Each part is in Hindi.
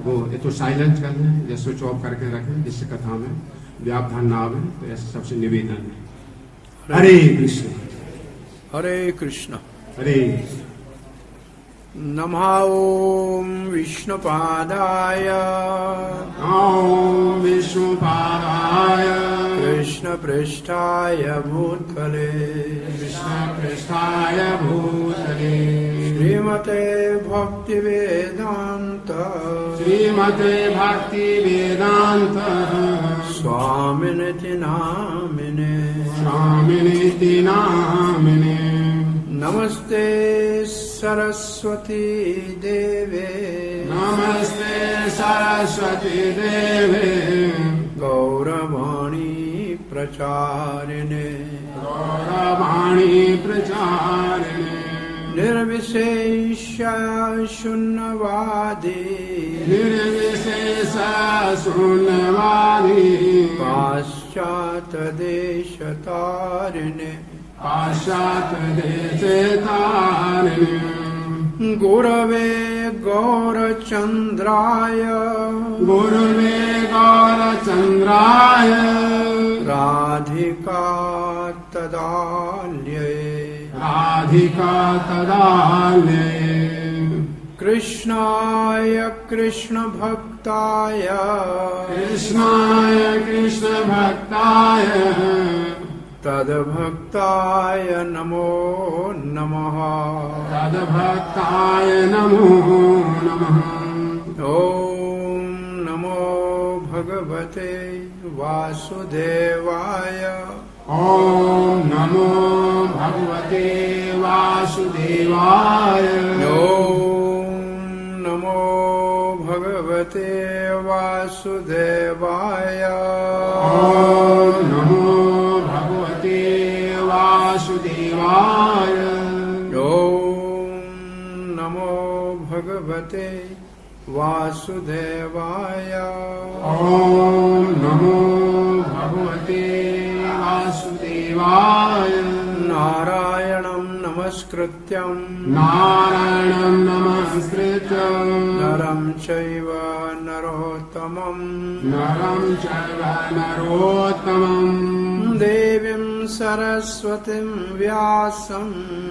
वो ये तो साइलेंट कर दें या स्विच ऑफ करके रखें, जिससे कथा में व्यावधान ना आवे। तो ऐसा सबसे निवेदन है। हरे कृष्ण हरे कृष्ण हरे नमः ओम विष्णुपादाय ओम विष्णुपादाय कृष्ण पृष्ठाय भूतले कृष्ण पृष्ठाय भूतले श्रीमते भक्ति वेदांत स्वामिनिति नामिने नमस्ते सरस्वती देवे गौरवाणी प्रचारिणे निर्विशेष शून्यवादी पाश्चात्य देश तारिणे गुरवे गौरचंद्राय राधिका तदालये कृष्णाय कृष्ण भक्ताय तद्भक्ताय नमो नमः ओम नमो भगवते वासुदेवाय ओम नमो भगवते वासुदेवाय ओम नमो भगवते वासुदेवाय ओम नमो भगवते वासुदेवाय ओम नमो भगवते वासुदेवाय ओम नमो भगवते वासुदेवाय नारायणं नमस्कृत्यं नरं चैव नरोत्तमं देवीं सरस्वतीं व्यासं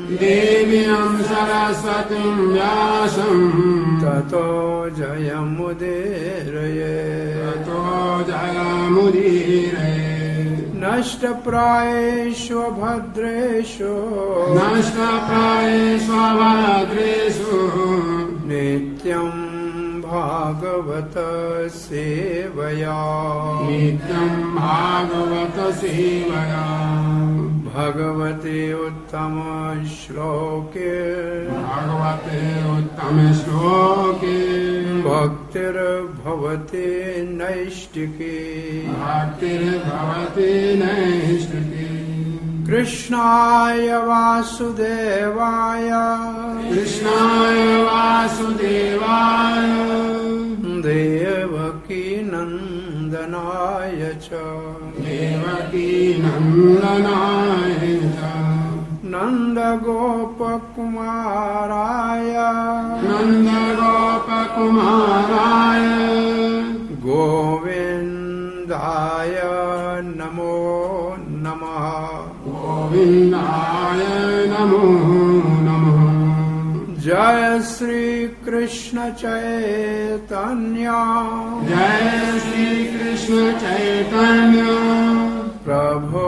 ततो जयमुदीरये नष्टप्रायेषु भद्रेषु नित्यं भागवत सेवया भगवते उत्तम श्लोके भक्तिर्भवते नैष्टिकी कृष्णाय वासुदेवाय देवकी नंदनाय च नंदगोपकुमाराय गोविंदाय नमो नमः जय श्री कृष्ण चैतन्य प्रभो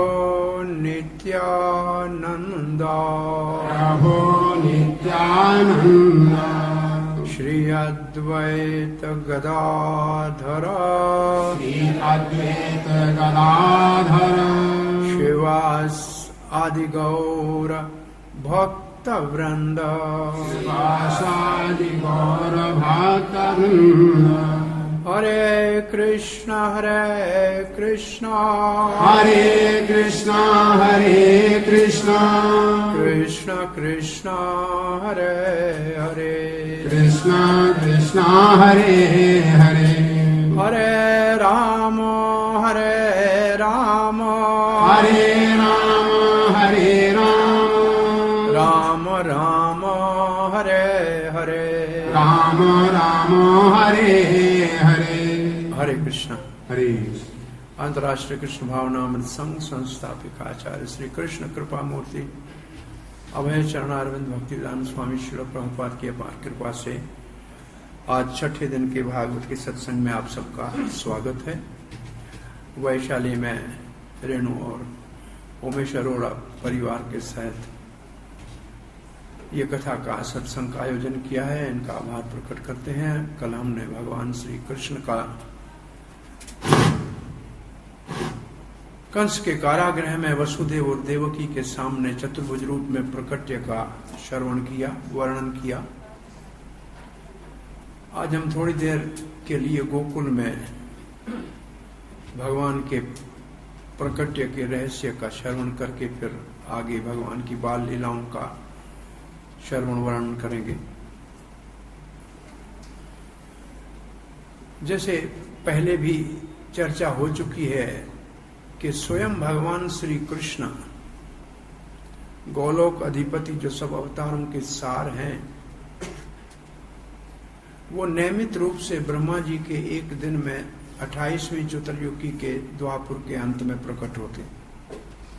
नित्यानंद श्री अद्वैत गदाधर शिवास आदि गौर भक्तवृंद हरे कृष्ण कृष्ण कृष्ण हरे हरे कृष्ण हरे हरे हरे राम हरे राम राम राम हरे हरे राम राम राम हरे हरे हरे कृष्णा। हरे अंतर्राष्ट्रीय कृष्ण भावनामृत संघ संस्थापक आचार्य श्री कृष्ण कृपा मूर्ति अभय चरणारविंद भक्तिदान स्वामी श्रील प्रभुपाद की अपार कृपा से आज छठे दिन के भागवत के सत्संग में आप सबका स्वागत है। वैशाली में रेणु और उमेश अरोड़ा परिवार के साथ ये कथा का सत्संग का आयोजन किया है, इनका आभार प्रकट करते हैं। कल हमने भगवान श्री कृष्ण का कंस के कारागृह में वसुदेव और देवकी के सामने चतुर्भुज रूप में प्रकट्य का श्रवण किया, वर्णन किया। आज हम थोड़ी देर के लिए गोकुल में भगवान के प्रकट्य के रहस्य का श्रवण करके फिर आगे भगवान की बाल लीलाओं का श्रवण वर्णन करेंगे। जैसे पहले भी चर्चा हो चुकी है कि स्वयं भगवान श्री कृष्ण गोलोक अधिपति जो सब अवतारों के सार हैं, वो नियमित रूप से ब्रह्मा जी के एक दिन में 28वीं चतुर्युगी के द्वापर के अंत में प्रकट होते हैं।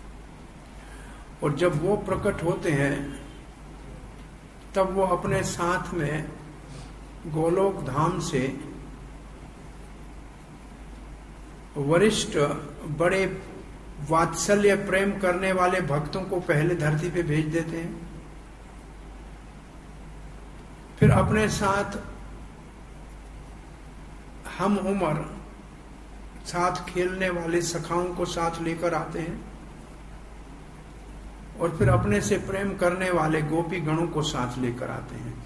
और जब वो प्रकट होते हैं तब वो अपने साथ में गोलोक धाम से वरिष्ठ बड़े वात्सल्य प्रेम करने वाले भक्तों को पहले धरती पे भेज देते हैं, फिर अपने साथ हम उम्र साथ खेलने वाले सखाओं को साथ लेकर आते हैं और फिर अपने से प्रेम करने वाले गोपी गणों को साथ लेकर आते हैं।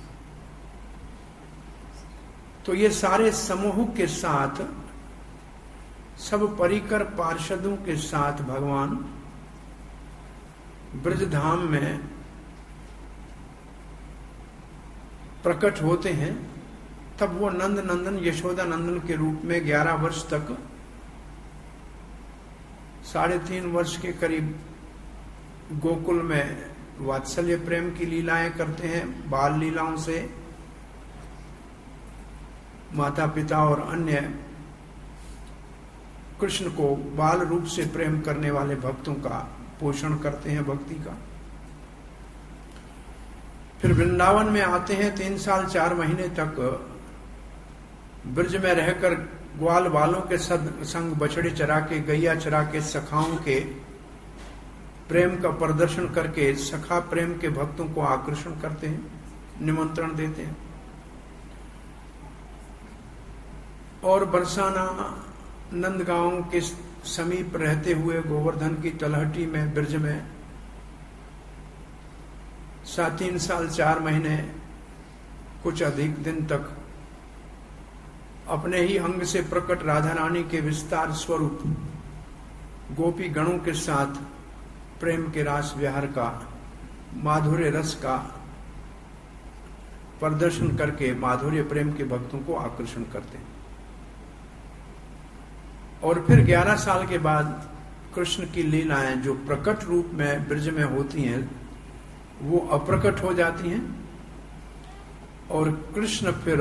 तो ये सारे समूह के साथ सब परिकर पार्षदों के साथ भगवान ब्रजधाम में प्रकट होते हैं। तब वो नंद नंदन यशोदा नंदन के रूप में 11 वर्ष तक 3.5 वर्ष के करीब गोकुल में वात्सल्य प्रेम की लीलाएं करते हैं। बाल लीलाओं से माता पिता और अन्य कृष्ण को बाल रूप से प्रेम करने वाले भक्तों का पोषण करते हैं, भक्ति का। फिर वृंदावन में आते हैं। 3 साल 4 महीने तक ब्रज में रहकर ग्वाल बालों के संग बछड़े चरा के, गैया चरा के, सखाओं के प्रेम का प्रदर्शन करके सखा प्रेम के भक्तों को आकर्षण करते हैं, निमंत्रण देते हैं। और बरसाना नंदगांव के समीप रहते हुए गोवर्धन की तलहटी में ब्रज में 3 साल 4 महीने कुछ अधिक दिन तक अपने ही अंग से प्रकट राधा रानी के विस्तार स्वरूप गोपी गणों के साथ प्रेम के रास विहार का, माधुर्य रस का प्रदर्शन करके माधुर्य प्रेम के भक्तों को आकर्षण करते हैं। और फिर 11 साल के बाद कृष्ण की लीलाएं जो प्रकट रूप में ब्रज में होती हैं वो अप्रकट हो जाती हैं। और कृष्ण फिर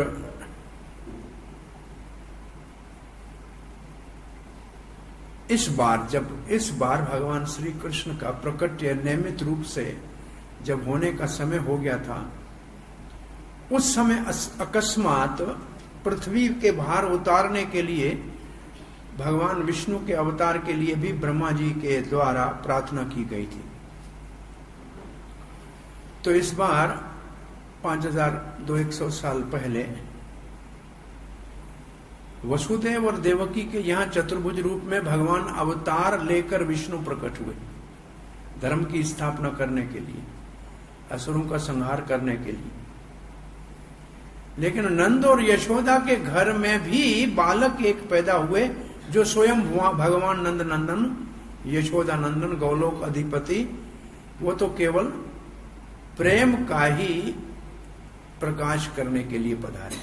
इस बार भगवान श्री कृष्ण का प्रकट्य नियमित रूप से जब होने का समय हो गया था, उस समय अकस्मात पृथ्वी के भार उतारने के लिए भगवान विष्णु के अवतार के लिए भी ब्रह्मा जी के द्वारा प्रार्थना की गई थी। तो इस बार 5200 साल पहले वसुदेव और देवकी के यहाँ चतुर्भुज रूप में भगवान अवतार लेकर विष्णु प्रकट हुए, धर्म की स्थापना करने के लिए, असुरों का संहार करने के लिए। लेकिन नंद और यशोदा के घर में भी बालक एक पैदा हुए जो स्वयं हुआ भगवान नंद नंदन, यशोदा नंदन, गौलोक अधिपति। वो तो केवल प्रेम का ही प्रकाश करने के लिए पधारे।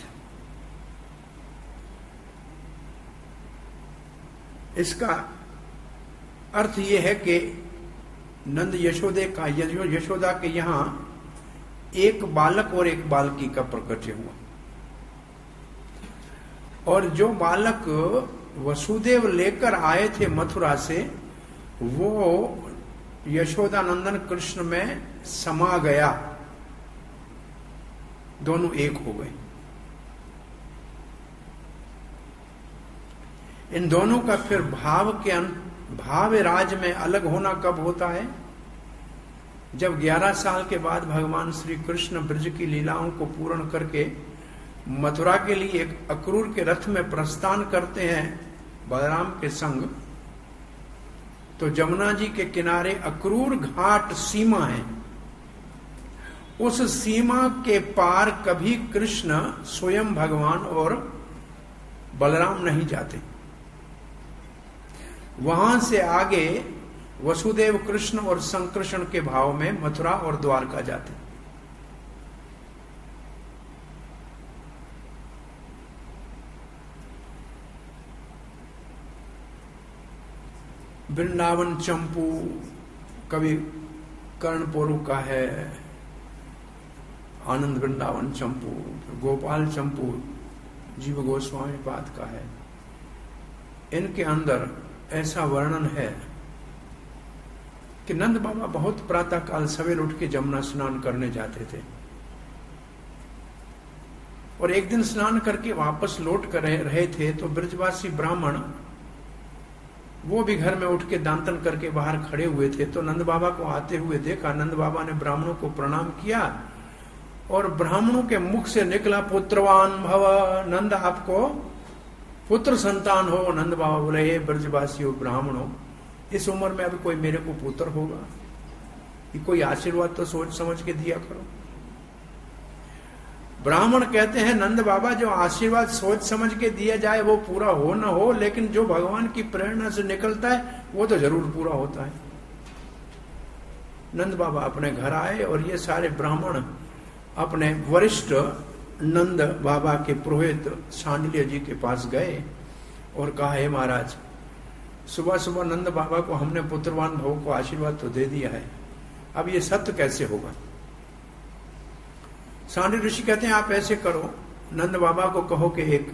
इसका अर्थ यह है कि नंद यशोदा के यहाँ एक बालक और एक बालकी का प्रकट्य हुआ। और जो बालक वसुदेव लेकर आए थे मथुरा से, वो यशोदानंदन कृष्ण में समा गया, दोनों एक हो गए। इन दोनों का फिर भाव राज में अलग होना कब होता है? जब 11 साल के बाद भगवान श्री कृष्ण ब्रज की लीलाओं को पूर्ण करके मथुरा के लिए एक अक्रूर के रथ में प्रस्थान करते हैं बलराम के संग, तो जमुना जी के किनारे अक्रूर घाट सीमा है। उस सीमा के पार कभी कृष्ण स्वयं भगवान और बलराम नहीं जाते। वहां से आगे वसुदेव कृष्ण और संकृष्ण के भाव में मथुरा और द्वारका जाते। वृंदावन चंपू कभी कर्णपुर का है, आनंद वृंदावन चंपू, गोपाल चंपू जीव गोस्वामी पाद का है। इनके अंदर ऐसा वर्णन है कि नंद बाबा बहुत प्रातः काल सवेर उठ के जमुना स्नान करने जाते थे, और एक दिन स्नान करके वापस लौट कर रहे थे तो ब्रजवासी ब्राह्मण वो भी घर में उठ के दांतन करके बाहर खड़े हुए थे। तो नंद बाबा को आते हुए देखा। नंद बाबा ने ब्राह्मणों को प्रणाम किया और ब्राह्मणों के मुख से निकला, पुत्रवान भव, नंद आपको पुत्र संतान हो। नंद बाबा बोले, हे ब्रजवासियों ब्राह्मणों, इस उम्र में अभी कोई मेरे को पुत्र होगा? ये कोई आशीर्वाद तो सोच समझ के दिया करो। ब्राह्मण कहते हैं, नंद बाबा जो आशीर्वाद सोच समझ के दिया जाए वो पूरा हो न हो, लेकिन जो भगवान की प्रेरणा से निकलता है वो तो जरूर पूरा होता है। नंद बाबा अपने घर आए और ये सारे ब्राह्मण अपने वरिष्ठ नंद बाबा के पुरोहित सांडिल्य जी के पास गए और कहा, हे महाराज, सुबह सुबह नंद बाबा को हमने पुत्रवान भव को आशीर्वाद तो दे दिया है, अब ये सत्य कैसे होगा? सांडिल्य ऋषि कहते हैं, आप ऐसे करो, नंद बाबा को कहो कि एक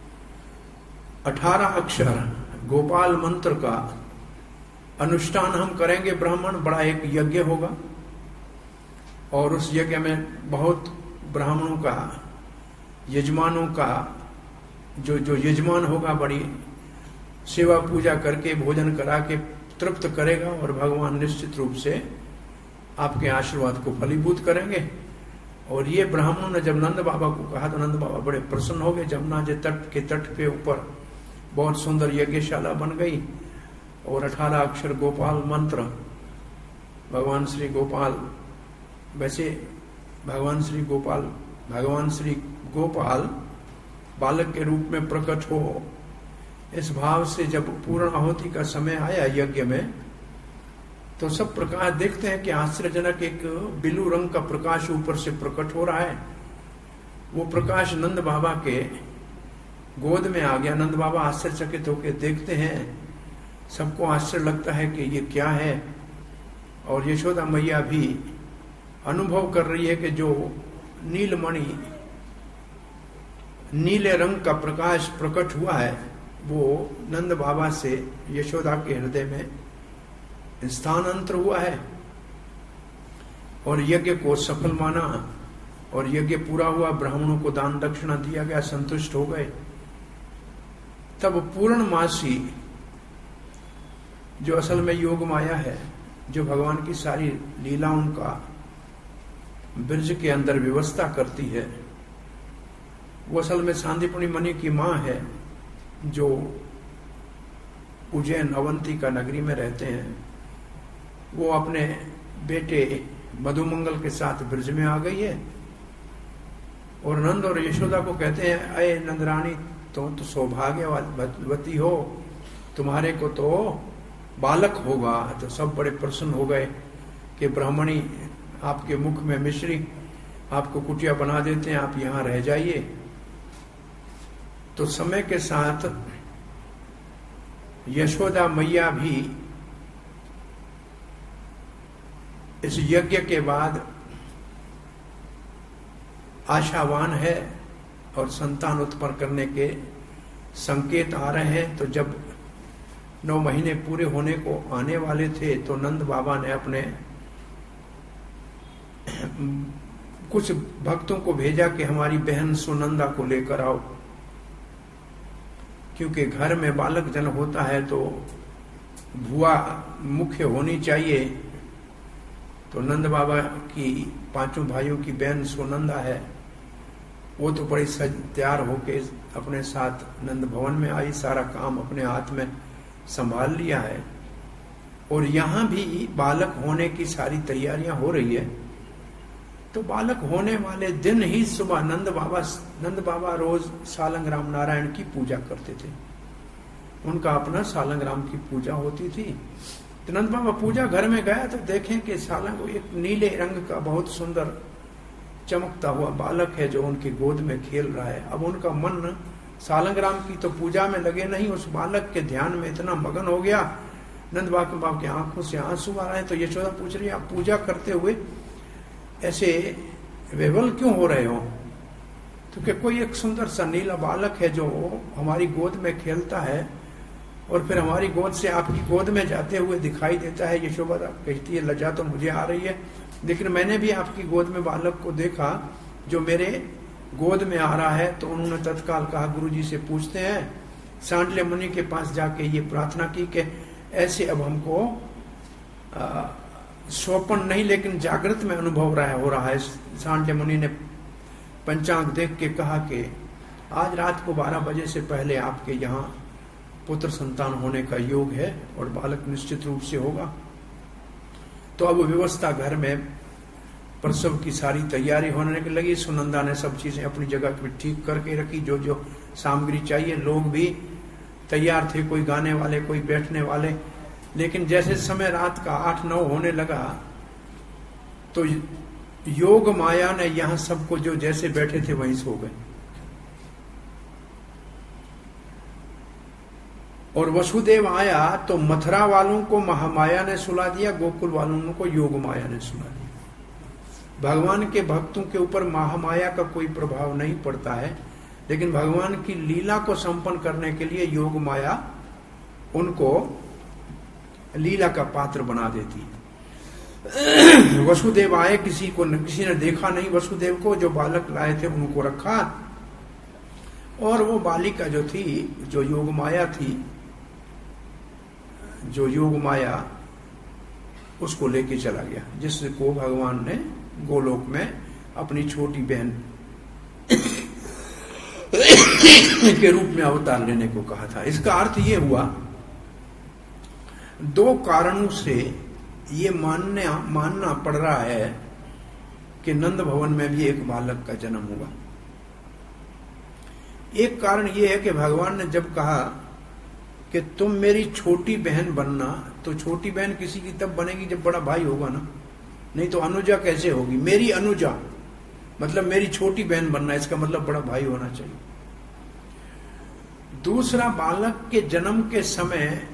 18 अक्षर गोपाल मंत्र का अनुष्ठान हम करेंगे। ब्राह्मण बड़ा एक यज्ञ होगा और उस यज्ञ में बहुत ब्राह्मणों का, यजमानों का, जो यजमान होगा बड़ी सेवा पूजा करके भोजन करा के तृप्त करेगा और भगवान निश्चित रूप से आपके आशीर्वाद को फलीभूत करेंगे। और ये ब्राह्मणों ने जब नंद बाबा को कहा तो नंद बाबा बड़े प्रसन्न हो गए। जमुना जी तट के ऊपर बहुत सुंदर यज्ञशाला बन गई और 18 अक्षर गोपाल मंत्र, भगवान श्री गोपाल, वैसे भगवान श्री गोपाल बालक के रूप में प्रकट हो, इस भाव से जब पूर्ण आहुति का समय आया यज्ञ में, तो सब प्रकाश देखते हैं कि आश्चर्यजनक एक बिलू रंग का प्रकाश ऊपर से प्रकट हो रहा है। वो प्रकाश नंद बाबा के गोद में आ गया। नंद बाबा आश्चर्यचकित होकर देखते हैं, सबको आश्चर्य लगता है कि ये क्या है। और यशोदा मैया भी अनुभव कर रही है कि जो नीलमणि, नीले रंग का प्रकाश प्रकट हुआ है वो नंद बाबा से यशोदा के हृदय में स्थानांतर हुआ है और यज्ञ को सफल माना और यज्ञ पूरा हुआ। ब्राह्मणों को दान दक्षिणा दिया गया, संतुष्ट हो गए। तब पूर्णमासी, जो असल में योग माया है, जो भगवान की सारी लीलाओं का ब्रज के अंदर व्यवस्था करती है, वो असल में सांदीपनि मुनि की मां है, जो उज्जैन अवंतिका नगरी में रहते हैं। वो अपने बेटे मधुमंगल के साथ ब्रज में आ गई है और नंद और यशोदा को कहते हैं, अये नंदरानी, तुम तो सौभाग्यवती हो, तुम्हारे को तो बालक होगा। तो सब बड़े प्रसन्न हो गए कि ब्राह्मणी, आपके मुख में मिश्री, आपको कुटिया बना देते हैं, आप यहां रह जाइए। तो समय के साथ यशोदा मैया भी इस यज्ञ के बाद आशावान है और संतान उत्पन्न करने के संकेत आ रहे हैं। तो जब 9 महीने पूरे होने को आने वाले थे तो नंद बाबा ने अपने कुछ भक्तों को भेजा कि हमारी बहन सुनंदा को लेकर आओ, क्योंकि घर में बालक जन होता है तो भुआ मुख्य होनी चाहिए। तो नंद बाबा की 5 भाइयों की बहन सुनंदा है, वो तो बड़ी तैयार होके अपने साथ नंद भवन में आई, सारा काम अपने हाथ में संभाल लिया है। और यहाँ भी बालक होने की सारी तैयारियां हो रही है। तो बालक होने वाले दिन ही सुबह नंद बाबा रोज सालंग राम नारायण की पूजा करते थे। उनका अपना सालंग राम की पूजा होती थी। तो नंद बाबा पूजा घर में गया तो देखें कि सालंग एक नीले रंग का बहुत सुंदर चमकता हुआ बालक है जो उनकी गोद में खेल रहा है। अब उनका मन सालंग राम की तो पूजा में लगे नहीं, उस बालक के ध्यान में इतना मगन हो गया। नंद बाबा की आंखों से आंसू आ रहे हैं। तो यशोदा पूछ रही है, आप पूजा करते हुए ऐसे विवल क्यों हो रहे हो? तो क्या कोई एक सुंदर सा नीला बालक है जो हमारी गोद में खेलता है और फिर हमारी गोद से आपकी गोद में जाते हुए दिखाई देता है। यशोदा कहती है, लज्जा तो मुझे आ रही है, लेकिन मैंने भी आपकी गोद में बालक को देखा जो मेरे गोद में आ रहा है। तो उन्होंने तत्काल कहा, गुरुजी से पूछते हैं। सांडल्य मुनि के पास जाके ये प्रार्थना की कि ऐसे अब हमको स्वप्न नहीं लेकिन जागृत में अनुभव हो रहा है। सांडल्य मुनि ने पंचांग देख के कहा कि आज रात को 12 बजे से पहले आपके यहाँ पुत्र संतान होने का योग है और बालक निश्चित रूप से होगा। तो अब व्यवस्था घर में प्रसव की सारी तैयारी होने के लगी। सुनंदा ने सब चीजें अपनी जगह पर ठीक करके रखी, जो जो सामग्री चाहिए। लोग भी तैयार थे, कोई गाने वाले, कोई बैठने वाले। लेकिन जैसे समय रात का 8-9 होने लगा तो योग माया ने यहां सबको जो जैसे बैठे थे वहीं सो गए। और वसुदेव आया तो मथुरा वालों को महामाया ने सुला दिया, गोकुल वालों को योग माया ने सुला दिया। भगवान के भक्तों के ऊपर महामाया का कोई प्रभाव नहीं पड़ता है, लेकिन भगवान की लीला को संपन्न करने के लिए योग माया उनको लीला का पात्र बना देती है। वसुदेव आए, किसी ने देखा नहीं वसुदेव को, जो बालक लाए थे उनको रखा और वो बालिका जो थी, जो योग माया थी, जो योग माया उसको लेके चला गया, जिसको भगवान ने गोलोक में अपनी छोटी बहन के रूप में अवतार लेने को कहा था। इसका अर्थ ये हुआ, 2 कारणों से ये मानना पड़ रहा है कि नंद भवन में भी एक बालक का जन्म हुआ। एक कारण ये है कि भगवान ने जब कहा कि तुम मेरी छोटी बहन बनना, तो छोटी बहन किसी की तब बनेगी जब बड़ा भाई होगा ना, नहीं तो अनुजा कैसे होगी? मेरी अनुजा मतलब मेरी छोटी बहन बनना, इसका मतलब बड़ा भाई होना चाहिए। दूसरा, बालक के जन्म के समय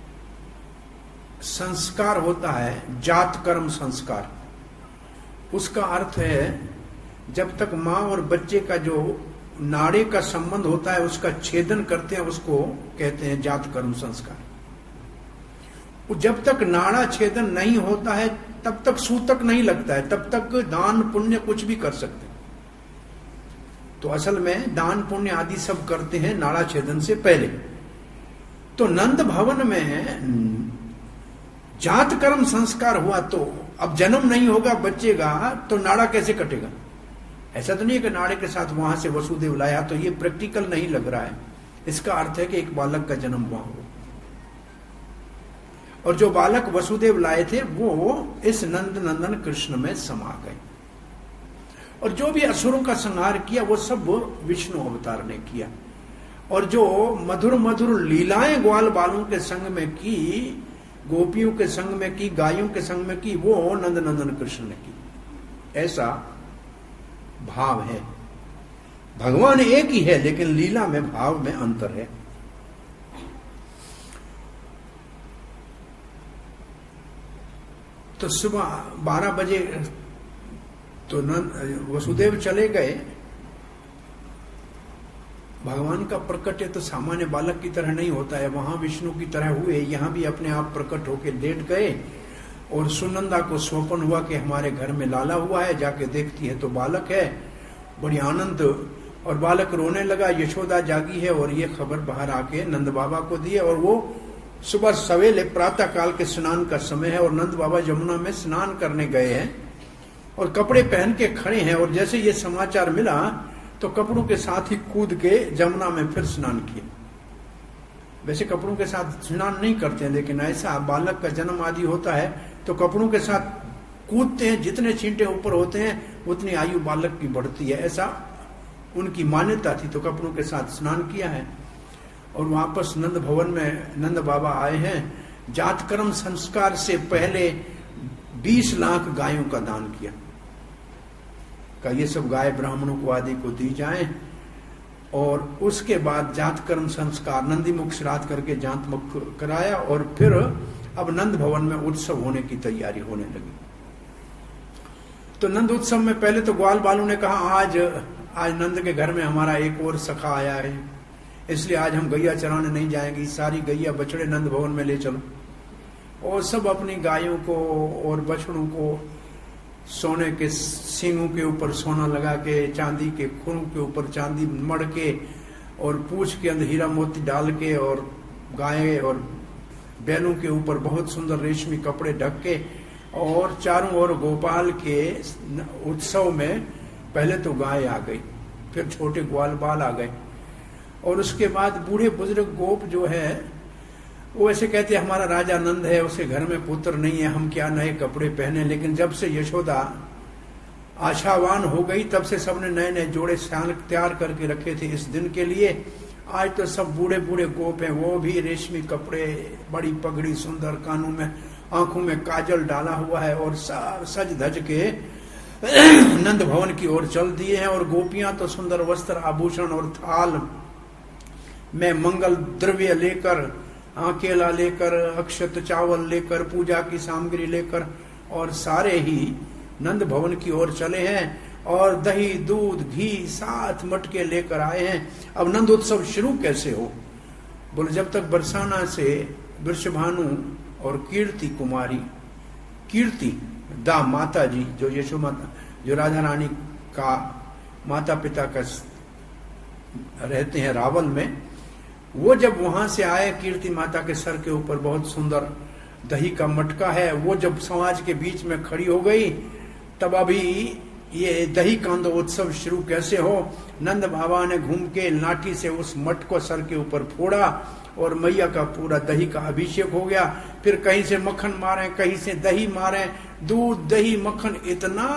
संस्कार होता है, जात कर्म संस्कार। उसका अर्थ है जब तक मां और बच्चे का जो नाड़े का संबंध होता है उसका छेदन करते हैं, उसको कहते हैं जात कर्म संस्कार। जब तक नाड़ा छेदन नहीं होता है तब तक सूतक नहीं लगता है, तब तक दान पुण्य कुछ भी कर सकते हैं। तो असल में दान पुण्य आदि सब करते हैं नाड़ा छेदन से पहले। तो नंद भवन में जात कर्म संस्कार हुआ, तो अब जन्म नहीं होगा बच्चे का तो नाड़ा कैसे कटेगा? ऐसा तो नहीं है कि नाड़े के साथ वहां से वसुदेव लाया, तो ये प्रैक्टिकल नहीं लग रहा है। इसका अर्थ है कि एक बालक का जन्म वहां हो, और जो बालक वसुदेव लाए थे वो इस नंदन कृष्ण में समा गए। और जो भी असुरों का संहार किया वो सब विष्णु अवतार ने किया। और जो मधुर मधुर लीलाएं ग्वाल बालों के संग में की, गोपियों के संग में की, गायों के संग में की, वो नंदन कृष्ण ने की। ऐसा भाव है। भगवान एक ही है लेकिन लीला में भाव में अंतर है। तो सुबह 12 बजे तो वसुदेव चले गए। भगवान का प्रकट तो सामान्य बालक की तरह नहीं होता है, वहां विष्णु की तरह हुए, यहाँ भी अपने आप प्रकट होके लेट गए। और सुनंदा को स्वप्न हुआ कि हमारे घर में लाला हुआ है, जाके देखती है तो बालक है, बड़ी आनंद। और बालक रोने लगा, यशोदा जागी है और ये खबर बाहर आके नंद बाबा को दी है। और वो सुबह सवेरे प्रातः काल के स्नान का समय है और नंद बाबा यमुना में स्नान करने गए हैं और कपड़े पहन के खड़े हैं। और जैसे ये समाचार मिला तो कपड़ों के साथ ही कूद के यमुना में फिर स्नान किया। वैसे कपड़ों के साथ स्नान नहीं करते हैं, लेकिन ऐसा बालक का जन्म आदि होता है तो कपड़ों के साथ कूदते हैं, जितने छींटे ऊपर होते हैं उतनी आयु बालक की बढ़ती है, ऐसा उनकी मान्यता थी। तो कपड़ों के साथ स्नान किया है और वापस नंद भवन में नंद बाबा आए हैं। जातकर्म संस्कार से पहले 20 लाख गायों का दान किया, का ये सब गाय ब्राह्मणों को आदि को दी जाए। और उसके बाद जातकर्म संस्कार नंदी मुख श्राद्ध करके जात मुख कराया और फिर अब नंद भवन में उत्सव होने की तैयारी होने लगी। तो नंद उत्सव में पहले तो ग्वाल बालू ने कहा आज नंद के घर में हमारा एक और सखा आया है, इसलिए आज हम गैया चराने नहीं जाएंगे, सारी गैया बछड़े नंद भवन में ले चलो। और सब अपनी गायों को और बछड़ों को सोने के सींगों के ऊपर सोना लगा के, चांदी के खुरों के ऊपर चांदी मड़ के और पूंछ के अंदर हीरा मोती डाल के, और गाय और बैलों के ऊपर बहुत सुंदर रेशमी कपड़े ढक के, और चारों ओर गोपाल के उत्सव में पहले तो गाय आ गई, फिर छोटे ग्वाल बाल आ गए। और उसके बाद बूढ़े बुजुर्ग गोप जो है वो ऐसे कहते हैं हमारा राजा नंद है, उसके घर में पुत्र नहीं है, हम क्या नए कपड़े पहने। लेकिन जब से यशोदा आशावान हो गई तब से सबने नए नए जोड़े साल तैयार करके रखे थे इस दिन के लिए। आज तो सब बूढ़े बूढ़े गोप हैं, वो भी रेशमी कपड़े, बड़ी पगड़ी, सुंदर, कानों में आंखों में काजल डाला हुआ है और सज धज के नंद भवन की ओर चल दिए हैं। और गोपियां तो सुंदर वस्त्र आभूषण और थाल में मंगल द्रव्य लेकर, केला लेकर, अक्षत चावल लेकर, पूजा की सामग्री लेकर और सारे ही नंद भवन की ओर चले हैं। और दही दूध घी 7 मटके लेकर आए हैं। अब नंद उत्सव शुरू कैसे हो? बोले जब तक बरसाना से वृषभानु और कीर्ति कुमारी, कीर्ति दा माता जी जो यशो माता, जो राधा रानी का माता पिता का रहते हैं रावल में, वो जब वहां से आए, कीर्ति माता के सर के ऊपर बहुत सुंदर दही का मटका है, वो जब समाज के बीच में खड़ी हो गई तब अभी ये दही कांदो उत्सव शुरू कैसे हो? नंद बाबा ने घूम के लाठी से उस मट को सर के ऊपर फोड़ा और मैया का पूरा दही का अभिषेक हो गया। फिर कहीं से मक्खन मारे, कहीं से दही मारे, दूध दही मक्खन इतना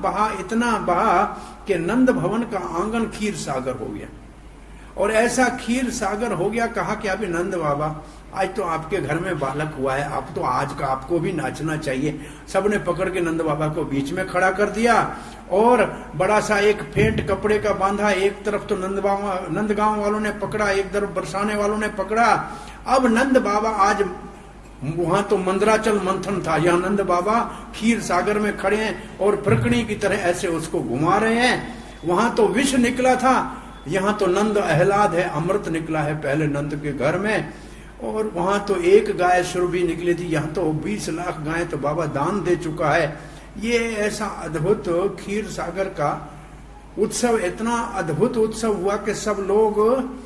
बहा कि नंद भवन का आंगन खीर सागर हो गया। और ऐसा खीर सागर हो गया, कहा कि अभी नंद बाबा आज तो आपके घर में बालक हुआ है, आप तो आज का आपको भी नाचना चाहिए। सबने पकड़ के नंद बाबा को बीच में खड़ा कर दिया और बड़ा सा एक फेंट कपड़े का बांधा, एक तरफ तो नंदगांव वालों ने पकड़ा, एक तरफ बरसाने वालों ने पकड़ा। अब नंद बाबा आज वहां तो मंदराचल मंथन था, यहाँ नंद बाबा खीर सागर में खड़े हैं और प्रकड़ी की तरह ऐसे उसको घुमा रहे हैं। वहां तो विष निकला था, यहाँ तो नंद आह्लाद है, अमृत निकला है पहले नंद के घर में। और वहां तो एक गाय सुरभि निकली थी, यहाँ तो 20 लाख गाय तो बाबा दान दे चुका है। ये ऐसा अद्भुत खीर सागर का उत्सव, इतना अद्भुत उत्सव हुआ कि सब लोग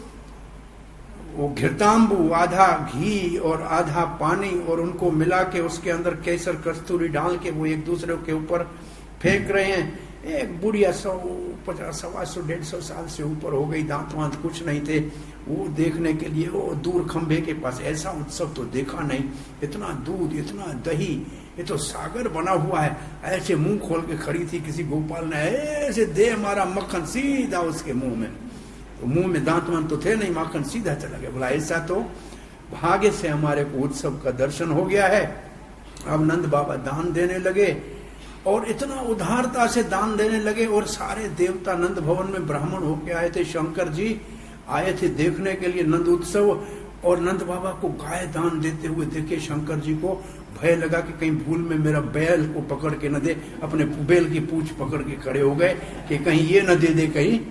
वो घृतांबू, आधा घी और आधा पानी और उनको मिला के उसके अंदर केसर कस्तूरी डाल के वो एक दूसरे के ऊपर फेंक रहे हैं। एक बुढ़िया 150, 125, 150 साल से ऊपर हो गई, दांत वांत कुछ नहीं थे, वो देखने के लिए वो दूर खंभे के पास, ऐसा उत्सव तो देखा नहीं, इतना दूध, इतना दही, ये तो सागर बना हुआ है। ऐसे मुंह खोल के खड़ी थी, किसी गोपाल ने ऐसे दे मारा मक्खन सीधा उसके मुंह में, तो मुंह में दांत वांत तो थे नहीं, मक्खन सीधा चला गया। बोला ऐसा तो भाग्य से हमारे को उत्सव का दर्शन हो गया है। अब नंद बाबा दान देने लगे और इतना उदारता से दान देने लगे। और सारे देवता नंद भवन में ब्राह्मण होके आए थे, शंकर जी आए थे देखने के लिए नंद उत्सव। और नंद बाबा को गाय दान देते हुए देखे शंकर जी को भय लगा कि कहीं भूल में मेरा बैल को पकड़ के न दे, अपने बैल की पूंछ पकड़ के खड़े हो गए कि कहीं ये न दे दे कहीं।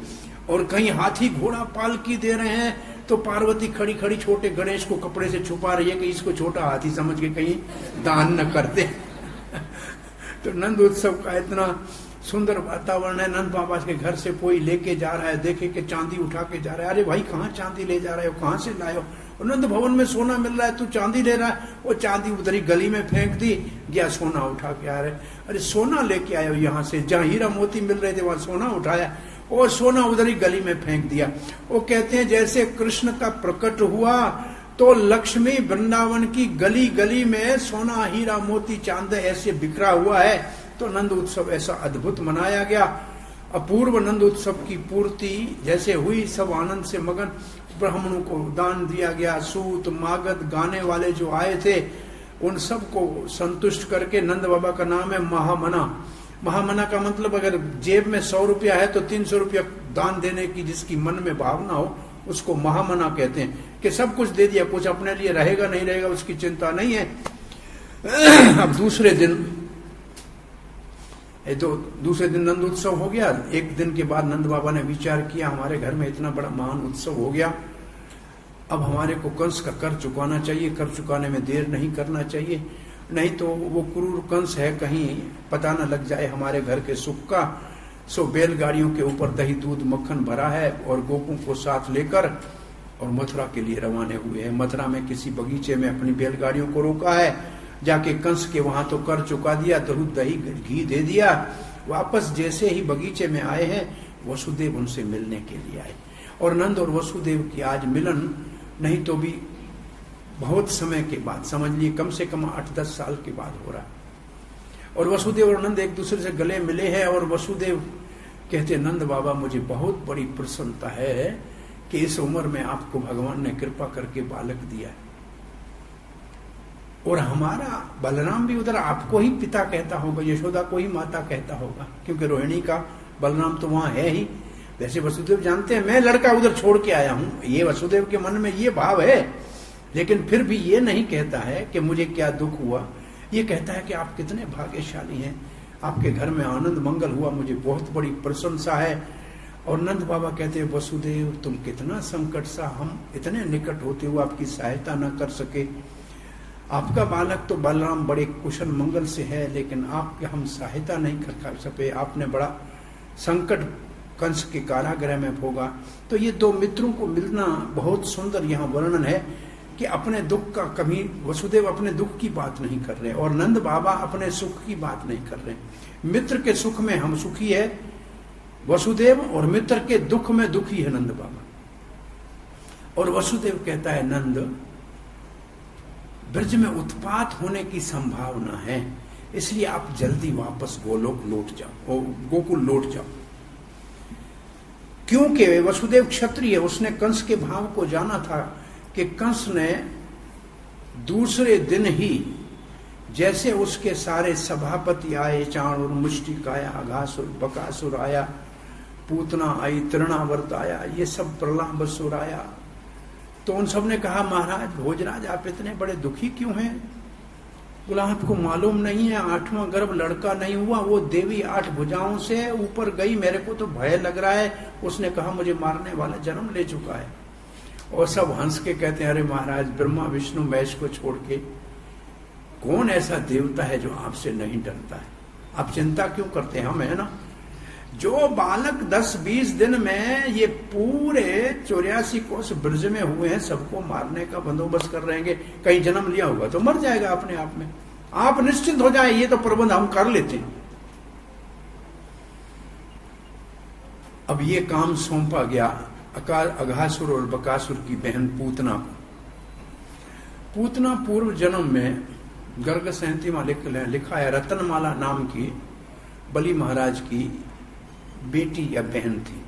और कहीं हाथी घोड़ा पालकी दे रहे हैं, तो पार्वती खड़ी खड़ी छोटे गणेश को कपड़े से छुपा रही है कि इसको छोटा हाथी समझ के कहीं दान न कर दे। तो नंद उत्सव का इतना सुंदर वातावरण है। नंद बाबा के घर से कोई लेके जा रहा है, देखे कि चांदी उठा के जा रहा है। अरे भाई कहाँ चांदी ले जा रहे हो, कहाँ से लाए हो? नंद भवन में सोना मिल रहा है, तू चांदी ले रहा है। वो चांदी उधरी गली में फेंक दी, गया सोना उठा के आ रहे। अरे सोना लेके आए हो यहाँ से, जहाँ हीरा मोती मिल रहे थे वहां सोना उठाया और सोना उधरी गली में फेंक दिया। वो कहते हैं जैसे कृष्ण का प्रकट हुआ तो लक्ष्मी वृंदावन की गली गली में सोना हीरा मोती चांद ऐसे बिखरा हुआ है। तो नंद उत्सव ऐसा अद्भुत मनाया गया। अपूर्व नंद उत्सव की पूर्ति जैसे हुई, सब आनंद से मगन। ब्राह्मणों को दान दिया गया, सूत मागध गाने वाले जो आए थे उन सबको संतुष्ट करके, नंद बाबा का नाम है महामना। महामना का मतलब अगर जेब में 100 रुपया है तो 300 रुपया दान देने की जिसकी मन में भावना हो उसको महामना कहते हैं। कि सब कुछ दे दिया, कुछ अपने लिए रहेगा नहीं रहेगा उसकी चिंता नहीं है। अब दूसरे दिन नंद उत्सव हो गया। एक दिन के बाद नंद बाबा ने विचार किया हमारे घर में इतना बड़ा महान उत्सव हो गया, अब हमारे को कंस का कर चुकाना चाहिए, कर चुकाने में देर नहीं करना चाहिए, नहीं तो वो क्रूर कंस है कहीं पता न लग जाए हमारे घर के सुख का। सो बैलगाड़ियों के ऊपर दही दूध मक्खन भरा है और गोपों को साथ लेकर और मथुरा के लिए रवाने हुए हैं। मथुरा में किसी बगीचे में अपनी बैलगाड़ियों को रोका है, जाके कंस के वहां तो कर चुका दिया, दूध दही घी दे दिया। वापस जैसे ही बगीचे में आए हैं वसुदेव उनसे मिलने के लिए आए। और नंद और वसुदेव की आज मिलन नहीं तो भी बहुत समय के बाद, समझ लिए कम से कम 8-10 साल के बाद हो रहा है। और वसुदेव और नंद एक दूसरे से गले मिले हैं। और वसुदेव कहते नंद बाबा मुझे बहुत बड़ी प्रसन्नता है कि इस उम्र में आपको भगवान ने कृपा करके बालक दिया है। और हमारा बलराम भी उधर आपको ही पिता कहता होगा, यशोदा को ही माता कहता होगा, क्योंकि रोहिणी का बलराम तो वहां है ही। वैसे वसुदेव जानते हैं मैं लड़का उधर छोड़ के आया हूं, ये वसुदेव के मन में ये भाव है, लेकिन फिर भी ये नहीं कहता है कि मुझे क्या दुख हुआ। ये कहता है कि आप कितने भाग्यशाली हैं, आपके घर में आनंद मंगल हुआ, मुझे बहुत बड़ी प्रशंसा है। और नंद बाबा कहते हैं वसुदेव तुम कितना संकट सा, हम इतने निकट होते हुए आपकी सहायता न कर सके। आपका बालक तो बलराम बड़े कुशल मंगल से है, लेकिन आपके हम सहायता नहीं कर सके। आपने बड़ा संकट कंस के कारागृह में भोगा। तो ये दो मित्रों को मिलना बहुत सुंदर यहाँ वर्णन है कि अपने दुख का कभी वसुदेव अपने दुख की बात नहीं कर रहे और नंद बाबा अपने सुख की बात नहीं कर रहे। मित्र के सुख में हम सुखी है वसुदेव और मित्र के दुख में दुखी है नंद बाबा। और वसुदेव कहता है नंद ब्रज में उत्पात होने की संभावना है, इसलिए आप जल्दी वापस गोलोक लौट जाओ, गोकुल लौट जाओ। क्योंकि वसुदेव क्षत्रिय, उसने कंस के भाव को जाना था कि कंस ने दूसरे दिन ही जैसे उसके सारे सभापति आए, चाणूर, मुष्टिक आया, अघासुर, बकासुर आया, पूतना आई, तृणावर्त आया, ये सब प्रलाबसुर आया, तो उन सब ने कहा महाराज भोजराज आप इतने बड़े दुखी क्यों हैं? बोला आपको मालूम नहीं है 8वां गर्भ लड़का नहीं हुआ, वो देवी 8 भुजाओं से ऊपर गई, मेरे को तो भय लग रहा है। उसने कहा मुझे मारने वाला जन्म ले चुका है। और सब हंस के कहते हैं अरे महाराज ब्रह्मा विष्णु महेश को छोड़ के कौन ऐसा देवता है जो आपसे नहीं डरता है? आप चिंता क्यों करते हैं? हम है ना, जो बालक 10-20 दिन में ये पूरे 84 कोस ब्रज में हुए हैं सबको मारने का बंदोबस्त कर रहेंगे। कहीं जन्म लिया होगा तो मर जाएगा अपने आप में, आप निश्चिंत हो जाए, ये तो प्रबंध हम कर लेते हैं। अब ये काम सौंपा गया अघासुर और बकासुर की बहन पूतना को। पूतना पूर्व जन्म में गर्ग संहिता में लिखा है रतनमाला नाम की बलि महाराज की बेटी या बहन थी।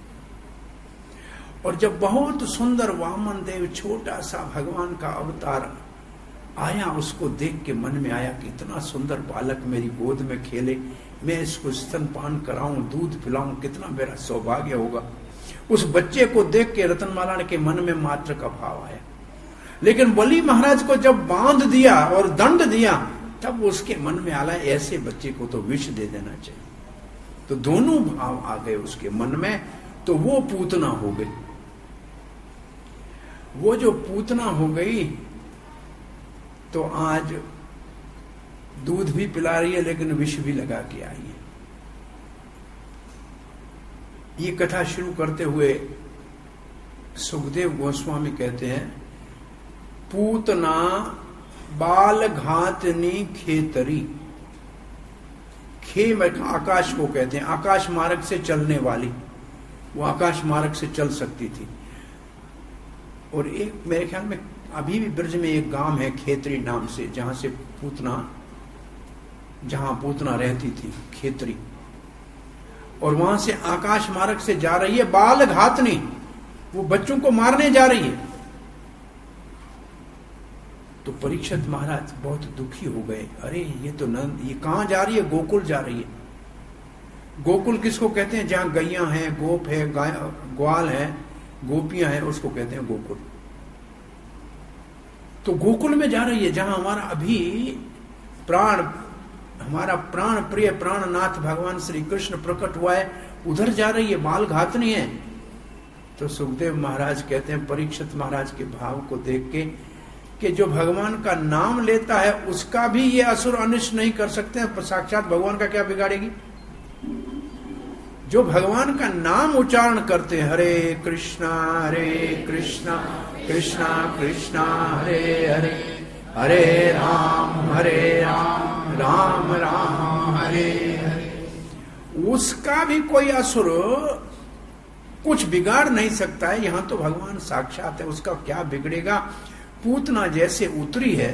और जब बहुत सुंदर वामन देव छोटा सा भगवान का अवतार आया, उसको देख के मन में आया कि इतना सुंदर बालक मेरी गोद में खेले, मैं इसको स्तनपान कराऊं, दूध पिलाऊं, कितना मेरा सौभाग्य होगा। उस बच्चे को देख के रतनमाला के मन में मात्र का भाव आया। लेकिन बलि महाराज को जब बांध दिया और दंड दिया, तब उसके मन में आया ऐसे बच्चे को तो विष दे देना चाहिए। तो दोनों भाव आ गए उसके मन में। तो तो वो पूतना हो गई। वो जो पूतना हो गई तो आज दूध भी पिला रही है लेकिन विष भी लगा के आई है। ये कथा शुरू करते हुए सुखदेव गोस्वामी कहते हैं, पूतना बाल घातनी खेतरी। खे आकाश को कहते हैं, आकाश मार्ग से चलने वाली, वो आकाश मार्ग से चल सकती थी। और एक मेरे ख्याल में अभी भी ब्रज में एक गांव है खेतरी नाम से, जहां से जहां पूतना रहती थी, खेतरी। और वहां से आकाश मार्ग से जा रही है बाल घातनी, वो बच्चों को मारने जा रही है। तो परीक्षित महाराज बहुत दुखी हो गए, अरे ये तो नंद, ये कहां जा रही है? गोकुल जा रही है। गोकुल किसको कहते हैं? जहां गैया हैं, गोप है, ग्वाल है, गोपियां हैं, उसको कहते हैं गोकुल। तो गोकुल में जा रही है जहां हमारा अभी हमारा प्राण प्रिय प्राणनाथ भगवान श्री कृष्ण प्रकट हुआ है, उधर जा रही है, बाल घातनी है। तो सुखदेव महाराज कहते हैं परीक्षित महाराज के भाव को देख के कि जो भगवान का नाम लेता है उसका भी ये असुर अनिष्ट नहीं कर सकते हैं, साक्षात भगवान का क्या बिगाड़ेगी? जो भगवान का नाम उच्चारण करते हैं, हरे कृष्णा कृष्णा कृष्णा हरे हरे, हरे राम राम राम हरे हरे, उसका भी कोई असुर कुछ बिगाड़ नहीं सकता है। यहां तो भगवान साक्षात है, उसका क्या बिगड़ेगा? पूतना जैसे उतरी है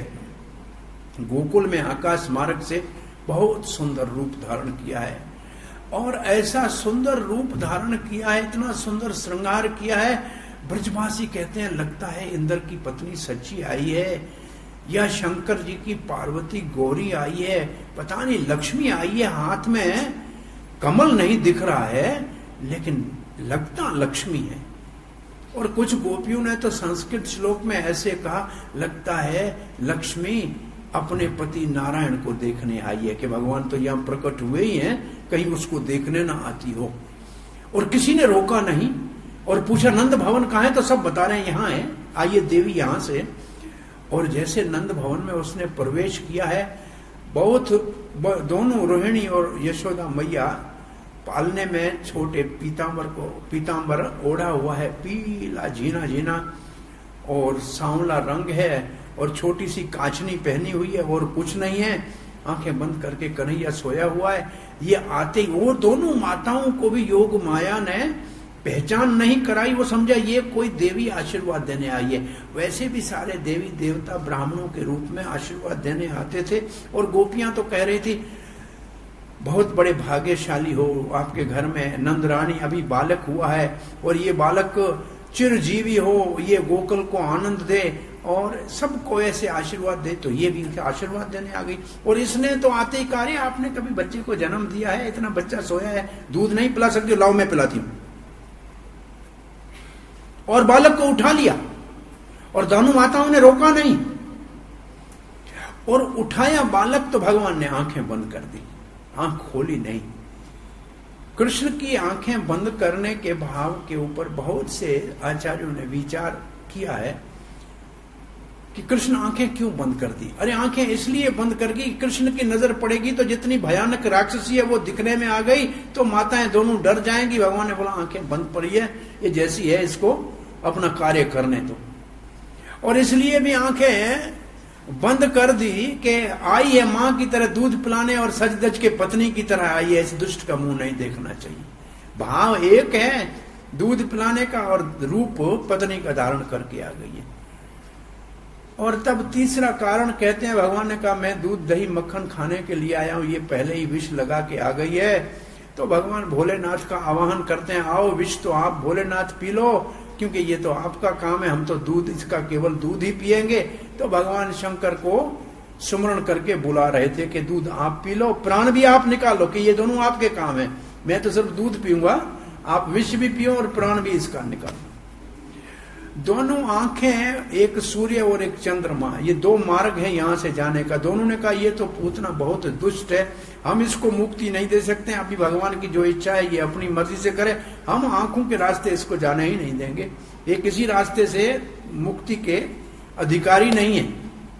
गोकुल में आकाश मार्ग से, बहुत सुंदर रूप धारण किया है। और ऐसा सुंदर रूप धारण किया है, इतना सुंदर श्रृंगार किया है, ब्रजवासी कहते हैं लगता है इंद्र की पत्नी सच्ची आई है, या शंकर जी की पार्वती गौरी आई है, पता नहीं लक्ष्मी आई है। हाथ में कमल नहीं दिख रहा है लेकिन लगता लक्ष्मी है। और कुछ गोपियों ने तो संस्कृत श्लोक में ऐसे कहा, लगता है लक्ष्मी अपने पति नारायण को देखने आई है, कि भगवान तो यहां प्रकट हुए ही हैं, कहीं उसको देखने ना आती हो। और किसी ने रोका नहीं और पूछा नंद भवन कहाँ है? तो सब बता रहे हैं यहाँ है, आइए देवी यहां से। और जैसे नंद भवन में उसने प्रवेश किया है, बहुत दोनों रोहिणी और यशोदा मैया पालने में छोटे पीतांबर ओढ़ा हुआ है, पीला झीना और सांवला रंग है, और छोटी सी कांचनी पहनी हुई है, और कुछ नहीं है, आंखें बंद करके कन्हैया सोया हुआ है। ये आते ही वो दोनों माताओं को भी योग माया ने पहचान नहीं कराई, वो समझा ये कोई देवी आशीर्वाद देने आई है। वैसे भी सारे देवी देवता ब्राह्मणों के रूप में आशीर्वाद देने आते थे। और गोपियां तो कह रही थी बहुत बड़े भाग्यशाली हो, आपके घर में नंद रानी अभी बालक हुआ है, और ये बालक चिरजीवी हो, ये गोकुल को आनंद दे और सबको ऐसे आशीर्वाद दे। तो ये भी आशीर्वाद देने आ गई। और इसने तो आते ही कहा, आपने कभी बच्चे को जन्म दिया है? इतना बच्चा सोया है, दूध नहीं पिला सकती, लाओ मैं पिलाती हूं। और बालक को उठा लिया, और दोनों माताओं ने रोका नहीं, और उठाया बालक तो भगवान ने आंखें बंद कर दी, आंख खोली नहीं। कृष्ण की आंखें बंद करने के भाव के ऊपर बहुत से आचार्यों ने विचार किया है कि कृष्ण आंखें क्यों बंद कर दी। अरे आंखें इसलिए बंद कर दी, कृष्ण की नजर पड़ेगी तो जितनी भयानक राक्षसी है वो दिखने में आ गई, तो माताएं दोनों डर जाएंगी। भगवान ने बोला आंखें बंद पड़ी है, ये जैसी है इसको अपना कार्य करने दो। और इसलिए भी आंखें बंद कर दी कि आई है मां की तरह दूध पिलाने, और सज धज के पत्नी की तरह आई है, इस दुष्ट का मुंह नहीं देखना चाहिए। भाव एक है दूध पिलाने का, और रूप पत्नी का धारण करके आ गई है। और तब तीसरा कारण कहते हैं, भगवान ने कहा मैं दूध दही मक्खन खाने के लिए आया हूं, ये पहले ही विष लगा के आ गई है। तो भगवान भोलेनाथ का आवाहन करते हैं, आओ विष तो आप भोलेनाथ पी लो, क्योंकि ये तो आपका काम है, हम तो दूध, इसका केवल दूध ही पिएंगे। तो भगवान शंकर को सुमरण करके बुला रहे थे कि दूध आप पी लो, प्राण भी आप निकालो, कि ये दोनों आपके काम है, मैं तो सिर्फ दूध पीऊंगा, आप विष भी पियो और प्राण भी इसका निकालो। दोनों आंखें, एक सूर्य और एक चंद्रमा, ये दो मार्ग हैं यहां से जाने का। दोनों ने कहा ये तो पूतना बहुत दुष्ट है, हम इसको मुक्ति नहीं दे सकते, अभी भगवान की जो इच्छा है ये अपनी मर्जी से करे, हम आंखों के रास्ते इसको जाने ही नहीं देंगे, ये किसी रास्ते से मुक्ति के अधिकारी नहीं है।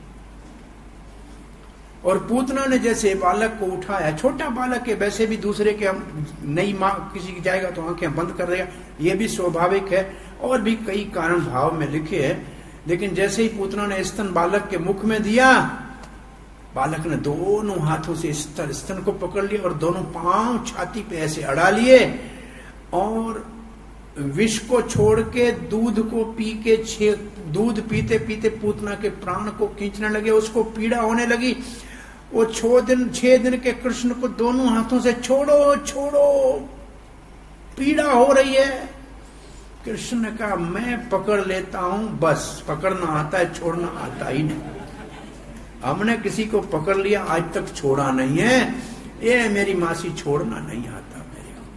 और पूतना ने जैसे बालक को उठाया, छोटा बालक है वैसे भी दूसरे के हम नई माँ किसी की जाएगा तो आंखें बंद कर देगा, ये भी स्वाभाविक है। और भी कई कारण भाव में लिखे हैं। लेकिन जैसे ही पूतना ने स्तन बालक के मुख में दिया, बालक ने दोनों हाथों से स्तन को पकड़ लिया और दोनों पांव छाती पे ऐसे अड़ा लिए और विष को छोड़ के दूध को पी के दूध पीते पीते पूतना के प्राण को खींचने लगे, उसको पीड़ा होने लगी। वो 6 दिन के कृष्ण को दोनों हाथों से छोड़ो छोड़ो, पीड़ा हो रही है। कृष्ण ने कहा मैं पकड़ लेता हूं, बस पकड़ना आता है, छोड़ना आता ही नहीं। हमने किसी को पकड़ लिया, आज तक छोड़ा नहीं है। ये मेरी मासी छोड़ना नहीं आता मेरे को।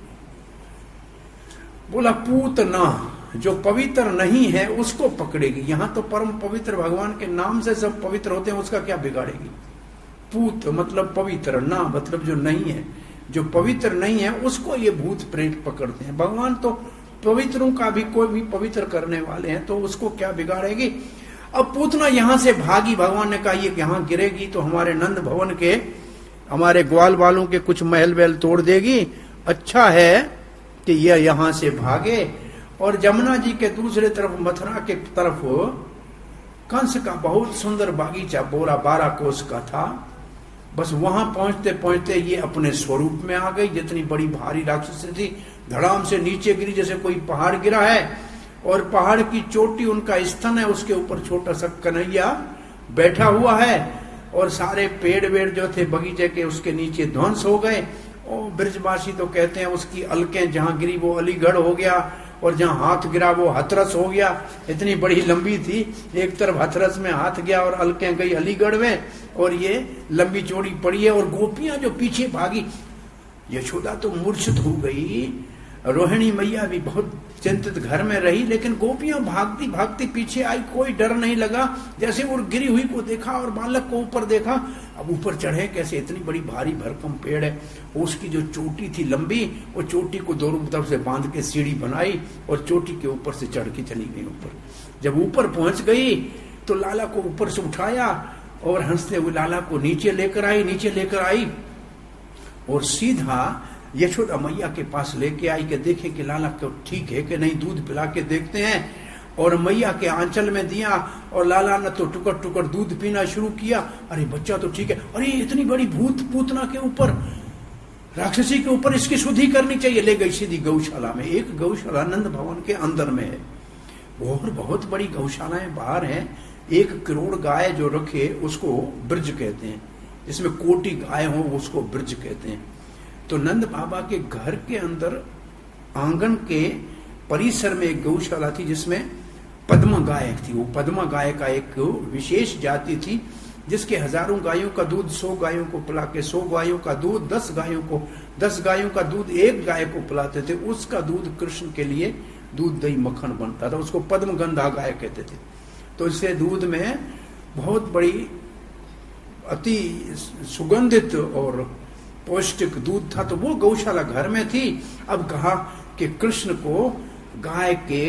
बोला पूतना जो पवित्र नहीं है उसको पकड़ेगी। यहां तो परम पवित्र भगवान के नाम से सब पवित्र होते हैं, उसका क्या बिगाड़ेगी। पूत मतलब पवित्र, ना मतलब जो नहीं है, जो पवित्र नहीं है उसको ये भूत प्रेत पकड़ते हैं। भगवान तो पवित्रों का भी कोई भी पवित्र करने वाले हैं, तो उसको क्या बिगाड़ेगी। अब पूतना यहां से भागी। भगवान ने कहा ये यहां गिरेगी तो हमारे नंद भवन के, हमारे ग्वाल वालों के कुछ महल वहल तोड़ देगी, अच्छा है कि यह यहां से भागे। और जमुना जी के दूसरे तरफ मथुरा के तरफ कंस का बहुत सुंदर बागीचा 12 कोस का था। बस वहां पहुंचते पहुंचते ये अपने स्वरूप में आ गई। जितनी बड़ी भारी राक्षसी थी, धड़ाम से नीचे गिरी जैसे कोई पहाड़ गिरा है, और पहाड़ की चोटी उनका स्तन है, उसके ऊपर छोटा सा कन्हैया बैठा हुआ है। और सारे पेड़ वेड़ जो थे बगीचे के उसके नीचे ध्वंस हो गए। और ब्रजवासी तो कहते हैं उसकी अलकें जहां गिरी वो अलीगढ़ हो गया, और जहां हाथ गिरा वो हथरस हो गया। इतनी बड़ी लंबी थी, एक तरफ हथरस में हाथ गया और अलकें गई अलीगढ़ में, और ये लंबी चौड़ी पड़ी है। और गोपियां जो पीछे भागी, यशोदा तो मूर्छित हो गई, रोहिणी मैया भी बहुत चिंतित घर में रही, लेकिन गोपियां भागती भागती पीछे आई, कोई डर नहीं लगा। जैसे वो गिरी हुई को देखा और बालक को ऊपर देखा, अब ऊपर चढ़े कैसे, इतनी बड़ी भारी भरकम पेड़ है, उसकी जो चोटी थी लंबी, वो चोटी को दोनों तरफ से बांध के सीढ़ी बनाई और चोटी के ऊपर से चढ़ के चली गई ऊपर। जब ऊपर पहुंच गई तो लाला को ऊपर से उठाया और हंसते हुए लाला को नीचे लेकर आई और सीधा यशोदा मैया के पास लेके आई कि देखे कि लाला को ठीक है कि नहीं, दूध पिला के देखते हैं। और मैया के आंचल में दिया और लाला ने तो टुकड़ टुकड़ दूध पीना शुरू किया। अरे बच्चा तो ठीक है, अरे इतनी बड़ी भूत पूतना के ऊपर, राक्षसी के ऊपर, इसकी शुद्धि करनी चाहिए। ले गई सीधी गौशाला में। एक गौशाला नंद भवन के अंदर में है, और बहुत बड़ी गौशालाएं बाहर हैं। 1 करोड़ गाय जो रखे उसको ब्रज कहते हैं, जिसमें कोटि गाय हो उसको ब्रज कहते हैं। तो नंद बाबा के घर के अंदर आंगन के परिसर में एक गौशाला थी जिसमें पद्मा गाय थी। वो पद्मा गाय का एक विशेष जाति थी, जिसके हजारों गायों का दूध 100 गायों को पिला के, 100 गायों का दूध 10 गायों को, 10 गायों का दूध 1 गाय को पिलाते थे। उसका दूध कृष्ण के लिए दूध दही मक्खन बनता था, उसको पद्मगंधा गाय कहते थे। तो इससे दूध में बहुत बड़ी अति सुगंधित और पौष्टिक दूध था। तो वो गौशाला घर में थी। अब कहा कि कृष्ण को गाय के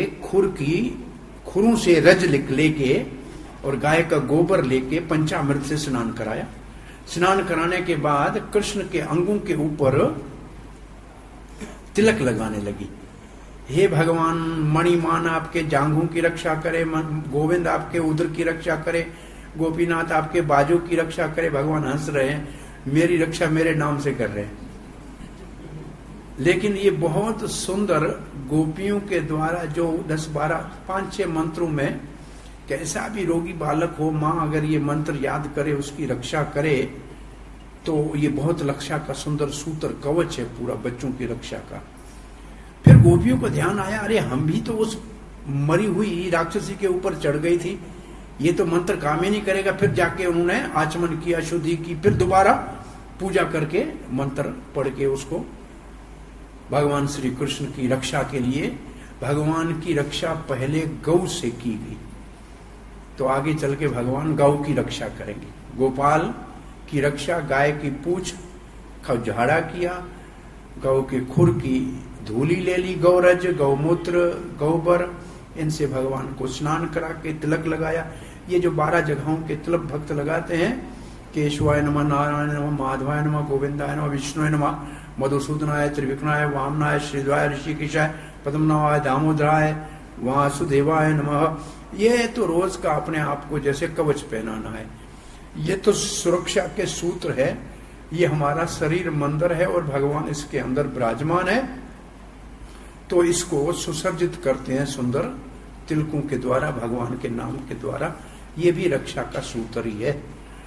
खुरों से रज लेके और गाय का गोबर लेके पंचामृत से स्नान कराया। स्नान कराने के बाद कृष्ण के अंगों के ऊपर तिलक लगाने लगी। हे भगवान, मणिमान आपके जांघों की रक्षा करे, गोविंद आपके उदर की रक्षा करे, गोपीनाथ आपके बाजू की रक्षा करे। भगवान हंस रहे हैं, मेरी रक्षा मेरे नाम से कर रहे हैं। लेकिन ये बहुत सुंदर गोपियों के द्वारा जो 10, 12, 5, 6 मंत्रों में, कैसा भी रोगी बालक हो, माँ अगर ये मंत्र याद करे, उसकी रक्षा करे, तो ये बहुत रक्षा का सुंदर सूत्र कवच है पूरा बच्चों की रक्षा का। फिर गोपियों को ध्यान आया, अरे हम भी तो उस मरी हुई राक्षसी के ऊपर चढ़ गई थी, ये तो मंत्र काम ही नहीं करेगा। फिर जाके उन्होंने आचमन किया, शुद्धि की, फिर दोबारा पूजा करके मंत्र पढ़ के उसको भगवान श्री कृष्ण की रक्षा के लिए भगवान की रक्षा पहले गौ से की गई, तो आगे चल के भगवान गौ की रक्षा करेंगे। गोपाल की रक्षा, गाय की पूंछ का झाड़ा किया, गौ के खुर की धूली ले ली, गौरज, गौमूत्र, गौबर, इनसे भगवान को स्नान करा के तिलक लगाया। ये जो 12 जगहों के तिलक भक्त लगाते हैं, केशवाय नमः, नारायण नमः, माधवाय नमः, गोविंदाय नमः, विष्णुय नमः, मधुसूदनाय, त्रिविक्रमाय, वामनाय, श्रीद्वाय, ऋषिकेशाय, पद्मनाभाय, दामोदराय, वासुदेवाय नमः। ये तो रोज का अपने आप को जैसे कवच पहनाना है। ये तो सुरक्षा के सूत्र है। ये हमारा शरीर मंदिर है और भगवान इसके अंदर विराजमान है, तो इसको सुसज्जित करते हैं सुंदर तिलकों के द्वारा, भगवान के नाम के द्वारा। ये भी रक्षा का सूत्र ही है।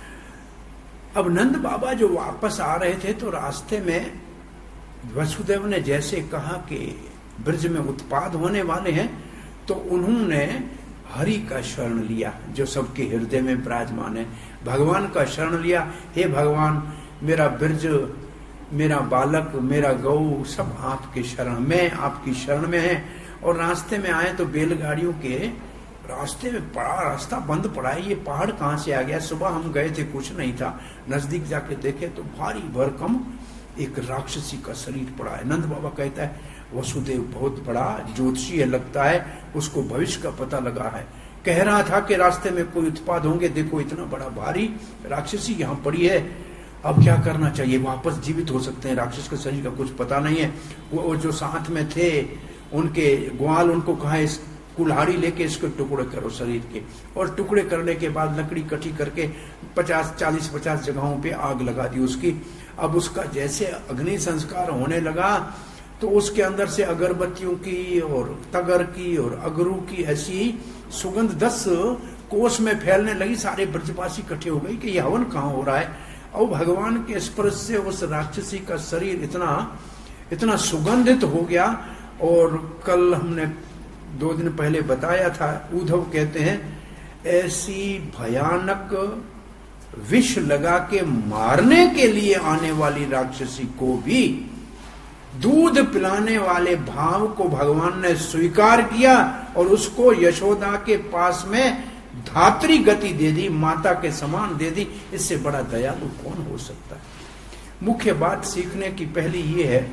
अब नंद बाबा जो वापस आ रहे थे तो रास्ते में वसुदेव ने जैसे कहा कि ब्रज में उत्पाद होने वाले हैं, तो उन्होंने हरि का शरण लिया जो सबके हृदय में विराजमान है। भगवान का शरण लिया, हे भगवान मेरा ब्रज, मेरा बालक, मेरा गौ सब आपके शरण में, आपकी शरण में है। और रास्ते में आए तो बैलगाड़ियों के रास्ते में पड़ा, रास्ता बंद पड़ा है। ये पहाड़ कहाँ से आ गया? सुबह हम गए थे, कुछ नहीं था, नजदीक जाके देखे तो भारी भरकम एक राक्षसी का शरीर पड़ा है। नंद बाबा कहता है वसुदेव बहुत बड़ा ज्योतिषी है, लगता है उसको भविष्य का पता लगा है। कह रहा था कि रास्ते में कोई उत्पाद होंगे, देखो इतना बड़ा भारी राक्षसी यहाँ पड़ी है, अब क्या करना चाहिए? वापस जीवित हो सकते हैं, राक्षस के शरीर का कुछ पता नहीं है। वो जो साथ में थे उनके ग्वाल उनको कहा इस कुल्हाड़ी लेके इसके टुकड़े करो शरीर के, और टुकड़े करने के बाद लकड़ी इकट्ठी करके 40-50 जगहों पे आग लगा दी उसकी। अब उसका जैसे अग्नि संस्कार होने लगा तो उसके अंदर से अगरबत्तियों की और तगर की और अगरू की ऐसी सुगंध 10 कोस में फैलने लगी। सारे ब्रजवासी इकट्ठे हो गई कि यह हवन कहाँ हो रहा है। और भगवान के स्पर्श से उस राक्षसी का शरीर इतना सुगंधित हो गया। और कल हमने 2 दिन पहले बताया था, उद्धव कहते हैं ऐसी भयानक विष लगा के मारने के लिए आने वाली राक्षसी को भी दूध पिलाने वाले भाव को भगवान ने स्वीकार किया और उसको यशोदा के पास में धात्री गति दे दी, माता के समान दे दी। इससे बड़ा दयालु कौन हो सकता है? मुख्य बात सीखने की पहली ये है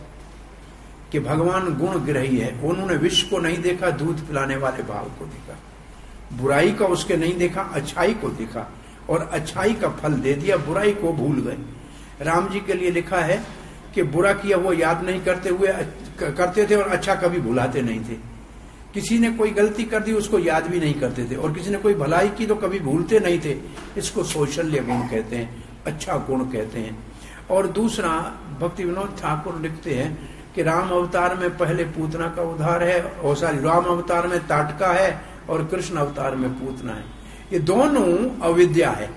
कि भगवान गुण ग्रही है। उन्होंने विष को नहीं देखा, दूध पिलाने वाले भाव को देखा, बुराई का उसके नहीं देखा, अच्छाई को देखा और अच्छाई का फल दे दिया, बुराई को भूल गए। राम जी के लिए लिखा है कि बुरा किया वो याद नहीं करते थे और अच्छा कभी भुलाते नहीं थे। किसी ने कोई गलती कर दी उसको याद भी नहीं करते थे, और किसी ने कोई भलाई की तो कभी भूलते नहीं थे। इसको कौशल्य गुण कहते हैं, अच्छा गुण कहते हैं। और दूसरा, भक्ति विनोद ठाकुर लिखते हैं कि राम अवतार में पहले पूतना का उद्धार है, और राम अवतार में ताटका है और कृष्ण अवतार में पूतना है। ये दोनों अविद्या है।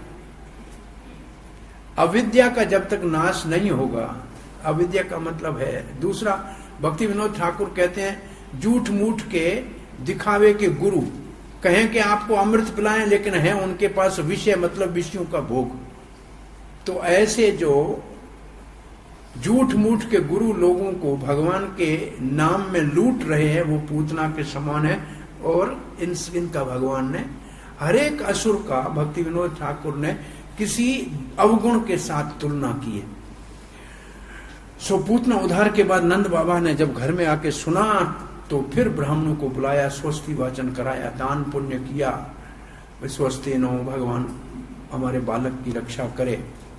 अविद्या का जब तक नाश नहीं होगा, अविद्या का मतलब है। दूसरा, भक्ति विनोद ठाकुर कहते हैं झूठ मूठ के दिखावे के गुरु कहें कि आपको अमृत पिलाएं, लेकिन है उनके पास विषय, मतलब विषयों का भोग। तो ऐसे जो झूठ मूठ के गुरु लोगों को भगवान के नाम में लूट रहे हैं वो पूतना के समान है। और इनका भगवान ने हर एक असुर का, भक्ति विनोद ठाकुर ने किसी अवगुण के साथ तुलना की है। सो पूतना उद्धार के बाद नंद बाबा ने जब घर में आके सुना तो फिर ब्राह्मणों को बुलाया, स्वस्ति वाचन कराया, दान पुण्य किया, स्वस्ति नो, भगवान हमारे बालक की रक्षा करे।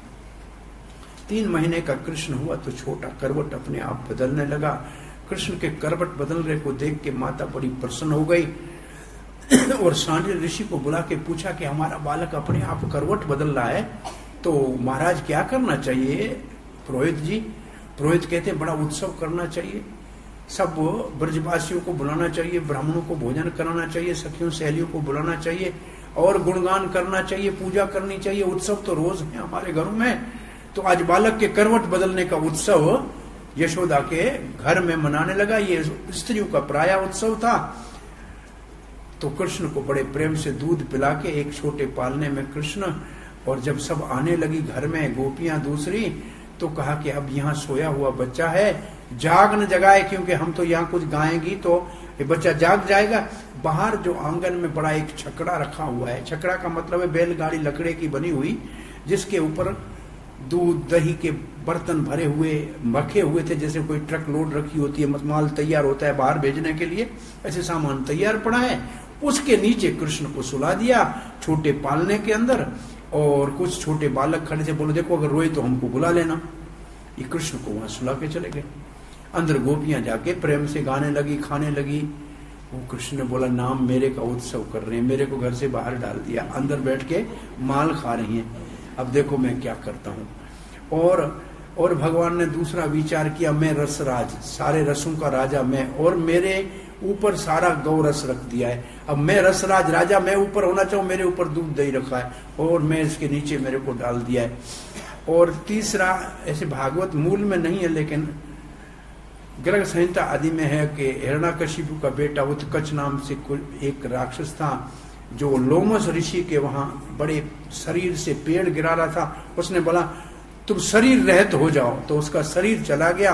3 महीने का कृष्ण हुआ तो छोटा करवट अपने आप बदलने लगा। कृष्ण के करवट बदलने को देख के माता बड़ी प्रसन्न हो गई और सांडिल्य ऋषि को बुला के पूछा कि हमारा बालक अपने आप करवट बदल रहा है, तो महाराज क्या करना चाहिए? पुरोहित जी, पुरोहित कहते हैं बड़ा उत्सव करना चाहिए, सब ब्रजवासियों को बुलाना चाहिए, ब्राह्मणों को भोजन कराना चाहिए, सखियों सहेलियों को बुलाना चाहिए और गुणगान करना चाहिए, पूजा करनी चाहिए। उत्सव तो रोज है हमारे घरों में, तो आज बालक के करवट बदलने का उत्सव यशोदा के घर में मनाने लगा। ये स्त्रियों का प्राय उत्सव था। तो कृष्ण को बड़े प्रेम से दूध पिला के एक छोटे पालने में कृष्ण, और जब सब आने लगी घर में गोपियां दूसरी, तो कहा कि अब यहाँ सोया हुआ बच्चा है, जाग न जगाए, क्योंकि हम तो यहाँ कुछ गाएंगी तो ये बच्चा जाग जाएगा। बाहर जो आंगन में बड़ा एक छकड़ा रखा हुआ है, छकड़ा का मतलब है बैलगाड़ी लकड़े की बनी हुई, जिसके ऊपर दूध दही के बर्तन भरे हुए रखे हुए थे, जैसे कोई ट्रक लोड रखी होती है, माल तैयार होता है बाहर भेजने के लिए, ऐसे सामान तैयार पड़ा है। उसके नीचे कृष्ण को सुला दिया छोटे पालने के अंदर, और कुछ छोटे बालक खड़े थे, बोले देखो अगर रोए तो हमको बुला लेना। ये कृष्ण को वहां सुला के चले गए। अंदर गोपियां जाके प्रेम से गाने लगी, खाने लगी। वो कृष्ण ने बोला नाम मेरे का उत्सव कर रहे हैं, मेरे को घर से बाहर डाल दिया, अंदर बैठ के माल खा रही हैं, अब देखो मैं क्या करता हूँ। और भगवान ने दूसरा विचार किया, मैं रसराज, सारे रसों का राजा मैं, और मेरे ऊपर सारा गौ रस रख दिया है, अब मैं रसराज राजा, मैं ऊपर होना चाहूँ, मेरे ऊपर दूध दही रखा है और मैं इसके नीचे मेरे को डाल दिया है। और तीसरा, ऐसे भागवत मूल में नहीं है लेकिन गर्ग संहिता आदि में है कि हिरण्यकशिपु का बेटा उत्कच नाम से एक राक्षस था, जो लोमस ऋषि के वहां बड़े शरीर से पेड़ गिरा रहा था। उसने बोला तुम शरीर रहित हो जाओ, तो उसका शरीर चला गया।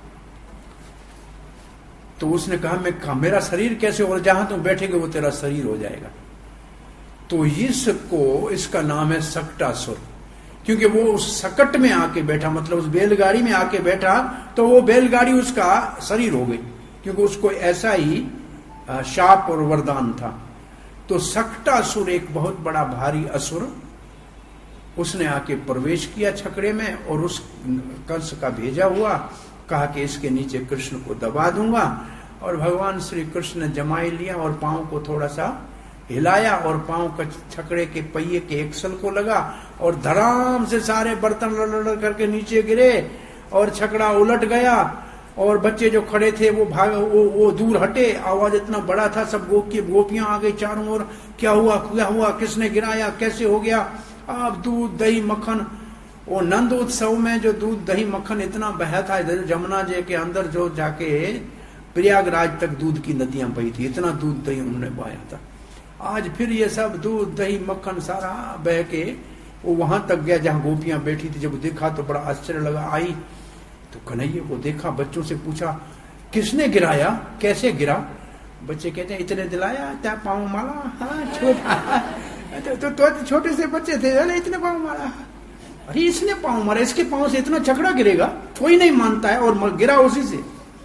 तो उसने कहा मेरा शरीर कैसे होगा, जहां तुम बैठेगे वो तेरा शरीर हो जाएगा। तो इसका नाम है सक्टासुर, क्योंकि वो उस सकट में आके बैठा, मतलब उस बैलगाड़ी में आके बैठा, तो वो बैलगाड़ी उसका शरीर हो गई, क्योंकि उसको ऐसा ही शाप और वरदान था। तो सक्टासुर एक बहुत बड़ा भारी असुर, उसने आके प्रवेश किया छकड़े में, और उस कंस का भेजा हुआ कहा कि इसके नीचे कृष्ण को दबा दूंगा। और भगवान श्री कृष्ण ने जमाई लिया और पांव को थोड़ा सा हिलाया, और पांव का छकड़े के पहिए के एक्सल को लगा, और धड़ाम से सारे बर्तन लड़ करके नीचे गिरे, और छकड़ा उलट गया। और बच्चे जो खड़े थे वो दूर हटे, आवाज इतना बड़ा था, सब गोपियां आ गई चारों ओर, क्या हुआ, किसने गिराया, कैसे हो गया। अब दूध दही मक्खन, वो नंद उत्सव में जो दूध दही मक्खन इतना बहा था, जमुना जी के अंदर जो जाके प्रयागराज तक दूध की नदियां बही थी, इतना दूध दही उन्होंने बहाया था। आज फिर ये सब दूध दही मक्खन सारा बह के वो वहां तक गया जहां गोपियां बैठी थी। जब देखा तो बड़ा आश्चर्य लगा, आई तो कन्हैया को देखा, बच्चों से पूछा किसने गिराया, कैसे गिरा। बच्चे कहते हैं इतने दिलाया, क्या पाँव मारा, हाँ छोटा तो छोटे से बच्चे थे, अरे इतने पाँव मारा, अरे इसने पाँव मारा, इसके पाँव से इतना छकड़ा गिरेगा, कोई नहीं मानता है, और गिरा उसी से।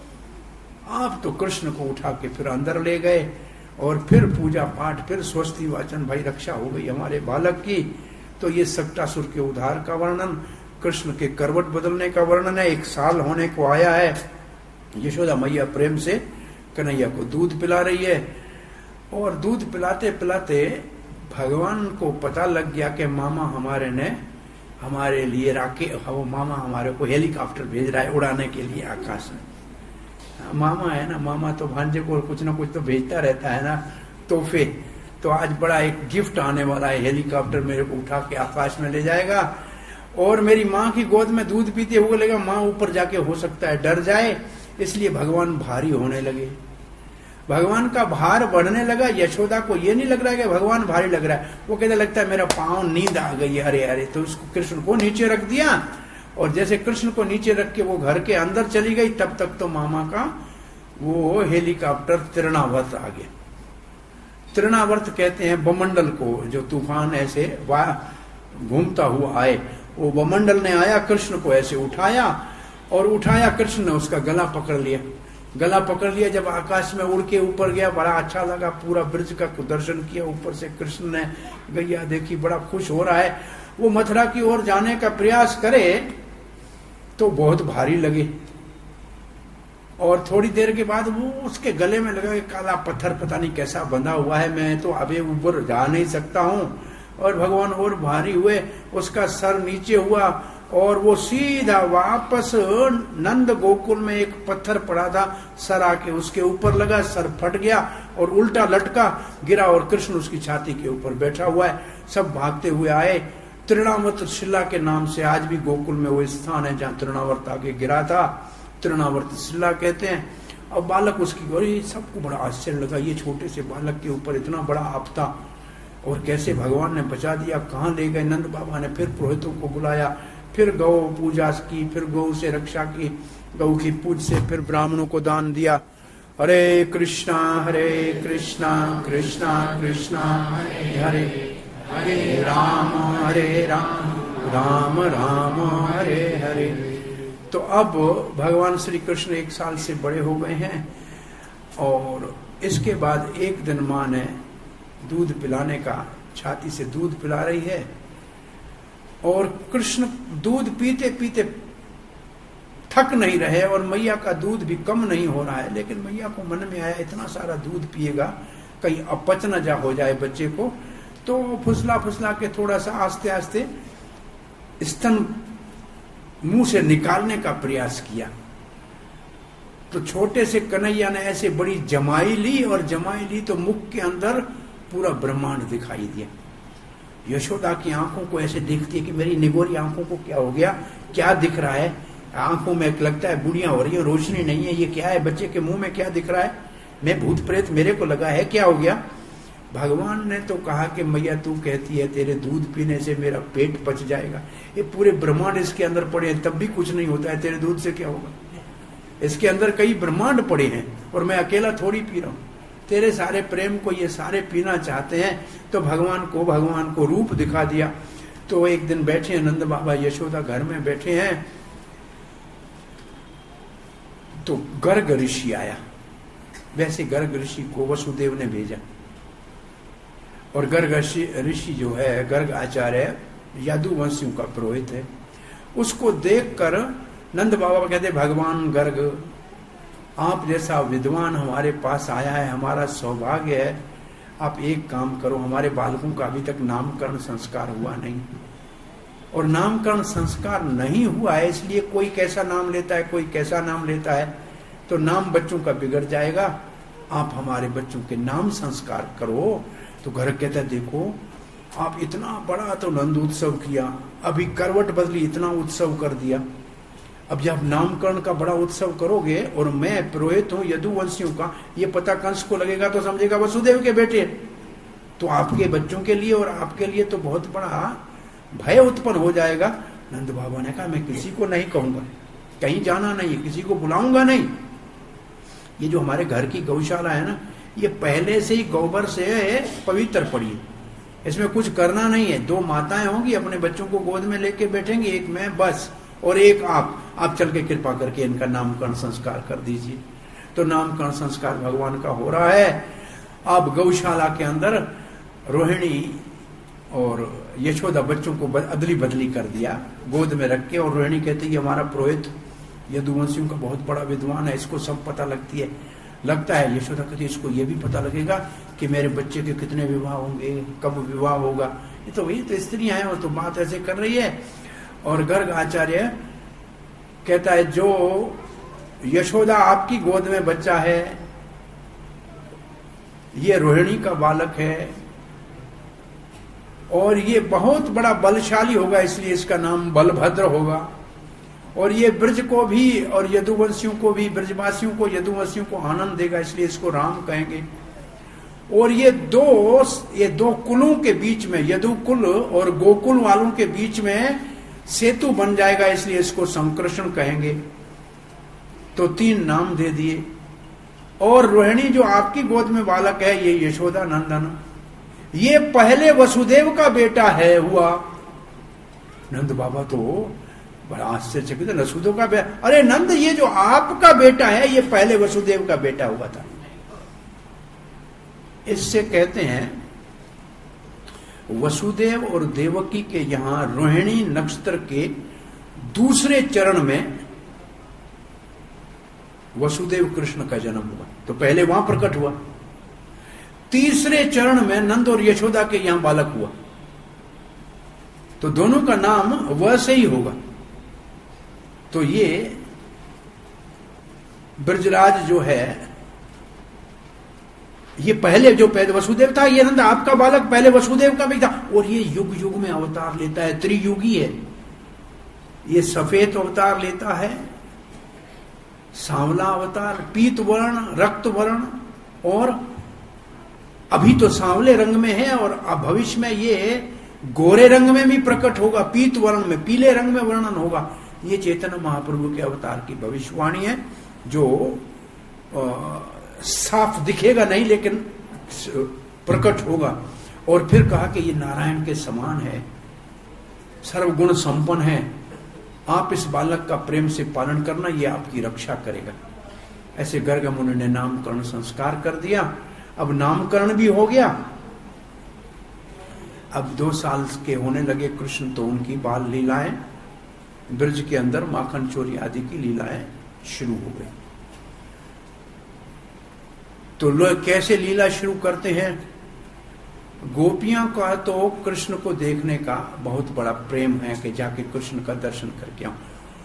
आप तो कृष्ण को उठा के फिर अंदर ले गए, और फिर पूजा पाठ, फिर स्वस्ति वाचन, भाई रक्षा हो गई हमारे बालक की। तो ये सक्टासुर के उद्धार का वर्णन, कृष्ण के करवट बदलने का वर्णन है। 1 साल होने को आया है, यशोदा मैया प्रेम से कन्हैया को दूध पिला रही है, और दूध पिलाते पिलाते भगवान को पता लग गया कि मामा हमारे ने हमारे लिए वो मामा हमारे को हेलीकॉप्टर भेज रहा है उड़ाने के लिए आकाश में। मामा है ना, मामा तो भांजे को कुछ ना कुछ तो भेजता रहता है ना तोहफे। तो आज बड़ा एक गिफ्ट आने वाला है, हेलीकॉप्टर मेरे को उठा के आकाश में ले जाएगा, और मेरी माँ की गोद में दूध पीते हुए लगेगा, माँ ऊपर जाके हो सकता है डर जाए, इसलिए भगवान भारी होने लगे। भगवान का भार बढ़ने लगा। यशोदा को ये नहीं लग रहा है कि भगवान भारी लग रहा है, वो कहते लगता है मेरा पाँव, नींद आ गई, अरे अरे। तो उसको कृष्ण को नीचे रख दिया, और जैसे कृष्ण को नीचे रख के वो घर के अंदर चली गई, तब तक तो मामा का वो हेलीकॉप्टर तृणावर्त आ गया। तृणावर्त कहते हैं बमंडल को, जो तूफान ऐसे घूमता हुआ आए, वो बमंडल ने आया, कृष्ण को ऐसे उठाया, और उठाया कृष्ण ने उसका गला पकड़ लिया। गला पकड़ लिया, जब आकाश में उड़ के ऊपर गया, बड़ा अच्छा लगा, पूरा ब्रिज का दर्शन किया ऊपर से। कृष्ण ने गैया देखी, बड़ा खुश हो रहा है। वो मथुरा की ओर जाने का प्रयास करे तो बहुत भारी लगे, और थोड़ी देर के बाद वो उसके गले में लगा कि काला पत्थर पता नहीं कैसा बंधा हुआ है, मैं तो अभी ऊपर जा नहीं सकता हूँ। और भगवान और भारी हुए, उसका सर नीचे हुआ, और वो सीधा वापस नंद गोकुल में एक पत्थर पड़ा था, सर आके उसके ऊपर लगा, सर फट गया और उल्टा लटका गिरा, और कृष्ण उसकी छाती के ऊपर बैठा हुआ है। सब भागते हुए आए। तृणावर्त शिला के नाम से आज भी गोकुल में वो स्थान है जहाँ तृणावर्त आके गिरा था, तृणावर्त शिला कहते हैं। अब बालक उसकी, और ये सबको बड़ा आश्चर्य लगा, ये छोटे से बालक के ऊपर इतना बड़ा आपदा, और कैसे भगवान ने बचा दिया, कहाँ ले गए। नंद बाबा ने फिर पुरोहितों को बुलाया, फिर गौ पूजा की, फिर गौ से रक्षा की, गौ की पूज से फिर ब्राह्मणों को दान दिया। हरे कृष्णा कृष्णा कृष्णा हरे हरे, हरे राम राम राम हरे हरे। तो अब भगवान श्री कृष्ण 1 साल से बड़े हो गए हैं और इसके बाद एक दिन माँ ने दूध पिलाने का, छाती से दूध पिला रही है और कृष्ण दूध पीते पीते थक नहीं रहे और मैया का दूध भी कम नहीं हो रहा है, लेकिन मैया को मन में आया इतना सारा दूध पिएगा कहीं अपच न जा हो जाए बच्चे को, तो फुसला फुसला के थोड़ा सा आस्ते आस्ते स्तन मुंह से निकालने का प्रयास किया। तो छोटे से कन्हैया ने ऐसे बड़ी जमाई ली और जमाई ली तो मुख के अंदर पूरा ब्रह्मांड दिखाई दिया। यशोदा की आंखों को ऐसे देखती है कि मेरी निगोरी आंखों को क्या हो गया, क्या दिख रहा है, आंखों में लगता है बुढ़िया हो रही है, रोशनी नहीं है, ये क्या है, बच्चे के मुंह में क्या दिख रहा है, मैं भूत प्रेत मेरे को लगा है, क्या हो गया। भगवान ने तो कहा कि मैया तू कहती है तेरे दूध पीने से मेरा पेट पच जाएगा, ये पूरे ब्रह्मांड इसके अंदर पड़े हैं तब भी कुछ नहीं होता है, तेरे दूध से क्या होगा, इसके अंदर कई ब्रह्मांड पड़े हैं और मैं अकेला थोड़ी पी रहा हूं, तेरे सारे प्रेम को ये सारे पीना चाहते हैं। तो भगवान को रूप दिखा दिया। तो एक दिन बैठे हैं नंद बाबा यशोदा घर में बैठे हैं, तो गर्ग ऋषि आया। वैसे गर्ग ऋषि को वसुदेव ने भेजा और गर्ग ऋषि जो है, गर्ग आचार्य यादुवंशियों का पुरोहित है, उसको देखकर नंद बाबा कहते भगवान गर्ग आप जैसा विद्वान हमारे पास आया है, हमारा सौभाग्य है, आप एक काम करो, हमारे बालकों का अभी तक नामकरण संस्कार हुआ नहीं और नामकरण संस्कार नहीं हुआ है, इसलिए कोई कैसा नाम लेता है कोई कैसा नाम लेता है, तो नाम बच्चों का बिगड़ जाएगा, आप हमारे बच्चों के नाम संस्कार करो। तो घर कहता है देखो आप इतना बड़ा तो नंद उत्सव किया, अभी करवट बदली इतना उत्सव कर दिया, अब जब नामकरण का बड़ा उत्सव करोगे और मैं पुरोहित हूं यदुवंशियों का, ये पता कंस को लगेगा तो समझेगा वसुदेव के बेटे, तो आपके बच्चों के लिए और आपके लिए तो बहुत बड़ा भय उत्पन्न हो जाएगा। नंद बाबा ने कहा मैं किसी को नहीं कहूंगा, कहीं जाना नहीं, किसी को बुलाऊंगा नहीं। ये जो हमारे घर की गौशाला है ना, ये पहले से ही गोबर से पवित्र पड़ी है, इसमें कुछ करना नहीं है। 2 माताएं होंगी, अपने बच्चों को गोद में लेके बैठेंगी, एक मैं बस और एक आप चल के कृपा करके इनका नामकरण संस्कार कर दीजिए। तो नामकरण संस्कार भगवान का हो रहा है। अब गौशाला के अंदर रोहिणी और यशोदा बच्चों को अदली बदली कर दिया, गोद में रख के, और रोहिणी कहती है हमारा पुरोहित यदुवंशियों का बहुत बड़ा विद्वान है, इसको सब पता लगता है। यशोदा कहती है इसको ये भी पता लगेगा कि मेरे बच्चे के कितने विवाह होंगे, कब विवाह होगा, ये तो वही तो स्त्रियां हैं, वो तो बात ऐसे कर रही है। और गर्ग आचार्य कहता है जो यशोदा आपकी गोद में बच्चा है ये रोहिणी का बालक है और ये बहुत बड़ा बलशाली होगा, इसलिए इसका नाम बलभद्र होगा, और ये ब्रज को भी और यदुवंशियों को भी, ब्रजवासियों को यदुवंशियों को आनंद देगा, इसलिए इसको राम कहेंगे। और ये दो कुलों के बीच में, यदुकुल और गोकुल वालों के बीच में सेतु बन जाएगा, इसलिए इसको संकृष्ण कहेंगे। तो 3 नाम दे दिए। और रोहिणी जो आपकी गोद में बालक है ये यशोदा नंदन, ये पहले वसुदेव का बेटा है हुआ। नंद बाबा तो बड़ा आश्चर्यचकित, वसुदेव का बेटा, अरे नंद ये जो आपका बेटा है ये पहले वसुदेव का बेटा हुआ था। इससे कहते हैं वसुदेव और देवकी के यहां रोहिणी नक्षत्र के दूसरे चरण में वसुदेव कृष्ण का जन्म हुआ, तो पहले वहां प्रकट हुआ। तीसरे चरण में नंद और यशोदा के यहां बालक हुआ, तो दोनों का नाम वैसे ही होगा। तो ये ब्रजराज जो है ये पहले जो पहले वसुदेव था, ये नंद आपका बालक पहले वसुदेव का भी था, और ये युग युग में अवतार लेता है, त्रियुगी है। ये सफेद अवतार लेता है, सांवला अवतार, पीत वर्ण, रक्त वर्ण, और अभी तो सांवले रंग में है और अब भविष्य में ये गोरे रंग में भी प्रकट होगा, पीत वर्ण में, पीले रंग में वर्णन होगा। ये चैतन्य महाप्रभु के अवतार की भविष्यवाणी है, जो साफ दिखेगा नहीं लेकिन प्रकट होगा। और फिर कहा कि ये नारायण के समान है, सर्वगुण संपन्न है, आप इस बालक का प्रेम से पालन करना, ये आपकी रक्षा करेगा। ऐसे गर्ग मुनि ने नामकरण संस्कार कर दिया। अब नामकरण भी हो गया। अब 2 साल के होने लगे कृष्ण, तो उनकी बाल लीलाएं, ब्रज के अंदर माखन चोरी आदि की लीलाएं शुरू हो गई। तो लोग कैसे लीला शुरू करते हैं? गोपियां का तो कृष्ण को देखने का बहुत बड़ा प्रेम है कि जाके कृष्ण का दर्शन करके आऊं।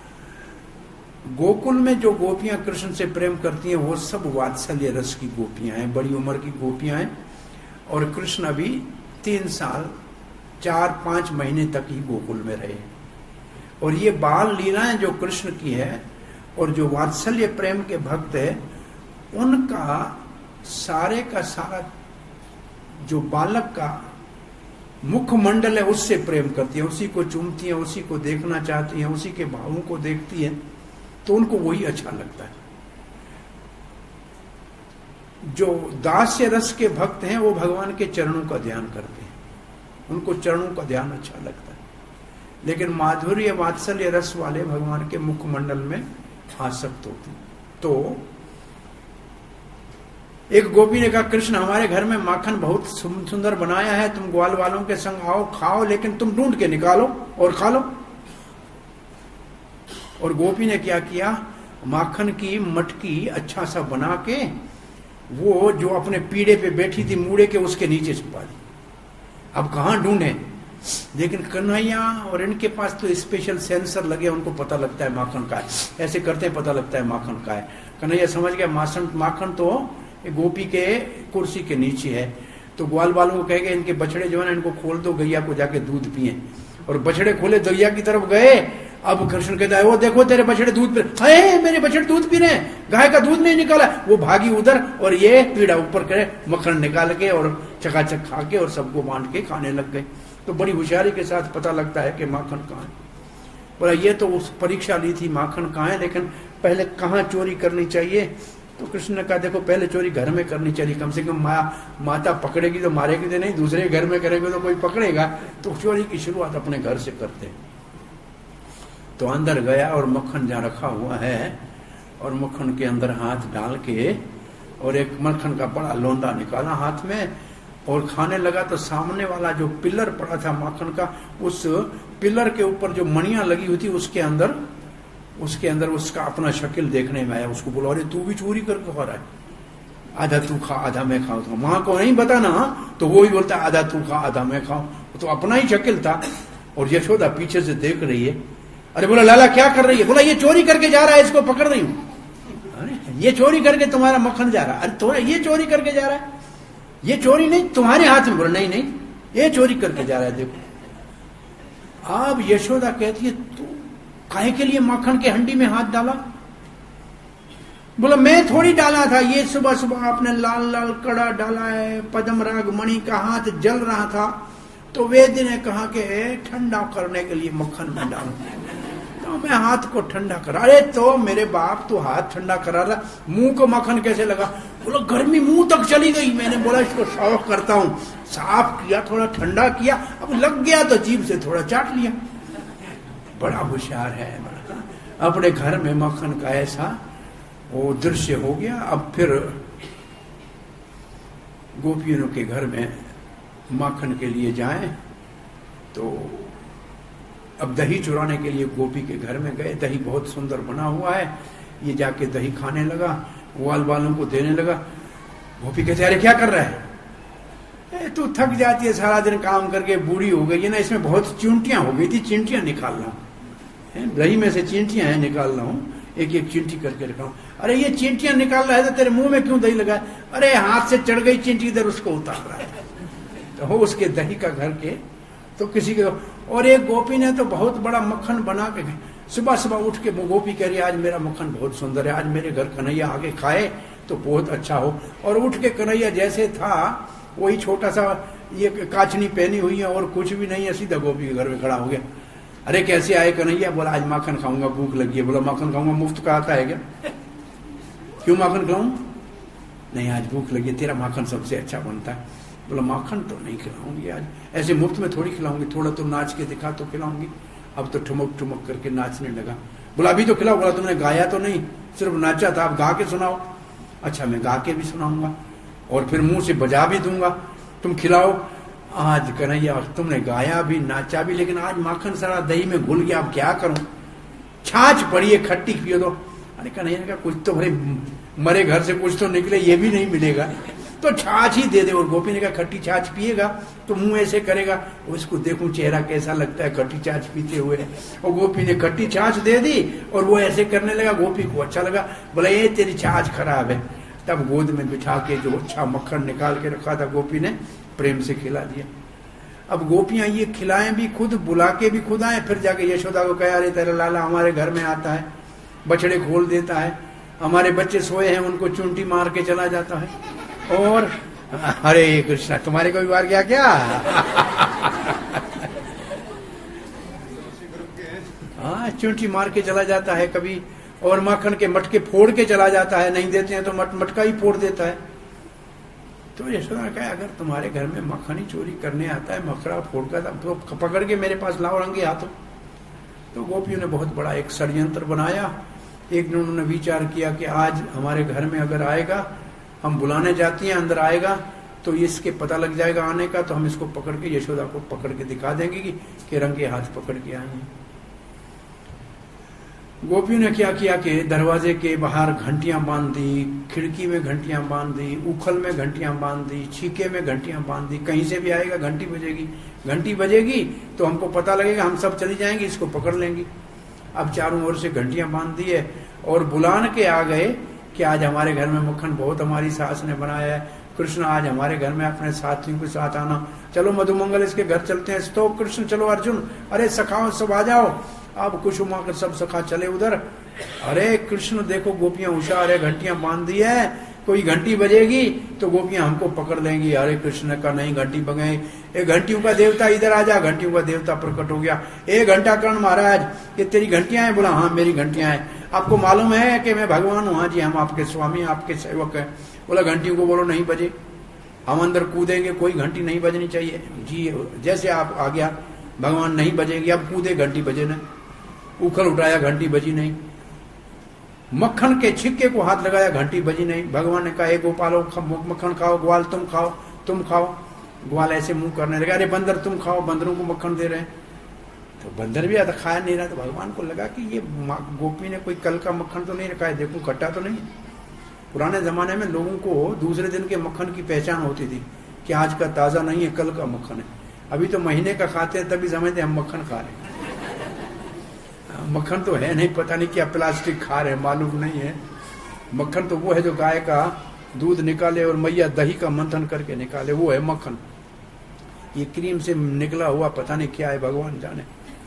गोकुल में जो गोपियां कृष्ण से प्रेम करती हैं वो सब वात्सल्य रस की गोपियां हैं, बड़ी उम्र की गोपियां हैं। और कृष्ण अभी 3 साल 4-5 महीने तक ही गोकुल में रहे। और ये बाल लीलाएं जो कृष्ण की है और जो वात्सल्य प्रेम के भक्त है, उनका सारे का सारा जो बालक का मुखमंडल है उससे प्रेम करती है, उसी को चूमती है, उसी को देखना चाहती है, उसी के भावों को देखती है, तो उनको वही अच्छा लगता है। जो दास्य रस के भक्त हैं वो भगवान के चरणों का ध्यान करते हैं, उनको चरणों का ध्यान अच्छा लगता है। लेकिन माधुर्य वात्सल्य रस वाले भगवान के मुखमंडल में आसक्त होते। तो एक गोपी ने कहा, कृष्ण हमारे घर में माखन बहुत सुंदर बनाया है, तुम ग्वाल वालों के संग आओ, खाओ, लेकिन तुम ढूंढ के निकालो और खा लो। और गोपी ने क्या किया, माखन की मटकी अच्छा सा बना के वो जो अपने पीढ़े पे बैठी थी मूड़े के, उसके नीचे छुपा दी। अब कहां ढूंढे? लेकिन कन्हैया और इनके पास तो स्पेशल सेंसर लगे, उनको पता लगता है माखन का है, ऐसे करते हैं पता लगता है माखन का है। कन्हैया समझ गया माखन तो गोपी के कुर्सी के नीचे है। तो ग्वाल वालों को कहेगा इनके बछड़े जो है इनको खोल दो, गैया को जाके दूध पिए। और बछड़े खोले, गैया की तरफ गए। अब कृष्ण कहता है, वो देखो तेरे बछड़े दूध पी रहे, मेरे बछड़े दूध पी रहे हैं, गाय का दूध नहीं निकाला। वो भागी उधर और ये पीड़ा ऊपर करे, मक्खन निकाल के और चकाचक खा के और सबको बांट के खाने लग गए। तो बड़ी होशियारी के साथ पता लगता है कि माखन कहाँ है। बोला ये तो उस परीक्षा ली थी माखन कहाँ है, लेकिन पहले कहाँ चोरी करनी चाहिए। तो कृष्ण ने कहा देखो पहले चोरी घर में करनी चाहिए, कम से कम माता पकड़ेगी तो मारेगी तो नहीं, दूसरे घर में करेंगे तो कोई पकड़ेगा। तो चोरी की शुरुआत अपने घर से करते हैं। तो अंदर गया और मक्खन जहाँ रखा हुआ है और मक्खन के अंदर हाथ डाल के और एक मक्खन का बड़ा लोंदा निकाला हाथ में और खाने लगा। तो सामने वाला जो पिलर पड़ा था माखन का, उस पिलर के ऊपर जो मणियां लगी हुई थी उसके अंदर उसका अपना शक्ल देखने में आया। उसको बोला अरे तू भी चोरी करके खा रहा है, आधा तू खा आधा मैं खाऊं। तो माँ को नहीं बताना, तो वो ही बोलता है आधा तू खा आधा मैं खाऊं। तो अपना ही शक्ल था। और यशोदा पीछे से देख रही है। अरे बोला लाला क्या कर रही है? बोला ये चोरी करके जा रहा है, इसको पकड़ रही हूं। अरे ये चोरी करके तुम्हारा मक्खन जा रहा है। अरे तुम्हारा ये चोरी करके जा रहा है, ये चोरी नहीं तुम्हारे हाथ में। बोला नहीं ये चोरी करके जा रहा है, देखो। अब यशोदा कहती है तू काहे के लिए माखन के हंडी में हाथ डाला? बोला मैं थोड़ी डाला था, ये सुबह सुबह आपने लाल लाल कड़ा डाला है, पद्म राग मणि का हाथ जल रहा था, तो वैद्य ने कहा कि ठंडा करने के लिए मक्खन में डालो, तो मैं हाथ को ठंडा करा। अरे तो मेरे बाप तू हाथ ठंडा करा रहा, मुंह को मक्खन कैसे लगा? बोला गर्मी मुंह तक चली गई। मैंने बोला इसको साफ करता हूं, साफ किया, थोड़ा ठंडा किया, अब लग गया तो जीभ से थोड़ा चाट लिया। बड़ा होशियार है, बड़ा। अपने घर में मक्खन का ऐसा वो दृश्य हो गया। अब फिर गोपियों के घर में माखन के लिए जाएं तो अब दही चुराने के लिए गोपी के घर में गए। दही बहुत सुंदर बना हुआ है, ये जाके दही खाने लगा, ग्वाल वालों को देने लगा। गोपी कहते अरे क्या कर रहा है? तू थक जाती है सारा दिन काम करके, बूढ़ी हो गई है ना, इसमें बहुत चींटियां हो गई थी, चींटियां निकाल रहा हूं, दही में से चींटियां हैं निकाल रहा हूं, एक एक चींटी करके रखा हूं। अरे ये चींटियां निकाल रहा है तो तेरे मुंह में क्यों दही लगा? अरे हाथ से चढ़ गई चींटी, इधर उसको उतार रहा है। तो हो उसके दही का घर के तो किसी के। और एक गोपी ने तो बहुत बड़ा मक्खन बना के, सुबह सुबह उठ के गोपी कह रही आज मेरा मक्खन बहुत सुंदर है, आज मेरे घर कन्हैया आगे खाए तो बहुत अच्छा हो। और उठ के कन्हैया जैसे था वही छोटा सा ये काचनी पहनी हुई है और कुछ भी नहीं है, सीधा गोपी के घर में खड़ा हो गया। अरे कैसे आए कन्हैया? बोला आज माखन खाऊंगा, भूख लगी है। बोला माखन खाऊंगा, मुफ्त का आता है क्या? क्यों माखन खाऊं? नहीं आज भूख लगी है, तेरा माखन सबसे अच्छा बनता है। बोला माखन तो नहीं खिलाऊंगी आज, ऐसे मुफ्त में थोड़ी खिलाऊंगी, थोड़ा तो नाच के दिखा तो खिलाऊंगी। अब तो ठुमक ठुमक करके नाचने लगा। बोला अभी तो खिलाओ। बोला तुमने गाया तो नहीं, सिर्फ नाचा था, आप गा के सुनाओ। अच्छा मैं गा के भी सुनाऊंगा और फिर मुंह से बजा भी दूंगा, तुम खिलाओ। आज कन्हैया तुमने गाया भी नाचा भी, लेकिन आज माखन सारा दही में घुल गया, अब क्या करूं? छाछ पड़ी है, खट्टी पियो दो। अरे कन्हैया ने कहा कुछ तो भाई मरे घर से कुछ तो निकले, ये भी नहीं मिलेगा तो छाछ ही दे दे। और गोपी ने कहा खट्टी छाछ पिएगा तो मुंह ऐसे करेगा, उसको देखूं चेहरा कैसा लगता है खट्टी छाछ पीते हुए। और गोपी ने खट्टी छाछ दे दी और वो ऐसे करने लगा, गोपी को अच्छा लगा। बोला ये तेरी छाछ खराब है। तब गोद में बिठा के जो अच्छा मक्खन निकाल के रखा था गोपी ने प्रेम से खिला दिया। अब गोपियां ये खिलाएं भी खुद, बुला के भी खुद आए, फिर जाके यशोदा को कहा अरे तेरा लाला हमारे घर में आता है, बछड़े खोल देता है, हमारे बच्चे सोए हैं उनको चुंटी मार के चला जाता है। और हरे कृष्णा तुम्हारे को भी मार गया क्या? हाँ चुंटी मार के चला जाता है कभी, और माखन के मटके फोड़ के चला जाता है, नहीं देते हैं तो मटका ही फोड़ देता है। तो यशोदा ने कहा अगर तुम्हारे घर में मक्खन ही चोरी करने आता है, मकड़ा फोड़ कर तो पकड़ के मेरे पास लाओ रंगे हाथों। तो गोपियों ने बहुत बड़ा एक षड्यंत्र बनाया। एक दिन उन्होंने विचार किया कि आज हमारे घर में अगर आएगा, हम बुलाने जाती हैं, अंदर आएगा तो इसके पता लग जाएगा आने का, तो हम इसको पकड़ के यशोदा को पकड़ के दिखा देंगे कि रंगे हाथ पकड़ के आए हैं। गोपियों ने क्या किया कि दरवाजे के बाहर घंटियां बांध दी, खिड़की में घंटियां बांध दी, उखल में घंटियां बांध दी, छीके में घंटियां बांध दी। कहीं से भी आएगा घंटी बजेगी, घंटी बजेगी तो हमको पता लगेगा, हम सब चली जाएंगे, इसको पकड़ लेंगे। अब चारों ओर से घंटियां बांध दी है और बुलान के आ गए कि आज हमारे घर में मक्खन बहुत हमारी सास ने बनाया है, कृष्ण आज हमारे घर में अपने साथियों के साथ आना, चलो मधुमंगल इसके घर चलते हैं। तो कृष्ण चलो अर्जुन, अरे सखाओ सब आ जाओ। अब कुसुमा कर सब सखा चले उधर। अरे कृष्ण देखो गोपियां होशियार है, घंटियां बांध दी है, कोई घंटी बजेगी तो गोपियां हमको पकड़ लेंगी। अरे कृष्ण का नहीं घंटी बजाए, एक घंटियों का देवता इधर आ जा। घंटियों का देवता प्रकट हो गया। एक घंटा कर्ण महाराज ये तेरी घंटियां हैं? बोला हाँ मेरी घंटियां हैं। आपको मालूम है कि मैं भगवान हूँ? हाँ जी हम आपके स्वामी आपके सेवक हैं। बोला घंटियों को बोलो नहीं बजे, हम अंदर कूदेंगे, कोई घंटी नहीं बजनी चाहिए। जी जैसे आप आ गया भगवान नहीं बजेगी, अब कूदे घंटी बजे नहीं। उखल उठाया घंटी बजी नहीं, मक्खन के छिक्के को हाथ लगाया घंटी बजी नहीं। भगवान ने कहा ए गोपालो मक्खन खाओ, ग्वाल तुम खाओ, तुम खाओ। ग्वाल ऐसे मुंह करने लगा, अरे बंदर तुम खाओ, बंदरों को मक्खन दे रहे हैं। तो बंदर भी आता खाया नहीं रहा। तो भगवान को लगा कि ये गोपी ने कोई कल का मक्खन तो नहीं रखा है, देखो खट्टा तो नहीं। पुराने जमाने में लोगों को दूसरे दिन के मक्खन की पहचान होती थी कि आज का ताजा नहीं है, कल का मक्खन है। अभी तो महीने का खाते हैं तभी समझते हम मक्खन खा रहे हैं। मक्खन तो है नहीं, पता नहीं क्या प्लास्टिक खा रहे हैं, मालूम नहीं है। मक्खन तो वो है जो गाय का दूध निकाले और मैया दही का मंथन करके निकाले, वो है मक्खन। ये क्रीम से निकला हुआ पता नहीं क्या है, भगवान जाने।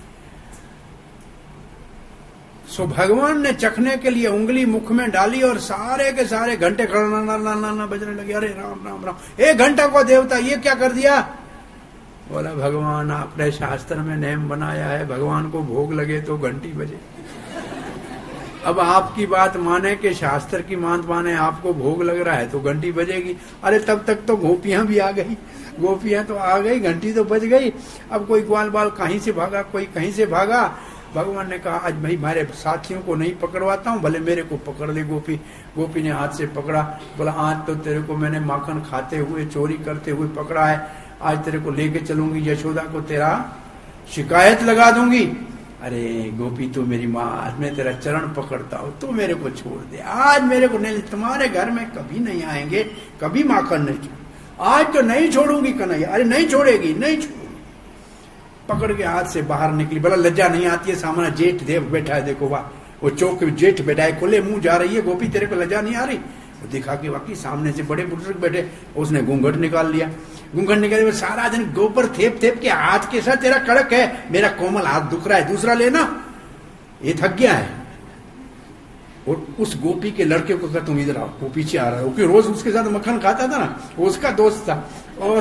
सो भगवान ने चखने के लिए उंगली मुख में डाली और सारे के सारे घंटे खड़ना बजने लगे। अरे राम राम राम, एक घंटा को देवता ये क्या कर दिया? बोला भगवान आपने शास्त्र में नियम बनाया है, भगवान को भोग लगे तो घंटी बजे। अब आपकी बात माने कि शास्त्र की बात माने, आपको भोग लग रहा है तो घंटी बजेगी। अरे तब तक तो गोपियां भी आ गई, गोपियां तो आ गई, घंटी तो बज गई। अब कोई ग्वाल बाल कहीं से भागा, कोई कहीं से भागा। भगवान ने कहा आज भाई मेरे साथियों को नहीं पकड़वाता हूँ, भले मेरे को पकड़ ले। गोपी ने हाथ से पकड़ा। बोला आज तो तेरे को मैंने माखन खाते हुए चोरी करते हुए पकड़ा है, आज तेरे को लेके चलूंगी यशोदा को, तेरा शिकायत लगा दूंगी। अरे गोपी तू मेरी माँ, आज मैं तेरा चरण पकड़ता हूँ, तू मेरे को छोड़ दे, आज मेरे को नहीं, तुम्हारे घर में कभी नहीं आएंगे, कभी माखन नहीं छोड़, आज तो नहीं छोड़ूंगी कन्हैया। अरे नहीं छोड़ेगी, नहीं छोड़ूंगी। पकड़ के हाथ से बाहर निकली। बोला लज्जा नहीं आती है? सामने जेठ देव बैठा है, देखो वाह, वो चौक जेठ बैठा है, खुले मुंह जा रही है गोपी, तेरे को लज्जा नहीं आ रही? वो दिखा के वाकई सामने से बड़े बुजुर्ग बैठे, उसने घूंघट निकाल लिया। घूंघट निकाले, सारा दिन गोबर थेप थेप के हाथ के साथ, तेरा कड़क है, मेरा कोमल हाथ दुख रहा है, दूसरा लेना, ये थक गया है। और उस गोपी के लड़के को कहा तुम इधर आओ, वो पीछे आ रहा है, क्योंकि रोज उसके साथ मक्खन खाता था ना, वो उसका दोस्त था। और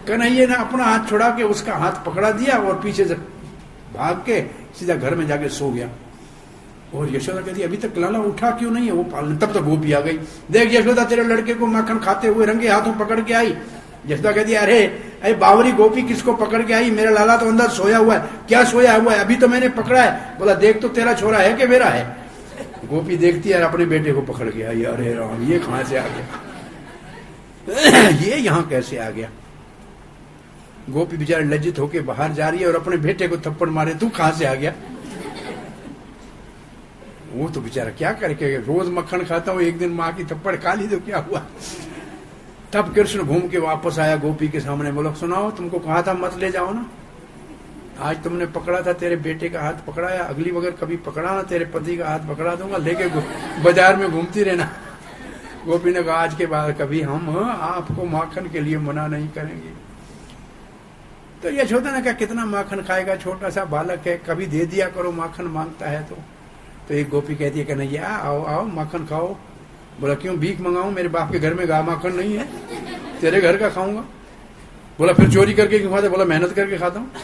कन्हैया ने अपना हाथ छुड़ा के उसका हाथ पकड़ा दिया और पीछे से भाग के सीधा घर में जाके सो गया। और यशोदा कहती अभी तक लाला उठा क्यों नहीं है वो पालने। तब तक गोपी आ गई, देख यशोदा तेरे लड़के को माखन खाते हुए रंगे हाथों पकड़ के आई। यशोदा कहती अरे बावरी गोपी किसको पकड़ के आई, मेरा लाला तो अंदर सोया हुआ है। क्या सोया हुआ है, अभी तो मैंने पकड़ा है। बोला देख तो तेरा छोरा है कि मेरा है। गोपी देखती है अपने बेटे को पकड़ के आई, अरे राम ये कहां से आ गया ये यहां कैसे आ गया। गोपी बेचारी लज्जित होके बाहर जा रही है और अपने बेटे को थप्पड़ मारे, तू कहां से आ गया। वो तो बेचारा क्या करके, रोज मक्खन खाता हूं, एक दिन माँ की थप्पड़ खा ली तो क्या हुआ। तब कृष्ण घूम के वापस आया गोपी के सामने, बोला सुनाओ तुमको कहा था मत ले जाओ ना, आज तुमने पकड़ा था, तेरे बेटे का हाथ पकड़ाया, अगली बगर कभी पकड़ा ना तेरे पति का हाथ पकड़ा दूंगा, लेके बाजार में घूमती रहना। गोपी ने कहा आज के बाद कभी हम आपको माखन के लिए मना नहीं करेंगे। तो यशोदा ने कहा कितना माखन खाएगा, छोटा सा बालक है, कभी दे दिया करो माखन मांगता है तो एक गोपी कहती है कन्हैया आओ आओ माखन खाओ। बोला क्यों भीख मंगाऊं, मेरे बाप के घर में गा माखन नहीं है, तेरे घर का खाऊंगा। बोला फिर चोरी करके क्यों खाता। बोला मेहनत करके खाता हूँ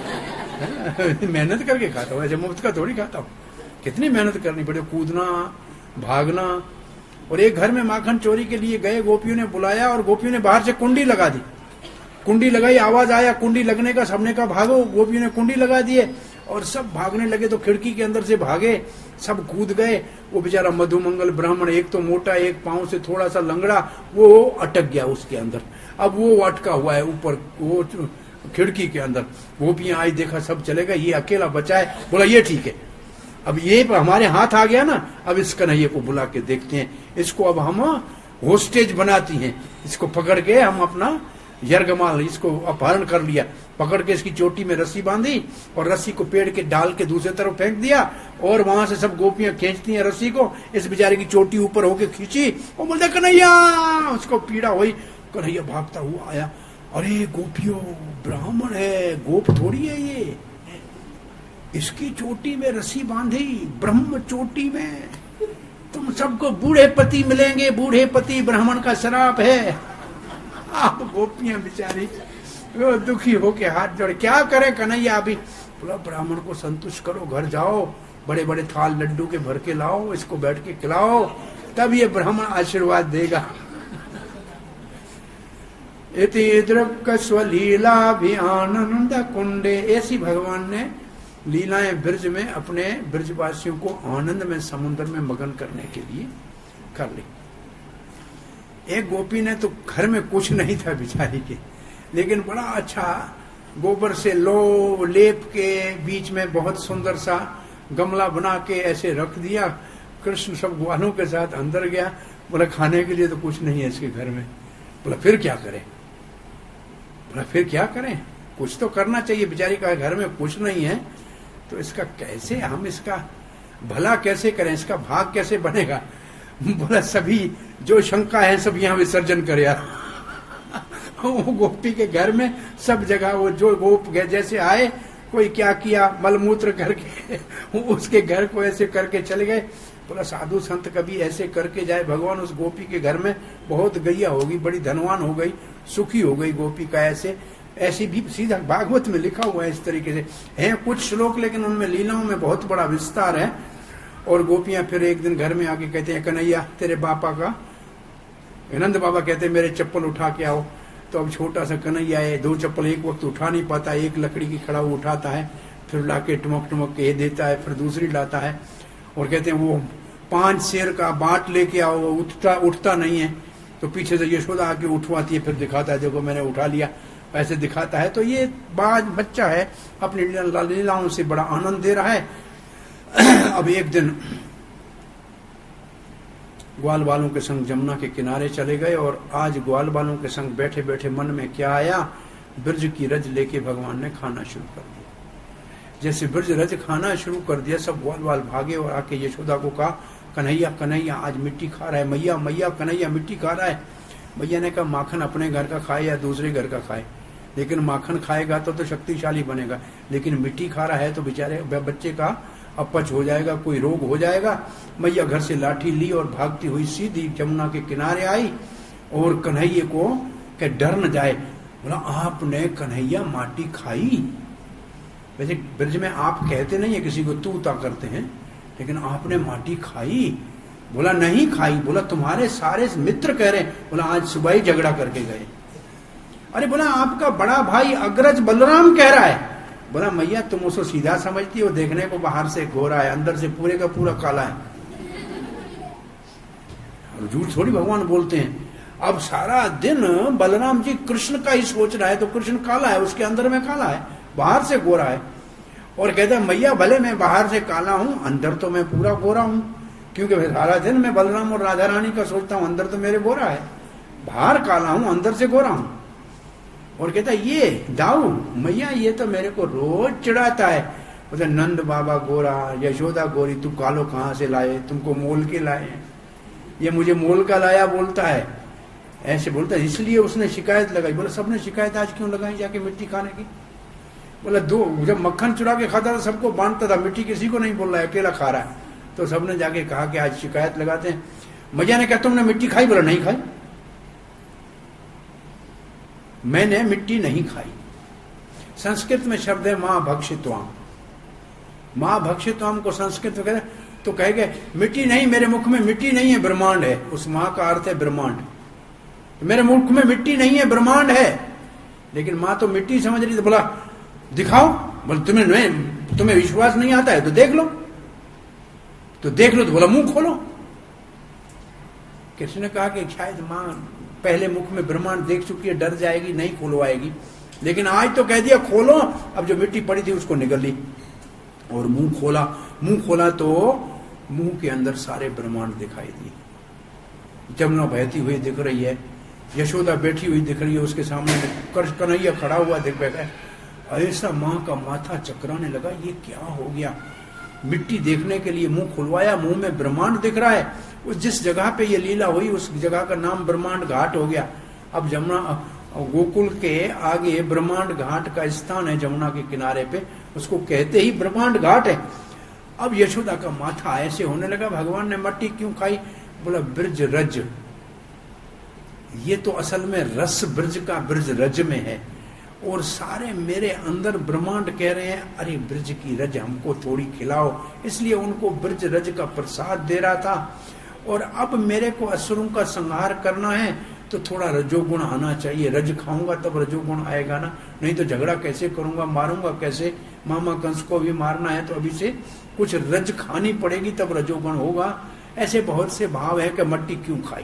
मेहनत करके खाता हूँ, ऐसे मुफ्त का थोड़ी खाता हूँ, कितनी मेहनत करनी पड़े, कूदना भागना। और एक घर में माखन चोरी के लिए गए, गोपियों ने बुलाया और गोपियों ने बाहर से कुंडी लगा दी, कुंडी लगाई, आवाज आया कुंडी लगने का, सबने कहा भागो। गोपियों ने कुंडी लगा दिए और सब भागने लगे तो खिड़की के अंदर से भागे, सब कूद गए। वो बेचारा मधुमंगल ब्राह्मण, एक तो मोटा एक पांव से थोड़ा सा लंगड़ा, वो अटक गया उसके अंदर। अब वो अटका हुआ है ऊपर वो खिड़की के अंदर। गोपियां आई, देखा सब चले गए, ये अकेला बचा है। बोला ये ठीक है, अब ये हमारे हाथ आ गया ना, अब इस कन्हैया को बुला के देखते हैं, इसको अब हम होस्टेज बनाती हैं, इसको पकड़ के हम अपना यरगमाल, इसको अपहरण कर लिया, पकड़ के इसकी चोटी में रस्सी बांधी और रस्सी को पेड़ के डाल के दूसरी तरफ फेंक दिया और वहां से सब गोपियां खींचती हैं रस्सी को, इस बेचारे की चोटी ऊपर होके खींची और बोलते कन्हैया, उसको पीड़ा हुई। कन्हैया भागता हुआ आया, अरे गोपियों ब्राह्मण है, गोप थोड़ी है ये, इसकी चोटी में रस्सी बांधी, ब्रह्म चोटी में, तुम सबको बूढ़े पति मिलेंगे, बूढ़े पति ब्राह्मण का श्राप है। आप गोपियां बेचारी वो दुखी होके हाथ जोड़े, क्या करे कन्हैया अभी। बोला ब्राह्मण को संतुष्ट करो, घर जाओ, बड़े बड़े थाल लड्डू के भर के लाओ, इसको बैठ के खिलाओ, तब ये ब्राह्मण आशीर्वाद देगा। इति दृक् स्वलीला भी आनंद कुंडे, ऐसी भगवान ने लीलाएं ब्रज में अपने ब्रजवासियों को आनंद में समुद्र में मगन करने के लिए कर ली। एक गोपी ने तो घर में कुछ नहीं था बिचारी के, लेकिन बड़ा अच्छा गोबर से लेप के बीच में बहुत सुंदर सा गमला बना के ऐसे रख दिया। कृष्ण सब ग्वालों के साथ अंदर गया, बोला खाने के लिए तो कुछ नहीं है इसके घर में। बोला फिर क्या करें, बोला फिर क्या करें, कुछ तो करना चाहिए, बेचारी का घर में कुछ नहीं है, तो इसका कैसे हम इसका भला कैसे करें, इसका भाग कैसे बनेगा। बोला सभी जो शंका है सब यहाँ विसर्जन कर यार। वो गोपी के घर में सब जगह वो जो गोप जैसे आए, कोई क्या किया मलमूत्र करके उसके घर को ऐसे करके चले गए। बोला साधु संत कभी ऐसे करके जाए, भगवान उस गोपी के घर में बहुत गैया होगी, बड़ी धनवान हो गई, सुखी हो गई गोपी का। ऐसी भी सीधा भागवत में लिखा हुआ है, इस तरीके से हैं कुछ श्लोक, लेकिन उनमें लीलाओं में बहुत बड़ा विस्तार है। और गोपियां फिर एक दिन घर में आके कहते हैं कन्हैया तेरे बापा का, नंद बाबा कहते हैं मेरे चप्पल उठा के आओ। तो अब छोटा सा कन्हैया है, दो चप्पल एक वक्त उठा नहीं पाता, एक लकड़ी की खड़ा वो उठाता है, फिर लाके टुमक टुमक के देता है, फिर दूसरी लाता है। और कहते हैं वो 5 शेर का बाट लेके आओ, उठता नहीं है, तो पीछे से यशोदा आके उठवाती है, फिर दिखाता है देखो मैंने उठा लिया, ऐसे दिखाता है। तो ये बाज बच्चा है, अपनी लीलाओं से बड़ा आनंद दे रहा है। अब एक दिन ग्वाल बालों के संग जमुना के किनारे चले गए, और आज ग्वाल बालों के संग बैठे बैठे मन में क्या आया, ब्रज की रज लेके भगवान ने खाना शुरू कर दिया। जैसे ब्रज रज खाना शुरू कर दिया, सब ग्वाल बाल भागे और आके यशोदा को कहा कन्हैया कन्हैया आज मिट्टी खा रहा है, मैया मैया कन्हैया मिट्टी खा रहा है। मैया ने कहा माखन अपने घर का खाए या दूसरे घर का खाए, लेकिन माखन खाएगा तो शक्तिशाली बनेगा, लेकिन मिट्टी खा रहा है तो बेचारे बच्चे का अपच हो जाएगा, कोई रोग हो जाएगा। मैया घर से लाठी ली और भागती हुई सीधी जमुना के किनारे आई, और कन्हैया को के डर न जाए बोला आपने कन्हैया माटी खाई? वैसे ब्रज में आप कहते नहीं है किसी को, तू ता करते हैं, लेकिन आपने माटी खाई? बोला नहीं खाई। बोला तुम्हारे सारे मित्र कह रहे हैं। बोला आज सुबह ही झगड़ा करके गए। अरे बोला आपका बड़ा भाई अग्रज बलराम कह रहा है। बोला मैया तुम उसको सीधा समझती हो, देखने को बाहर से गोरा है, अंदर से पूरे का पूरा काला है। और झूठ थोड़ी भगवान बोलते हैं। अब सारा दिन बलराम जी कृष्ण का ही सोच रहा है, तो कृष्ण काला है, उसके अंदर में काला है, बाहर से गोरा है। और कहता है मैया भले मैं बाहर से काला हूं, अंदर तो मैं पूरा गोरा हूं, क्योंकि सारा दिन मैं बलराम और राधा रानी का सोचता हूं, अंदर तो मेरे गोरा है, बाहर काला हूं, अंदर से गोरा हूं। और कहता ये दाऊ मैया ये तो मेरे को रोज चिढ़ाता है। बोले नंद बाबा गोरा, यशोदा गोरी, तू कालो कहां से लाए, तुमको मोल के लाए? ये मुझे मोल का लाया बोलता है, ऐसे बोलता है। इसलिए उसने शिकायत लगाई। बोला सबने शिकायत आज क्यों लगाई जाके मिट्टी खाने की? बोला दो, जब मक्खन चुरा के खाता था सबको बांटता था, मिट्टी किसी को नहीं बोल रहा है, अकेला खा रहा है। तो सबने जाके कहा कि आज शिकायत लगाते हैं। मैया ने कहा तुमने मिट्टी खाई? बोला नहीं खाई, मैंने मिट्टी नहीं खाई। संस्कृत में शब्द है मां भक्षित्वाम। मां भक्षित्वाम को संस्कृत में कहते तो कहेंगे मिट्टी नहीं, मेरे मुख में मिट्टी नहीं है, ब्रह्मांड है। उस मां का अर्थ है ब्रह्मांड। मेरे मुख में मिट्टी नहीं है, ब्रह्मांड है। लेकिन मां तो मिट्टी समझ रही। तो बोला दिखाओ। बोले तुम्हें विश्वास नहीं आता है तो देख लो। तो देख लो। तो बोला मुंह खोलो। कृष्ण ने कहा कि शायद मां पहले मुख में ब्रह्मांड देख चुकी है, डर जाएगी, नहीं खुलवाएगी। लेकिन आज तो कह दिया खोलो। अब जो मिट्टी पड़ी थी उसको निगल ली और मुंह खोला। मुंह खोला तो मुंह के अंदर सारे ब्रह्मांड दिखाई दिए। जमुना बहती हुई दिख रही है, यशोदा बैठी हुई दिख रही है, उसके सामने कन्हैया खड़ा हुआ दिख बैठा है। ऐसा मां का माथा चकराने लगा, ये क्या हो गया? मिट्टी देखने के लिए मुंह खुलवाया, मुंह में ब्रह्मांड दिख रहा है। उस जिस जगह पे ये लीला हुई उस जगह का नाम ब्रह्मांड घाट हो गया। अब जमुना गोकुल के आगे ब्रह्मांड घाट का स्थान है, जमुना के किनारे पे, उसको कहते ही ब्रह्मांड घाट है। अब यशोदा का माथा ऐसे होने लगा, भगवान ने मट्टी क्यों खाई? बोला ब्रज रज, ये तो असल में रस ब्रज का ब्रज रज में है। और सारे मेरे अंदर ब्रह्मांड कह रहे हैं अरे ब्रज की रज हमको थोड़ी खिलाओ, इसलिए उनको ब्रज रज का प्रसाद दे रहा था। और अब मेरे को असुरों का संहार करना है तो थोड़ा रजोगुण आना चाहिए, रज खाऊंगा तब रजोगुण आएगा ना, नहीं तो झगड़ा कैसे करूंगा, मारूंगा कैसे? मामा कंस को भी मारना है तो अभी से कुछ रज खानी पड़ेगी तब रजोगुण होगा। ऐसे बहुत से भाव है कि मट्टी क्यों खाई।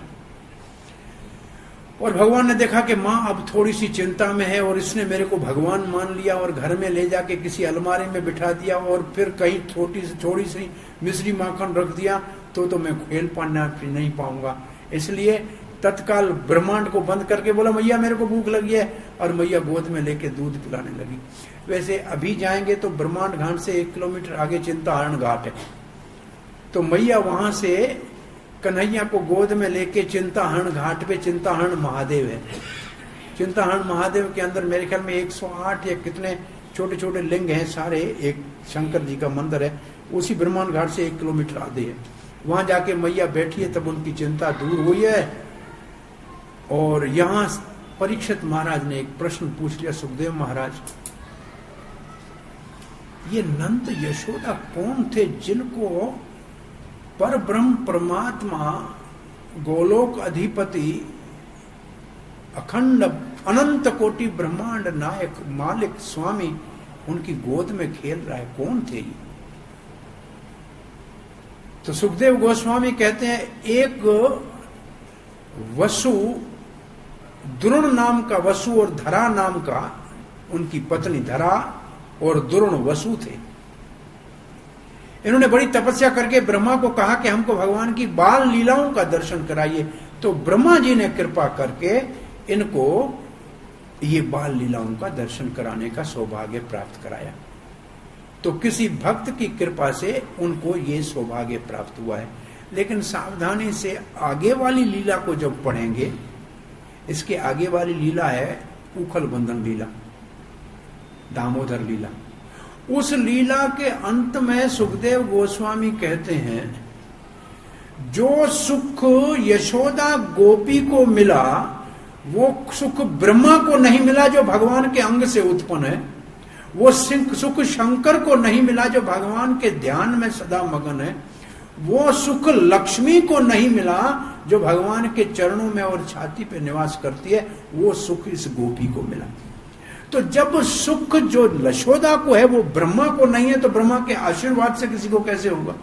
और भगवान ने देखा कि माँ अब थोड़ी सी चिंता में है और इसने मेरे को भगवान मान लिया और घर में ले जाके किसी अलमारी में बिठा दिया और फिर कहीं थोड़ी सी मिश्री माखन रख दिया तो मैं खेल पाना नहीं पाऊंगा। इसलिए तत्काल ब्रह्मांड को बंद करके बोला मैया मेरे को भूख लगी है, और मैया गोद में लेके दूध पिलाने लगी। वैसे अभी जाएंगे तो ब्रह्मांड घाट से 1 किलोमीटर आगे चिंताहरण घाट है, तो मैया वहां से कन्हैया को गोद में लेके चिंताहरण घाट पे, चिंताहरण महादेव है। चिंताहरण महादेव के अंदर मेरे ख्याल में 108 या कितने छोटे छोटे लिंग हैं, सारे एक शंकर जी का मंदिर है, उसी ब्रह्मांड घाट से 1 किलोमीटर आगे है। वहां जाके मैया बैठी है, तब उनकी चिंता दूर हुई है। और यहां परीक्षित महाराज ने एक प्रश्न पूछ लिया, सुखदेव महाराज, ये नंद यशोदा कौन थे जिनको पर ब्रह्म परमात्मा गोलोक अधिपति अखंड अनंत कोटि ब्रह्मांड नायक मालिक स्वामी उनकी गोद में खेल रहा है, कौन थे ये? तो सुखदेव गोस्वामी कहते हैं एक वसु, द्रोण नाम का वसु और धरा नाम का उनकी पत्नी धरा और द्रोण वसु थे। इन्होंने बड़ी तपस्या करके ब्रह्मा को कहा कि हमको भगवान की बाल लीलाओं का दर्शन कराइए, तो ब्रह्मा जी ने कृपा करके इनको ये बाल लीलाओं का दर्शन कराने का सौभाग्य प्राप्त कराया। तो किसी भक्त की कृपा से उनको ये सौभाग्य प्राप्त हुआ है। लेकिन सावधानी से आगे वाली लीला को जब पढ़ेंगे, इसके आगे वाली लीला है उखल बंधन लीला, दामोदर लीला। उस लीला के अंत में सुखदेव गोस्वामी कहते हैं, जो सुख यशोदा गोपी को मिला वो सुख ब्रह्मा को नहीं मिला जो भगवान के अंग से उत्पन्न है, वो सुख शंकर को नहीं मिला जो भगवान के ध्यान में सदा मगन है, वो सुख लक्ष्मी को नहीं मिला जो भगवान के चरणों में और छाती पे निवास करती है, वो सुख इस गोपी को मिला। तो जब सुख जो यशोदा को है वो ब्रह्मा को नहीं है, तो ब्रह्मा के आशीर्वाद से किसी को कैसे होगा?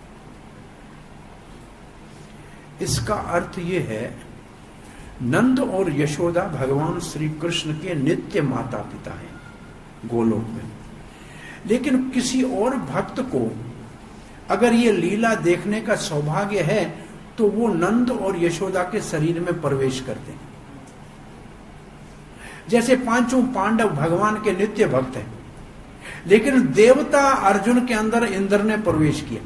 इसका अर्थ यह है, नंद और यशोदा भगवान श्री कृष्ण के नित्य माता पिता हैं गोलोक में। लेकिन किसी और भक्त को अगर ये लीला देखने का सौभाग्य है तो वो नंद और यशोदा के शरीर में प्रवेश करते हैं। जैसे पांचों पांडव भगवान के नित्य भक्त हैं, लेकिन देवता अर्जुन के अंदर इंद्र ने प्रवेश किया,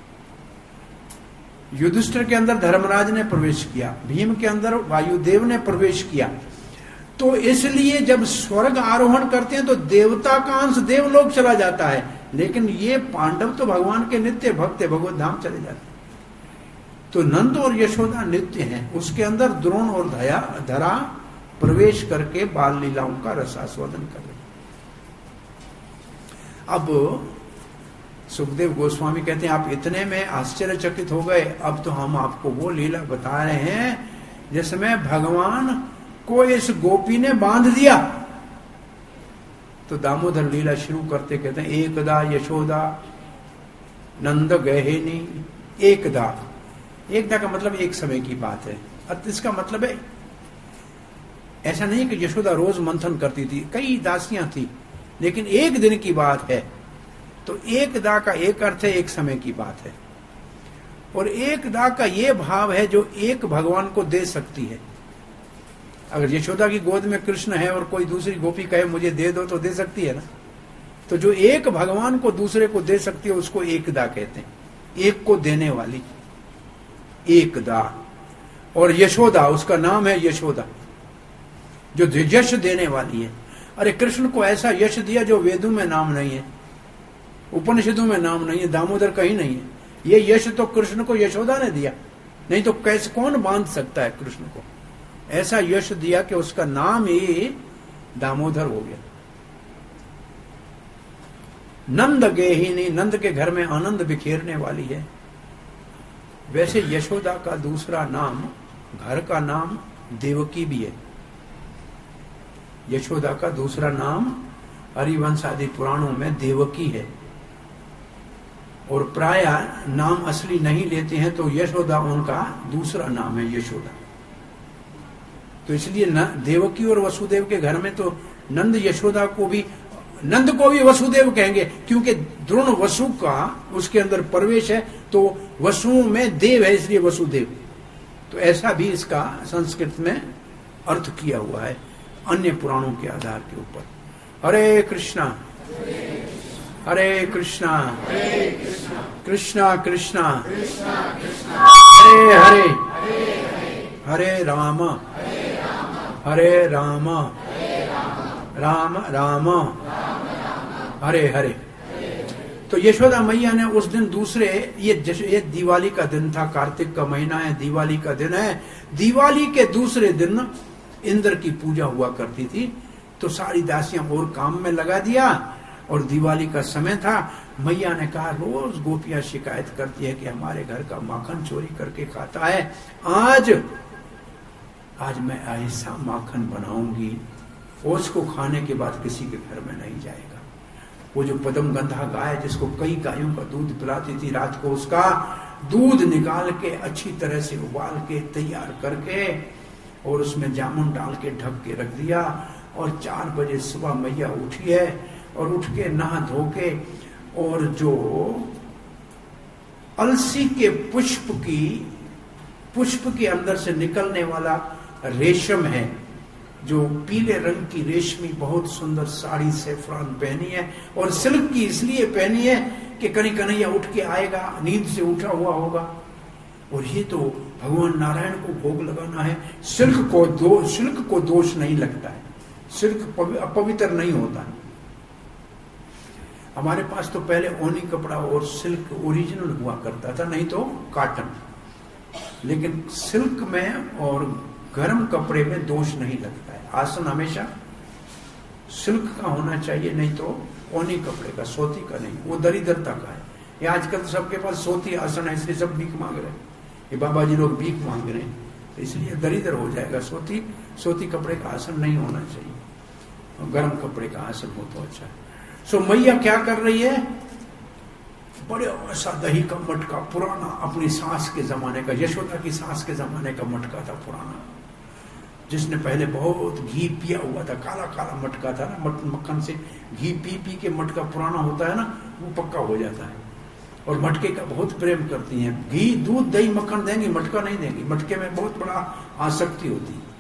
युधिष्ठिर के अंदर धर्मराज ने प्रवेश किया, भीम के अंदर वायुदेव ने प्रवेश किया। तो इसलिए जब स्वर्ग आरोहण करते हैं तो देवता का अंश देवलोक चला जाता है, लेकिन ये पांडव तो भगवान के नित्य भक्त है, भगवत धाम चले जाते हैं। तो नंद और यशोदा नित्य हैं, उसके अंदर द्रोण और धरा प्रवेश करके बाल लीलाओं का रसास्वादन कर रहे। अब सुखदेव गोस्वामी कहते हैं, आप इतने में आश्चर्यचकित हो गए, अब तो हम आपको वो लीला बता रहे हैं जिसमें भगवान को इस गोपी ने बांध दिया। तो दामोदर लीला शुरू करते कहते हैं, एकदा यशोदा नंद गहेनी। एकदा, एकदा का मतलब एक समय की बात है। इसका मतलब है ऐसा नहीं कि यशोदा रोज मंथन करती थी, कई दासियां थी, लेकिन एक दिन की बात है। तो एकदा का एक अर्थ है एक समय की बात है, और एकदा का ये भाव है जो एक भगवान को दे सकती है। अगर यशोदा की गोद में कृष्ण है और कोई दूसरी गोपी कहे मुझे दे दो, तो दे सकती है ना। तो जो एक भगवान को दूसरे को दे सकती है उसको एकदा कहते हैं, एक को देने वाली, एकदा। और यशोदा, उसका नाम है यशोदा, जो यश देने वाली है। अरे कृष्ण को ऐसा यश दिया जो वेदों में नाम नहीं है, उपनिषदों में नाम नहीं है, दामोदर कहीं नहीं है। ये यश तो कृष्ण को यशोदा ने दिया, नहीं तो कैसे कौन बांध सकता है कृष्ण को? ऐसा यश दिया कि उसका नाम ही दामोदर हो गया। नंद गेहिनी, नंद के घर में आनंद बिखेरने वाली है। वैसे यशोदा का दूसरा नाम, घर का नाम देवकी भी है। यशोदा का दूसरा नाम हरिवंश आदि पुराणों में देवकी है, और प्राय नाम असली नहीं लेते हैं, तो यशोदा उनका दूसरा नाम है, यशोदा। तो इसलिए देवकी और वसुदेव के घर में तो नंद यशोदा को भी, नंद को भी वसुदेव कहेंगे, क्योंकि द्रोण वसु का उसके अंदर प्रवेश है, तो वसु में देव है, इसलिए वसुदेव। तो ऐसा भी इसका संस्कृत में अर्थ किया हुआ है अन्य पुराणों के आधार के ऊपर। हरे कृष्णा हरे कृष्णा कृष्णा कृष्णा हरे हरे, हरे राम हरे राम राम राम हरे हरे। तो यशोदा मैया ने उस दिन दूसरे, ये दिवाली का दिन था, कार्तिक का महीना है, दिवाली का दिन है। दिवाली के दूसरे दिन इंद्र की पूजा हुआ करती थी, तो सारी दासियां और काम में लगा दिया, और दिवाली का समय था। मैया ने कहा, रोज गोपियां शिकायत करती है कि हमारे घर का माखन चोरी करके खाता है, आज मैं ऐसा माखन बनाऊंगी, उसको खाने के बाद किसी के घर में नहीं जाएगा। वो जो पदमगंधा गाय, जिसको कई गायों का दूध पिलाती थी, रात को उसका दूध निकाल के अच्छी तरह से उबाल के तैयार करके और उसमें जामुन डाल के ढक के रख दिया, और 4 बजे सुबह मैया उठी है, और उठ के नहा धो के, और जो अलसी के पुष्प के अंदर से निकलने वाला रेशम है, जो पीले रंग की रेशमी बहुत सुंदर साड़ी सेफ्रॉन पहनी है, और सिल्क की इसलिए पहनी है कि कन्हैया उठ के आएगा, नींद से उठा हुआ होगा, और ये तो भगवान नारायण को भोग लगाना है। सिल्क को दोष नहीं लगता है, सिल्क अपवित्र नहीं होता है। हमारे पास तो पहले ओनी कपड़ा और सिल्क ओरिजिनल हुआ करता था, नहीं तो कॉटन। लेकिन सिल्क में और गर्म कपड़े में दोष नहीं लगता है। आसन हमेशा सिल्क का होना चाहिए, नहीं तो ऊनी कपड़े का, सोती का नहीं, वो दरिद्रता का है। ये आजकल तो सबके पास सोती आसन है, इसलिए सब भीख मांग रहे हैं। ये बाबा जी लोग भीख मांग रहे हैं, इसलिए दरिद्र हो जाएगा। सोती कपड़े का आसन नहीं होना चाहिए, और गर्म कपड़े का आसन हो तो अच्छा है। सो मैया क्या कर रही है, बड़े ऐसा दही का मटका पुराना, अपनी सास के जमाने का, यशोदा की सास के जमाने का मटका था पुराना, जिसने पहले बहुत घी पिया हुआ था, काला काला मटका था ना, मक्खन से घी पी पी के मटका पुराना होता है ना, वो पक्का हो जाता है। और मटके का बहुत प्रेम करती हैं, घी दूध दही मक्खन देंगी, मटका नहीं देंगी, मटके में बहुत बड़ा आसक्ति होती है।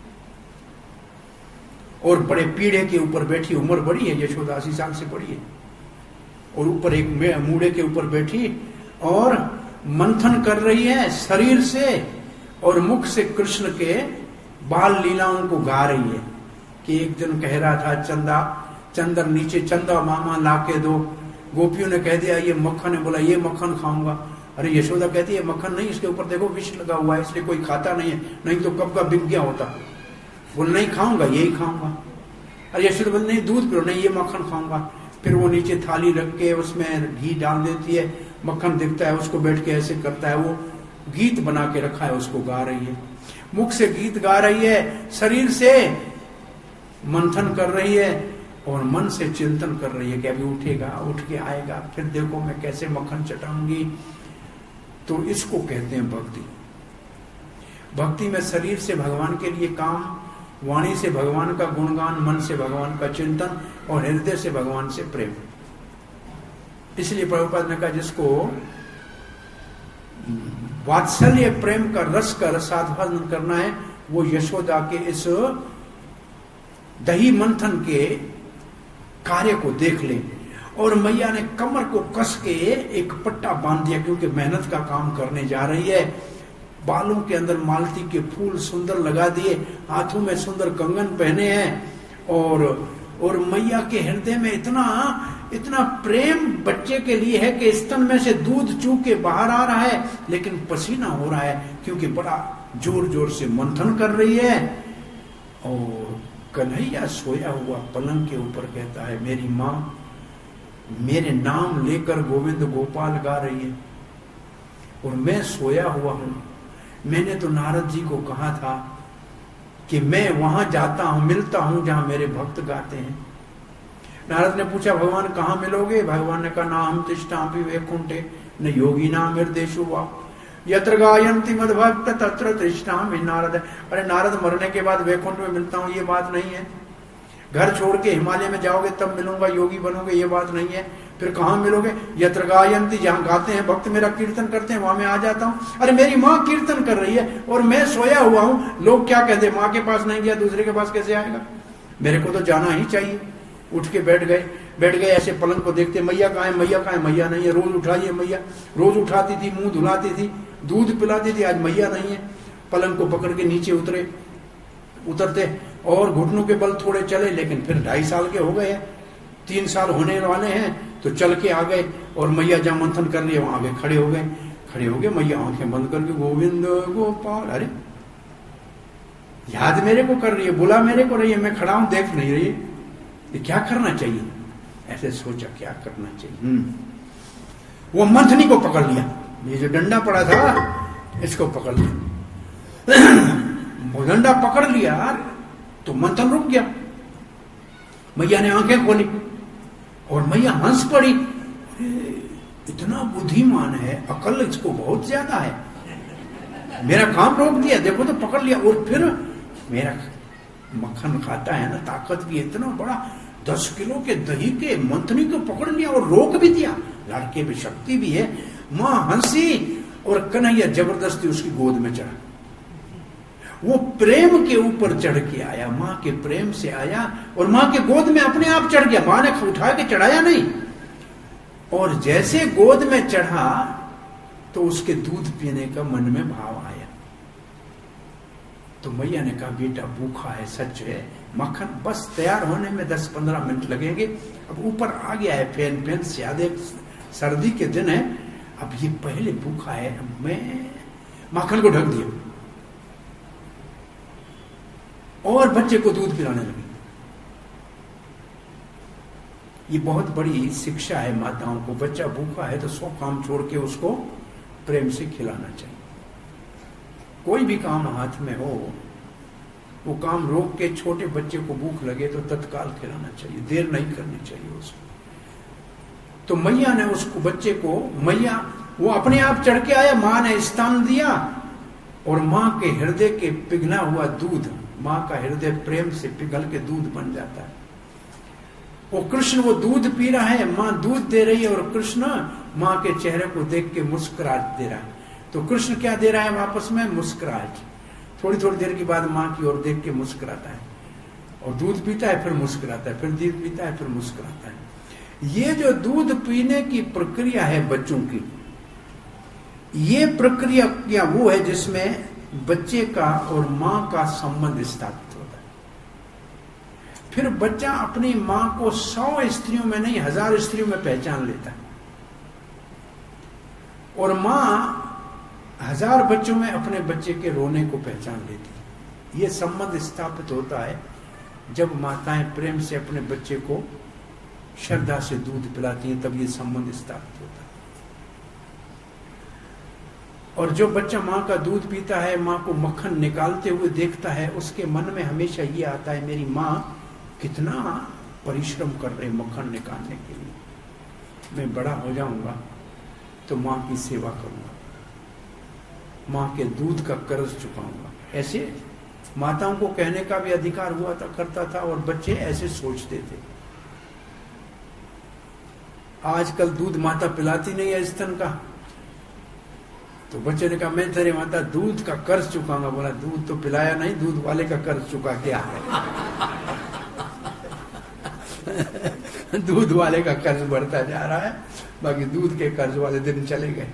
और बड़े पीढ़े के ऊपर बैठी, उम्र बड़ी है, यशोदा 80 साल से बड़ी है, और ऊपर एक मूढ़े के ऊपर बैठी और मंथन कर रही है शरीर से और मुख से कृष्ण के बाल लीलाओं को गा रही है। कि एक दिन कह रहा था चंदर नीचे, चंदा मामा लाके दो, गोपियों ने कह दिया ये मक्खन है, बोला ये मक्खन खाऊंगा। अरे यशोदा कहती है मक्खन नहीं, इसके ऊपर देखो विष लगा हुआ है, इसलिए कोई खाता नहीं है, नहीं तो कब का बिक गया होता। बोल नहीं खाऊंगा, यही खाऊंगा। अरे यशोदा बोल नहीं दूध पियो, नहीं ये मक्खन खाऊंगा। फिर वो नीचे थाली रख के उसमें घी डाल देती है, मक्खन दिखता है, उसको बैठ के ऐसे करता है, वो गीत बना के रखा है, उसको गा रही है, मुख से गीत गा रही है, शरीर से मंथन कर रही है और मन से चिंतन कर रही है कि अभी उठेगा, उठ के आएगा, फिर देखो मैं कैसे मक्खन चटाऊंगी। तो इसको कहते हैं भक्ति। भक्ति में शरीर से भगवान के लिए काम, वाणी से भगवान का गुणगान, मन से भगवान का चिंतन और हृदय से भगवान से प्रेम। इसलिए प्रभुपाद ने कहा जिसको वात्सल्य प्रेम का रस का रसास्वादन करना है, वो यशोदा के इस दही मंथन के कार्य को देख ले। और मैया ने कमर को कस के एक पट्टा बांध दिया, क्योंकि मेहनत का काम करने जा रही है। बालों के अंदर मालती के फूल सुंदर लगा दिए, हाथों में सुंदर कंगन पहने हैं, और मैया के हृदय में इतना प्रेम बच्चे के लिए है कि स्तन में से दूध चूक के बाहर आ रहा है, लेकिन पसीना हो रहा है, क्योंकि बड़ा जोर जोर से मंथन कर रही है। और कन्हैया सोया हुआ पलंग के ऊपर कहता है मेरी माँ मेरे नाम लेकर गोविंद गोपाल गा रही है, और मैं सोया हुआ हूं। मैंने तो नारद जी को कहा था कि मैं वहां जाता हूं, मिलता हूं जहां मेरे भक्त गाते हैं। नारद ने पूछा भगवान कहाँ मिलोगे? भगवान ने कहा नाम तिष्ठामि वैकुंठे न योगी नाम निर्देशो वा यत्र गायन्ति मद्भक्त तत्र तृष्णामि नारद। अरे नारद मरने के बाद वैकुंठ में मिलता हूं ये बात नहीं है, घर छोड़ के हिमालय में जाओगे तब मिलूंगा, योगी बनोगे ये बात नहीं है। फिर कहाँ मिलोगे? यत्र गायन्ति, जहाँ गाते हैं भक्त मेरा कीर्तन करते हैं वहां मैं आ जाता हूँ। अरे मेरी माँ कीर्तन कर रही है और मैं सोया हुआ हूँ, लोग क्या कहते, माँ के पास नहीं गया दूसरे के पास कैसे आएगा? मेरे को तो जाना ही चाहिए। उठ के बैठ गए ऐसे पलंग को देखते, मैया कहाँ है, मैया कहाँ है? मैया नहीं है। रोज उठाइए मैया, रोज उठाती थी, मुंह धुलाती थी, दूध पिलाती थी, आज मैया नहीं है। पलंग को पकड़ के नीचे उतरते और घुटनों के बल थोड़े चले, लेकिन फिर 2.5 साल के हो गए हैं, 3 साल होने वाले हैं, तो चल के आ गए। और मैया जहां मंथन कर रही है वहां आगे खड़े हो गए। मैया आंखें बंद करके गोविंद गोपाल, अरे याद मेरे को कर रही है, बुला मेरे को रही है, मैं खड़ा हूं देख नहीं रही, ये क्या करना चाहिए? ऐसे सोचा क्या करना चाहिए। वो मंथनी को पकड़ लिया, ये जो डंडा पड़ा था इसको पकड़ लिया। वो डंडा पकड़ लिया तो मंथन रुक गया। मैया ने आंखें खोली और मैया हंस पड़ी, इतना बुद्धिमान है, अकल इसको बहुत ज्यादा है, मेरा काम रोक दिया, देखो तो पकड़ लिया। और फिर मेरा मक्खन खाता है ना, ताकत भी इतना बड़ा, 10 किलो के दही के मंथनी को पकड़ लिया और रोक भी दिया, लड़के भी शक्ति भी है। मां हंसी और कन्हैया जबरदस्ती उसकी गोद में चढ़ा। वो प्रेम के ऊपर चढ़ के आया, मां के प्रेम से आया और मां के गोद में अपने आप चढ़ गया, मां ने उठा के चढ़ाया नहीं। और जैसे गोद में चढ़ा तो उसके दूध पीने का मन में भाव आया। तो मैया ने कहा बेटा भूखा है, सच है, मक्खन बस तैयार होने में 10-15 मिनट लगेंगे। अब ऊपर आ गया है फैन ज्यादा, सर्दी के दिन है, अब ये पहले भूखा है, मैं मक्खन को ढक दिया। और बच्चे को दूध पिलाने लगी। ये बहुत बड़ी शिक्षा है माताओं को। बच्चा भूखा है तो 100 काम छोड़ के उसको प्रेम से खिलाना चाहिए। कोई भी काम हाथ में हो, वो काम रोक के, छोटे बच्चे को भूख लगे तो तत्काल खिलाना चाहिए, देर नहीं करनी चाहिए उसको। तो मैया ने उसको, बच्चे को, मैया वो अपने आप चढ़ के आया, मां ने स्तन दिया और मां के हृदय के पिघला हुआ दूध, मां का हृदय प्रेम से पिघल के दूध बन जाता है। वो कृष्ण वो दूध पी रहा है, मां दूध दे रही है और कृष्ण मां के चेहरे को देख के मुस्कुराहट दे रहा है। तो कृष्ण क्या दे रहा है वापस में? मुस्कुराहट। थोड़ी थोड़ी देर के बाद मां की ओर देख के मुस्कुराता है और दूध पीता है, फिर मुस्कुराता है, फिर दूध पीता है, फिर मुस्कुराता है। ये जो दूध पीने की प्रक्रिया है बच्चों की, ये प्रक्रिया वो है जिसमें बच्चे का और मां का संबंध स्थापित होता है। फिर बच्चा अपनी मां को 100 स्त्रियों में नहीं, 1000 स्त्रियों में पहचान लेता है और मां 1000 बच्चों में अपने बच्चे के रोने को पहचान लेती है। ये संबंध स्थापित होता है जब माताएं प्रेम से अपने बच्चे को श्रद्धा से दूध पिलाती हैं, तब ये संबंध स्थापित होता है। और जो बच्चा मां का दूध पीता है, मां को मक्खन निकालते हुए देखता है, उसके मन में हमेशा ये आता है, मेरी मां कितना परिश्रम कर रहे मक्खन निकालने के लिए, मैं बड़ा हो जाऊंगा तो मां की सेवा करूंगा, मां के दूध का कर्ज चुकाऊंगा। ऐसे माताओं को कहने का भी अधिकार हुआ था, करता था, और बच्चे ऐसे सोचते थे। आजकल दूध माता पिलाती नहीं है स्तन का, तो बच्चे ने कहा मैं तेरे माता दूध का कर्ज चुकाऊंगा। बोला दूध तो पिलाया नहीं, दूध वाले का कर्ज चुका क्या है? दूध वाले का कर्ज बढ़ता जा रहा है, बाकी दूध के कर्ज वाले दिन चले गए।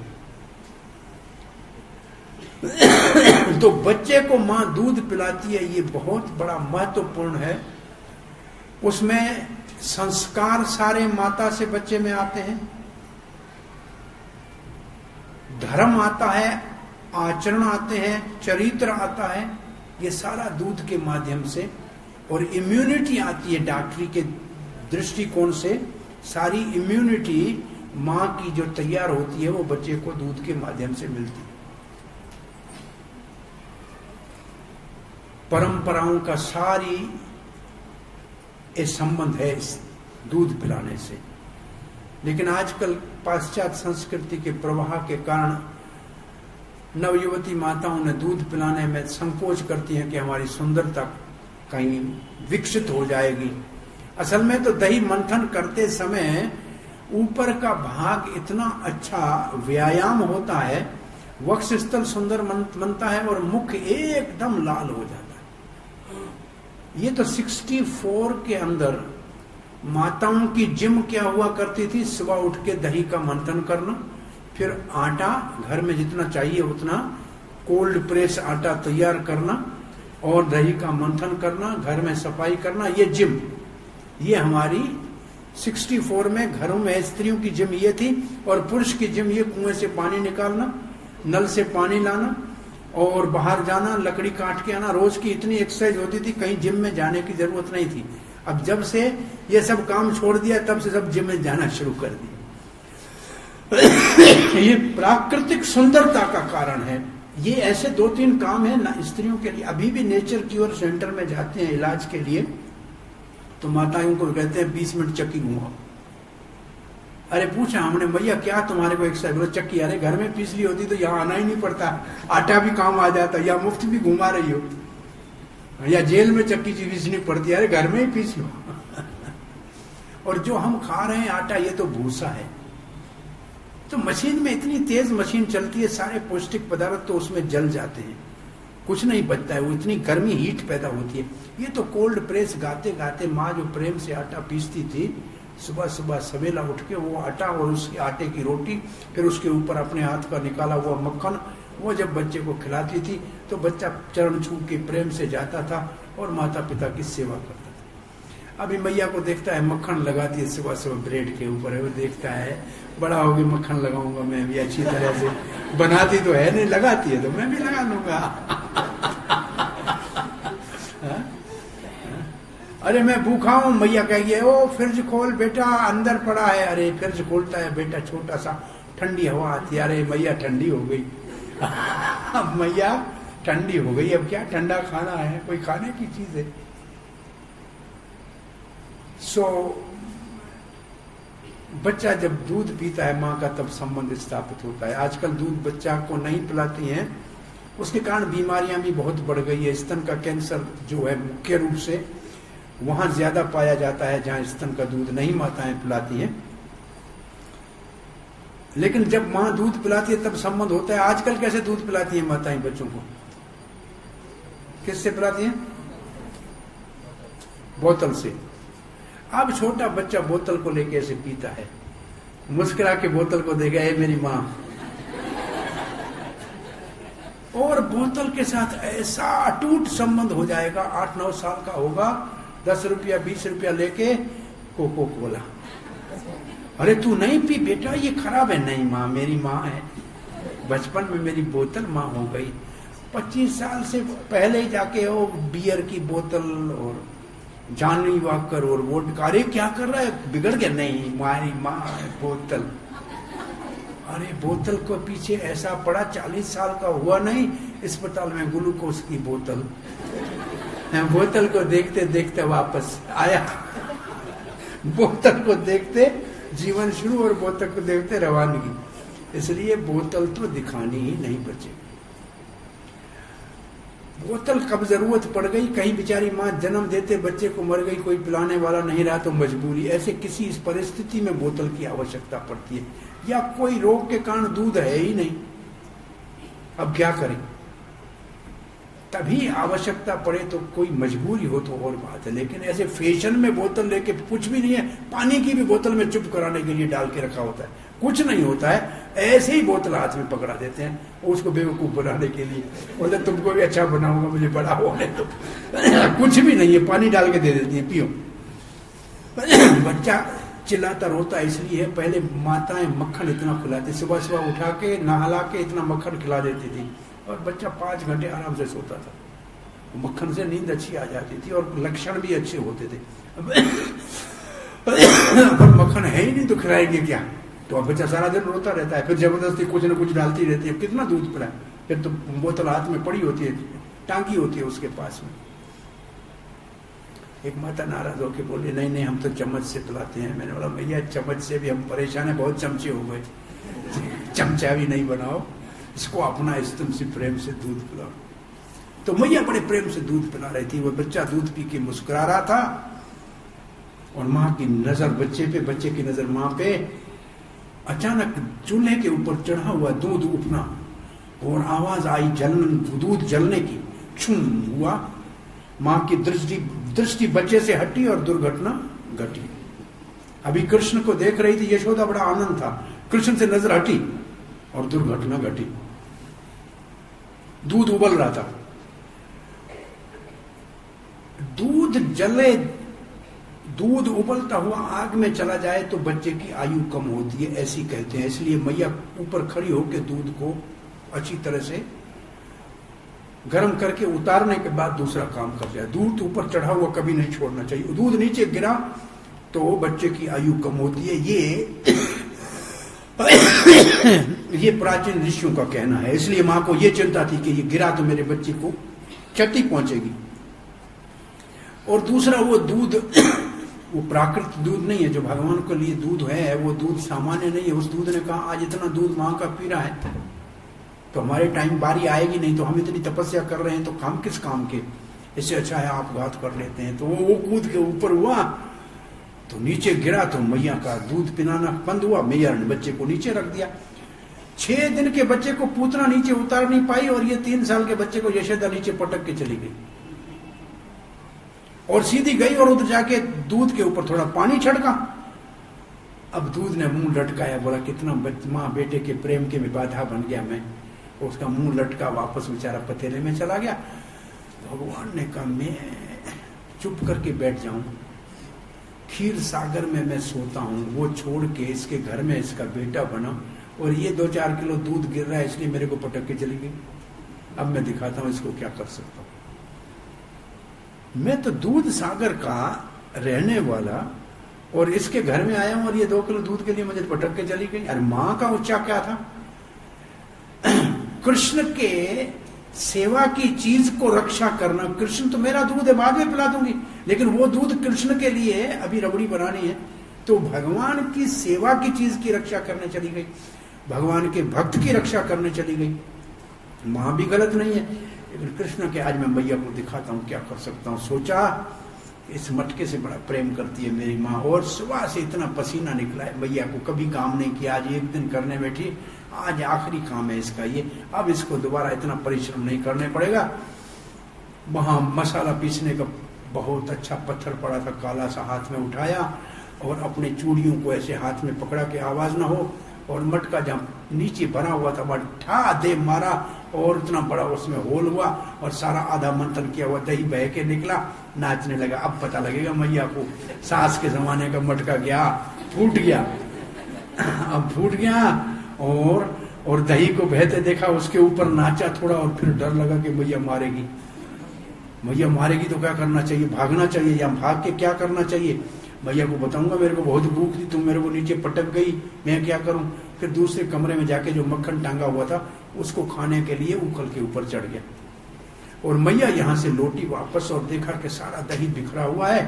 तो बच्चे को मां दूध पिलाती है, ये बहुत बड़ा महत्वपूर्ण है। उसमें संस्कार सारे माता से बच्चे में आते हैं, धर्म आता है, आचरण आते हैं, चरित्र आता है, ये सारा दूध के माध्यम से। और इम्यूनिटी आती है डॉक्टरी के दृष्टिकोण से, सारी इम्यूनिटी मां की जो तैयार होती है वो बच्चे को दूध के माध्यम से मिलती है। परंपराओं का सारी ये संबंध है इस दूध पिलाने से। लेकिन आजकल पाश्चात्य संस्कृति के प्रवाह के कारण नवयुवती माताओं ने दूध पिलाने में संकोच करती हैं कि हमारी सुंदरता कहीं विकसित हो जाएगी। असल में तो दही मंथन करते समय ऊपर का भाग इतना अच्छा व्यायाम होता है, वक्षस्थल सुंदर बनता है और मुख एकदम लाल हो जाता है। ये तो 64 के अंदर माताओं की जिम क्या हुआ करती थी, सुबह उठ के दही का मंथन करना, फिर आटा घर में जितना चाहिए उतना कोल्ड प्रेस आटा तैयार करना और दही का मंथन करना, घर में सफाई करना, ये जिम। ये हमारी 64 में घरों में स्त्रियों की जिम ये थी। और पुरुष की जिम ये कुएं से पानी निकालना, नल से पानी लाना और बाहर जाना, लकड़ी काट के आना। रोज की इतनी एक्सरसाइज होती थी, कहीं जिम में जाने की जरूरत नहीं थी। अब जब से ये सब काम छोड़ दिया तब से सब जिम में जाना शुरू कर दिया। ये प्राकृतिक सुंदरता का कारण है। ये ऐसे 2-3 काम है ना स्त्रियों के लिए। अभी भी नेचर क्योर सेंटर में जाते हैं इलाज के लिए, तो माताओं को कहते हैं 20 मिनट चक्की घुमाओ। अरे पूछा हमने, भैया क्या तुम्हारे को एक्सरसाइज? बोलो चक्की, अरे घर में पीस ली होती तो यहाँ आना ही नहीं पड़ता, आटा भी काम आ जाता, या मुफ्त भी घुमा रही हो, या जेल में चक्की पीसनी पड़ती है, अरे घर में ही पीस लो। और जो हम खा रहे हैं आटा, ये तो भूसा है। तो मशीन में इतनी तेज मशीन चलती है, सारे पौष्टिक पदार्थ तो उसमें जल जाते हैं, कुछ नहीं बचता है, वो इतनी गर्मी हीट पैदा होती है। ये तो कोल्ड प्रेस गाते गाते माँ जो प्रेम से आटा पीसती थी, सुबह सुबह सवेला उठ के वो आटा और उसके आटे की रोटी, फिर उसके ऊपर अपने हाथ का निकाला हुआ मक्खन, वो जब बच्चे को खिलाती थी तो बच्चा चरण छू के प्रेम से जाता था और माता पिता की सेवा करता था। अभी मैया को देखता है मक्खन लगाती है सुबह सुबह ब्रेड के ऊपर, वो देखता है बड़ा होगी मक्खन लगाऊंगा मैं भी अच्छी तरह से। बनाती तो है नहीं, लगाती है तो मैं भी लगा लूंगा। अरे मैं भूखा हूं, मैया कहिए ओ फ्रिज खोल बेटा, अंदर पड़ा है। अरे फ्रिज खोलता है बेटा, छोटा सा ठंडी हवा आती है। अरे मैया ठंडी हो गई। अब मैया ठंडी हो गई, अब क्या ठंडा खाना है, कोई खाने की चीज है। बच्चा जब दूध पीता है माँ का, तब संबंध स्थापित होता है। आजकल दूध बच्चा को नहीं पिलाती हैं, उसके कारण बीमारियां भी बहुत बढ़ गई है। स्तन का कैंसर जो है मुख्य रूप से वहां ज्यादा पाया जाता है जहां स्तन का दूध नहीं माताएं पिलाती हैं। लेकिन जब माँ दूध पिलाती है तब संबंध होता है। आजकल कैसे दूध पिलाती हैं माताएं बच्चों को? किससे पिलाती हैं? बोतल से। अब छोटा बच्चा बोतल को लेके ऐसे पीता है, मुस्कुरा के बोतल को देगा, ए मेरी माँ। और बोतल के साथ ऐसा अटूट संबंध हो जाएगा। 8-9 साल का होगा, 10 रुपया 20 रुपया लेके कोको कोला। अरे तू नहीं पी बेटा, ये खराब है। नहीं माँ, मेरी माँ है, बचपन में मेरी बोतल माँ हो गई। 25 साल से पहले ही जाके वो बियर की बोतल और जॉनी वॉकर और वोडका। अरे क्या कर रहा है, बिगड़ गया? नहीं, हमारी माँ है, बोतल। अरे बोतल को पीछे ऐसा पड़ा, 40 साल का हुआ नहीं, अस्पताल में ग्लूकोज की बोतल। बोतल को देखते देखते वापस आया। बोतल को देखते जीवन शुरू और बोतल को देखते रवानगी। इसलिए बोतल तो दिखानी ही नहीं बचे। बोतल कब जरूरत पड़ गई, कहीं बेचारी माँ जन्म देते बच्चे को मर गई, कोई पिलाने वाला नहीं रहा तो मजबूरी, ऐसे किसी इस परिस्थिति में बोतल की आवश्यकता पड़ती है। या कोई रोग के कारण दूध है ही नहीं, अब क्या करें? तभी आवश्यकता पड़े तो कोई मजबूरी हो तो और बात है। लेकिन ऐसे फैशन में बोतल लेके कुछ भी नहीं है। पानी की भी बोतल में चुप कराने के लिए डाल के रखा होता है, कुछ नहीं होता है। ऐसे ही बोतल हाथ में पकड़ा देते हैं उसको बेवकूफ बनाने के लिए। बोले तुमको भी अच्छा बनाऊंगा, मुझे बड़ा होने तो। कुछ भी नहीं है, पानी डाल के दे देती है, पियो। बच्चा चिल्लाता रोता इसलिए पहले माताएं मक्खन इतना खिलाती, सुबह सुबह उठा के नहला के इतना मक्खन खिला देती थी और बच्चा 5 घंटे आराम से सोता था। मक्खन से नींद अच्छी आ जाती थी और लक्षण भी अच्छे होते थे। अब मक्खन है ही नहीं तो खिलाएंगे क्या? तो अब बच्चा सारा दिन रोता रहता है, फिर जबरदस्ती कुछ न कुछ डालती रहती है। कितना दूध पिलाए? फिर तो बोतल हाथ में पड़ी होती है, टांगी होती है उसके पास में। एक माता नाराज होकर बोली, नहीं नहीं हम तो चम्मच से पिलाते हैं। मैंने बोला भैया चम्मच से भी हम परेशान है, बहुत चमचे हो गए, चमचा भी नहीं बनाओ, इसको अपना स्तन से प्रेम से दूध पिलाओ। तो मैया बड़े प्रेम से दूध पिला रही थी। वो बच्चा दूध पी के मुस्कुरा रहा था और माँ की नजर बच्चे पे, बच्चे की नजर माँ पे। अचानक चूल्हे के ऊपर चढ़ा हुआ दूध उठना और आवाज आई दूध जलने की। छूम हुआ, माँ की दृष्टि बच्चे से हटी और दुर्घटना घटी। अभी कृष्ण को देख रही थी यशोदा, बड़ा आनंद था। कृष्ण से नजर हटी और दुर्घटना घटी। दूध उबल रहा था। दूध जले, दूध उबलता हुआ आग में चला जाए तो बच्चे की आयु कम होती है, ऐसी कहते हैं। इसलिए मैया ऊपर खड़ी होकर दूध को अच्छी तरह से गर्म करके उतारने के बाद दूसरा काम कर दिया। दूध ऊपर चढ़ा हुआ कभी नहीं छोड़ना चाहिए। दूध नीचे गिरा तो बच्चे की आयु कम होती है। ये प्राचीन ऋषियों का कहना है। इसलिए मां को यह चिंता थी कि ये गिरा तो मेरे बच्चे को क्षति पहुंचेगी। और दूसरा वो दूध, वो प्राकृतिक दूध नहीं है जो भगवान के लिए दूध है, वो दूध सामान्य नहीं है। उस दूध ने कहा आज इतना दूध मां का पी रहा है तो हमारे टाइम बारी आएगी नहीं, तो हम इतनी तपस्या कर रहे हैं तो काम किस काम के, इससे अच्छा है आप घात कर लेते हैं। तो वो कूद के ऊपर हुआ तो नीचे गिरा तो मैया का दूध पिलाना बंद हुआ। मैया ने बच्चे को नीचे रख दिया। 6 दिन के बच्चे को पूतना नीचे उतार नहीं पाई और ये 3 साल के बच्चे को यशोदा नीचे पटक के चली गई और सीधी गई और उधर जाके दूध के ऊपर थोड़ा पानी छिड़का। अब दूध ने मुंह लटकाया, बोला कितना माँ बेटे के प्रेम के में बाधा बन गया मैं। उसका मुंह लटका, वापस बेचारा पतीले में चला गया। भगवान ने कहा मैं चुप करके बैठ जाऊं, खीर सागर में मैं सोता हूं, वो छोड़ के इसके घर में इसका बेटा बना और ये 2-4 किलो दूध गिर रहा है इसलिए मेरे को पटक के चली गई। अब मैं दिखाता हूं इसको क्या कर सकता हूं। मैं तो दूध सागर का रहने वाला और इसके घर में आया हूं और ये 2 किलो दूध के लिए मुझे पटक के चली गई। अरे मां का उच्चा क्या था? कृष्ण के सेवा की चीज को रक्षा करना। कृष्ण तो मेरा दूध है, बाद में पिला दूंगी, लेकिन वो दूध कृष्ण के लिए अभी रबड़ी बनानी है। तो भगवान की सेवा की चीज की रक्षा करने चली गई, भगवान के भक्त की रक्षा करने चली गई। मां भी गलत नहीं है, लेकिन कृष्ण के आज मैं मैया को दिखाता हूं क्या कर सकता हूं। सोचा इस मटके से बड़ा प्रेम करती है मेरी माँ, और सुबह से इतना पसीना निकला है, मैया को कभी काम नहीं किया, आज एक दिन करने बैठी, आज आखिरी काम है इसका ये, अब इसको दोबारा इतना परिश्रम नहीं करने पड़ेगा। वहां मसाला पीसने का बहुत अच्छा पत्थर पड़ा था, काला सा, हाथ में उठाया और अपने चूड़ियों को ऐसे हाथ में पकड़ा के आवाज ना हो, और मटका जब नीचे भरा हुआ था वह ठा दे मारा और इतना बड़ा उसमें होल हुआ और सारा आधा मंथन किया हुआ दही बह के निकला, नाचने लगा। अब पता लगेगा मैया को, सास के जमाने का मटका गया, फूट गया, अब फूट गया और दही को बहते देखा, उसके ऊपर नाचा थोड़ा और फिर डर लगा कि मैया मारेगी। मैया मारेगी तो क्या करना चाहिए? भागना चाहिए, या भाग के क्या करना चाहिए? भैया को बताऊंगा मेरे को बहुत भूख थी, तुम मेरे को नीचे पटक गई, मैं क्या करूं? फिर दूसरे कमरे में जाके जो मक्खन टांगा हुआ था उसको खाने के लिए उखल के ऊपर चढ़ गया। और मैया यहां से लौटी वापस और देखा कि सारा दही बिखरा हुआ है,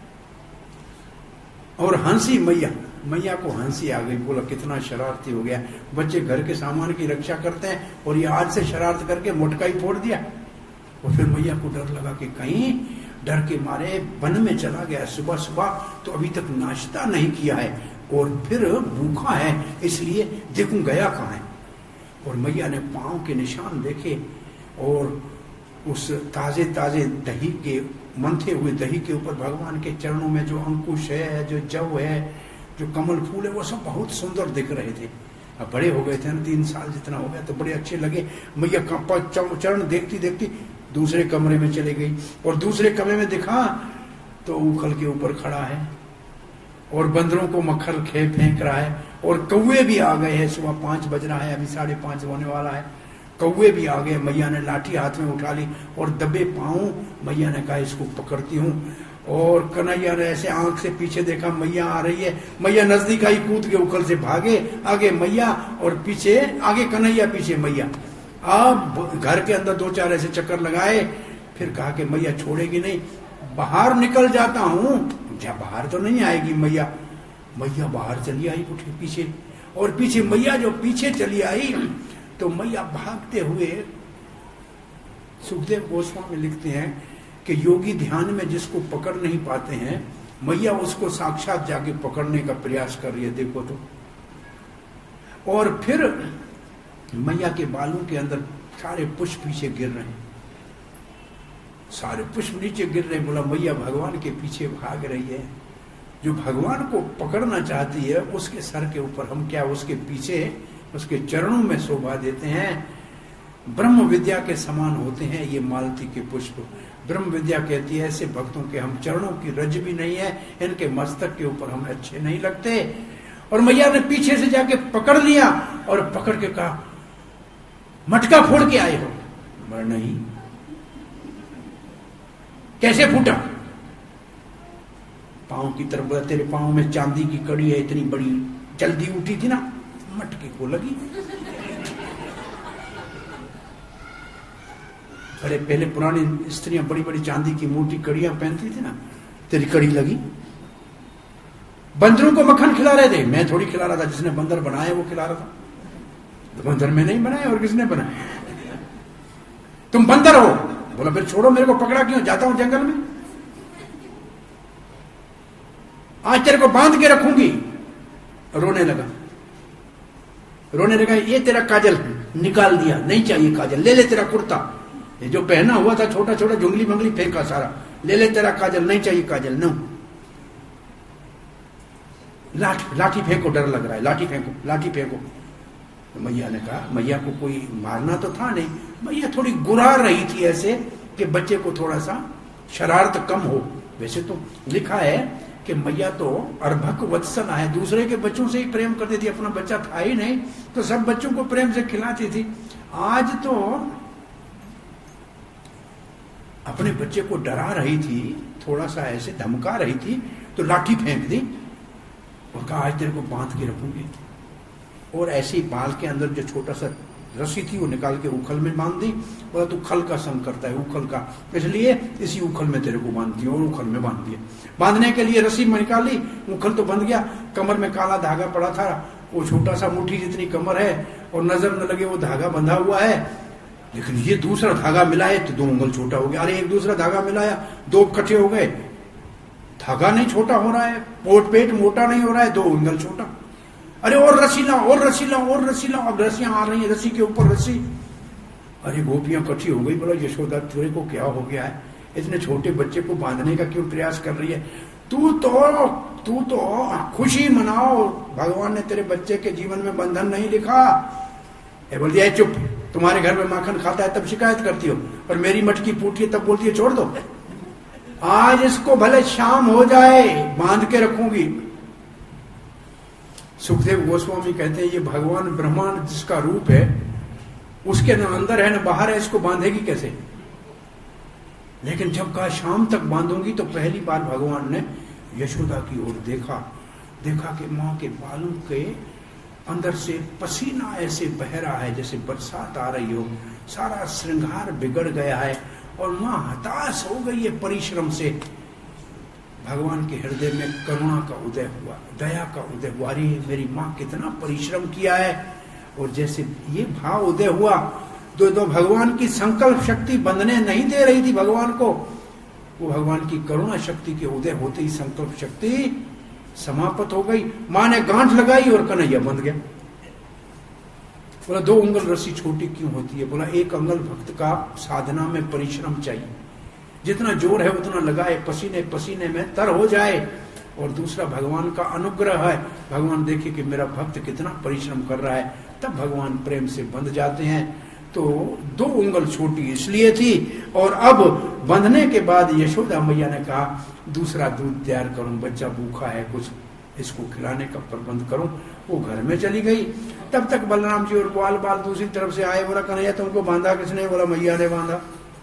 और हंसी मैया को हंसी आ गई। बोला कितना शरारती हो गया, बच्चे घर के सामान की रक्षा करते हैं और ये आज से शरारत करके मोटका ही फोड़ दिया। और फिर मैया को डर लगा कि कहीं डर के मारे वन में चला गया, सुबह सुबह तो अभी तक नाश्ता नहीं किया है और फिर भूखा है, इसलिए देखूं गया कहाँ है। और मैया ने पांव के निशान देखे और उस ताजे ताजे दही के, मंथे हुए दही के ऊपर भगवान के चरणों में जो अंकुश है, जो जव है, जो कमल फूल है, वो सब बहुत सुंदर दिख रहे थे। अब बड़े हो गए थे ना, 3 साल जितना हो गया, तो बड़े अच्छे लगे। मैया का चरण देखती देखती दूसरे कमरे में चले गई और दूसरे कमरे में देखा तो उखल के ऊपर खड़ा है और बंदरों को मक्खन फेंक रहा है, और कौवे भी आ गए हैं। सुबह 5 बज रहा है, अभी 5:30 होने वाला है, कौवे भी आ गए। मैया ने लाठी हाथ में उठा ली और दबे पांव मैया ने कहा इसको पकड़ती हूँ। और कन्हैया ने ऐसे आंख से पीछे देखा मैया आ रही है, मैया नजदीक आई, कूद के उखल से भागे, आगे मैया और पीछे, आगे कन्हैया पीछे मैया। अब घर के अंदर 2-4 ऐसे चक्कर लगाए, फिर कहा कि मैया छोड़ेगी नहीं, बाहर निकल जाता हूं। जब बाहर तो नहीं आएगी मैया बाहर चली आई पीछे, और पीछे मैया जो पीछे चली आई तो मैया भागते हुए, सुखदेव गोस्वामी लिखते हैं कि योगी ध्यान में जिसको पकड़ नहीं पाते हैं, मैया उसको साक्षात जाके पकड़ने का प्रयास कर रही है, देखो तो। और फिर मैया के बालों के अंदर सारे पुष्प पीछे गिर रहे हैं, सारे पुष्प नीचे गिर रहे हैं। बोला मैया भगवान के पीछे भाग रही है, जो भगवान को पकड़ना चाहती है उसके सर के ऊपर हम क्या उसके पीछे, उसके चरणों में शोभा देते हैं। ब्रह्म विद्या के समान होते हैं ये मालती के पुष्प। ब्रह्म विद्या कहती है ऐसे भक्तों के हम चरणों की रज भी नहीं है, इनके मस्तक के ऊपर हम अच्छे नहीं लगते। और मैया ने पीछे से जाके पकड़ लिया और पकड़ के कहा मटका फोड़ के आए हो? बोला नहीं। कैसे फूटा? पांव की तरफ। बोला तेरे पांव में चांदी की कड़ी है इतनी बड़ी, जल्दी उठी थी ना, मटके को लगी। अरे पहले पुरानी स्त्रियां बड़ी बड़ी चांदी की मोटी कड़ियां पहनती थी ना, तेरी कड़ी लगी। बंदरों को मक्खन खिला रहे थे, मैं थोड़ी खिला रहा था, जिसने बंदर बनाए वो खिला रहा था। तो बंदर में नहीं बनाए और किसने बनाए? तुम बंदर हो। बोला फिर छोड़ो, मेरे को पकड़ा क्यों? जाता हूं जंगल में, आज तेरे को बांध के रखूंगी। रोने लगा, रोने लगा। ये तेरा काजल निकाल दिया, नहीं चाहिए काजल, ले ले तेरा कुर्ता, ये जो पहना हुआ था छोटा छोटा जुंगली मंगली फेंका सारा, ले ले तेरा काजल, नहीं चाहिए काजल। नो, लाठी फेंको, डर लग रहा है, लाठी फेंको, लाठी फेंको। तो मैया ने कहा, मैया को कोई मारना तो था नहीं, मैया थोड़ी गुरा रही थी ऐसे कि बच्चे को थोड़ा सा शरारत कम हो। वैसे तो लिखा है कि मैया तो अर्भक वत्सला है, दूसरे के बच्चों से ही प्रेम करती थी, अपना बच्चा था ही नहीं तो सब बच्चों को प्रेम से खिलाती थी। आज तो अपने बच्चे को डरा रही थी, थोड़ा सा ऐसे धमका रही थी, तो लाठी फेंक दी और कहा आज तेरे को बांध के रखूंगी। और ऐसे ही बाल के अंदर जो छोटा सा रस्सी थी वो निकाल के उखल में बांध दी। बोला तू खल का संग करता है, उखल का, इसलिए इसी उखल में तेरे को बांध दिया। और उखल में बांध दिया। बांधने के लिए रस्सी में निकाली, उखल तो बंध गया, कमर में काला धागा पड़ा था, वो छोटा सा मुट्ठी जितनी कमर है और नजर न लगे वो धागा बंधा हुआ है। लेकिन ये दूसरा धागा मिला है तो 2 उंगल छोटा हो गया। अरे एक दूसरा धागा मिलाया, 2 इकट्ठे हो गए, धागा नहीं छोटा हो रहा है, पेट मोटा नहीं हो रहा है, 2 उंगल छोटा। अरे और रस्सी लाओ, और रस्सी लाओ, और रस्सी लाओ। अब रस्सियां आ रही है, रस्सी के ऊपर रस्सी। अरे गोपियां इकट्ठी हो गई। बोला यशोदा तेरे को क्या हो गया है, इतने छोटे बच्चे को बांधने का क्यों प्रयास कर रही है? तू तो खुशी मनाओ, भगवान ने तेरे बच्चे के जीवन में बंधन नहीं लिखा। बोल दिया चुप, तुम्हारे घर में माखन खाता है तब शिकायत करती हो, और मेरी मटकी पूछी तब बोलती है छोड़ दो। आज इसको भले शाम हो जाए बांध के रखूंगी। सुखदेव गोस्वामी कहते हैं ये भगवान ब्रह्मांड जिसका रूप है, उसके न अंदर है न बाहर है, इसको बांधेगी कैसे? लेकिन जब कहा शाम तक बांधूंगी तो पहली बार भगवान ने यशोदा की ओर देखा कि माँ के बालों के अंदर से पसीना ऐसे बह रहा है जैसे बरसात आ रही हो, सारा श्रृंगार बिगड़ गया है और माँ हताश हो गई है परिश्रम से। भगवान के हृदय में करुणा का उदय हुआ, दया का उदय हुआ। अरे मेरी माँ कितना परिश्रम किया है। और जैसे ये भाव उदय हुआ, दो भगवान की संकल्प शक्ति बंधने नहीं दे रही थी भगवान को, वो भगवान की करुणा शक्ति के उदय होते ही संकल्प शक्ति समाप्त हो गई। माँ ने गांठ लगाई और कन्हैया बंध गया। बोला 2 उंगल रस्सी छोटी क्यों होती है? बोला 1 अंगल भक्त का साधना में परिश्रम चाहिए, जितना जोर है उतना लगाए, पसीने पसीने में तर हो जाए। और दूसरा भगवान का अनुग्रह है, भगवान देखे कि मेरा भक्त कितना परिश्रम कर रहा है, तब भगवान प्रेम से बंध जाते हैं। तो 2 उंगल छोटी इसलिए थी। और अब बंधने के बाद यशोदा मैया ने कहा दूसरा दूध तैयार करूं, बच्चा भूखा है, कुछ इसको खिलाने का प्रबंध करूं। वो घर में चली गई। तब तक बलराम जी और ग्वाल बाल दूसरी तरफ से आए। बोला कन्हैया तुमको बांधा किसने? बोला मैया ने बांधा।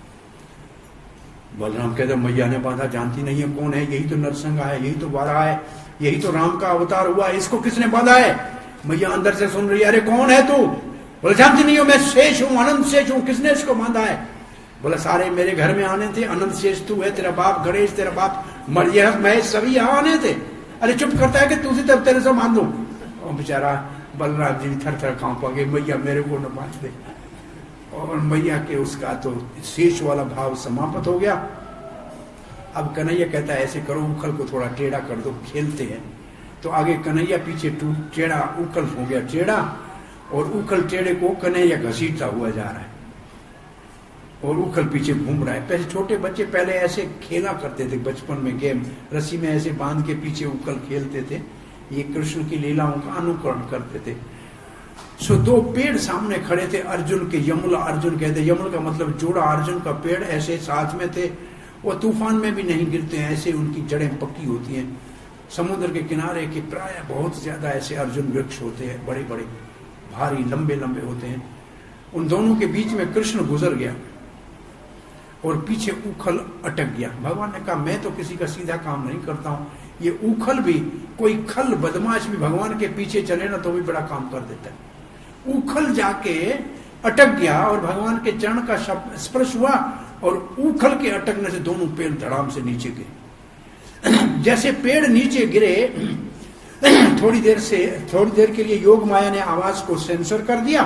बलराम कहते मैया ने बांधा, जानती नहीं है कौन है? यही तो नरसिंह है, यही तो बारा है, यही तो राम का अवतार हुआ, इसको किसने बांधा है? मैया अंदर से सुन रही है, अरे कौन है तू? बोला जानती नहीं हो, मैं शेष हूं, अनंत शेष हूं, किसने इसको बांधा है? बोला सारे मेरे घर में आने थे, अनंत शेष तू है, तेरा बाप गणेश, तेरा बाप मरियह महेश, सभी यहाँ आने थे। अरे चुप करता है कि दूसरी तरफ तेरे से बांध दूं। और बेचारा बलराम जी थर थर कांप गए, मैया मेरे को न बांध दे। और मैया के उसका तो शेष वाला भाव समाप्त हो गया। अब कन्हैया कहता है ऐसे करो, उखल को थोड़ा टेढ़ा कर दो, खेलते हैं। तो आगे कन्हैया पीछे टेढ़ा, उखल हो गया टेढ़ा, और उखल टेढ़े को कन्हैया घसीटता हुआ जा रहा है और उखल पीछे घूम रहा है। पहले छोटे बच्चे पहले ऐसे खेला करते थे बचपन में, गेम रस्सी में ऐसे बांध के पीछे उखल खेलते थे। ये कृष्ण की लीलाओं का अनुकरण करते थे। सो 2 पेड़ सामने खड़े थे अर्जुन के, यमुला अर्जुन कहते, यमुल का मतलब जोड़ा, अर्जुन का पेड़ ऐसे साथ में थे। वो तूफान में भी नहीं गिरते हैं, ऐसे उनकी जड़ें पक्की होती हैं। समुद्र के किनारे के प्राय बहुत ज्यादा ऐसे अर्जुन वृक्ष होते हैं, बड़े बड़े भारी लंबे लंबे होते हैं। उन दोनों के बीच में कृष्ण गुजर गया और पीछे उखल अटक गया। भगवान ने कहा मैं तो किसी का सीधा काम नहीं करता हूं, ये उखल भी, कोई खल बदमाश भी भगवान के पीछे चले ना तो भी बड़ा काम कर देता है। उखल जाके अटक गया और भगवान के चरण का स्पर्श हुआ और उखल के अटकने से दोनों पेड़ धड़ाम से नीचे गिरे। जैसे पेड़ नीचे गिरे, थोड़ी देर के लिए योग माया ने आवाज को सेंसर कर दिया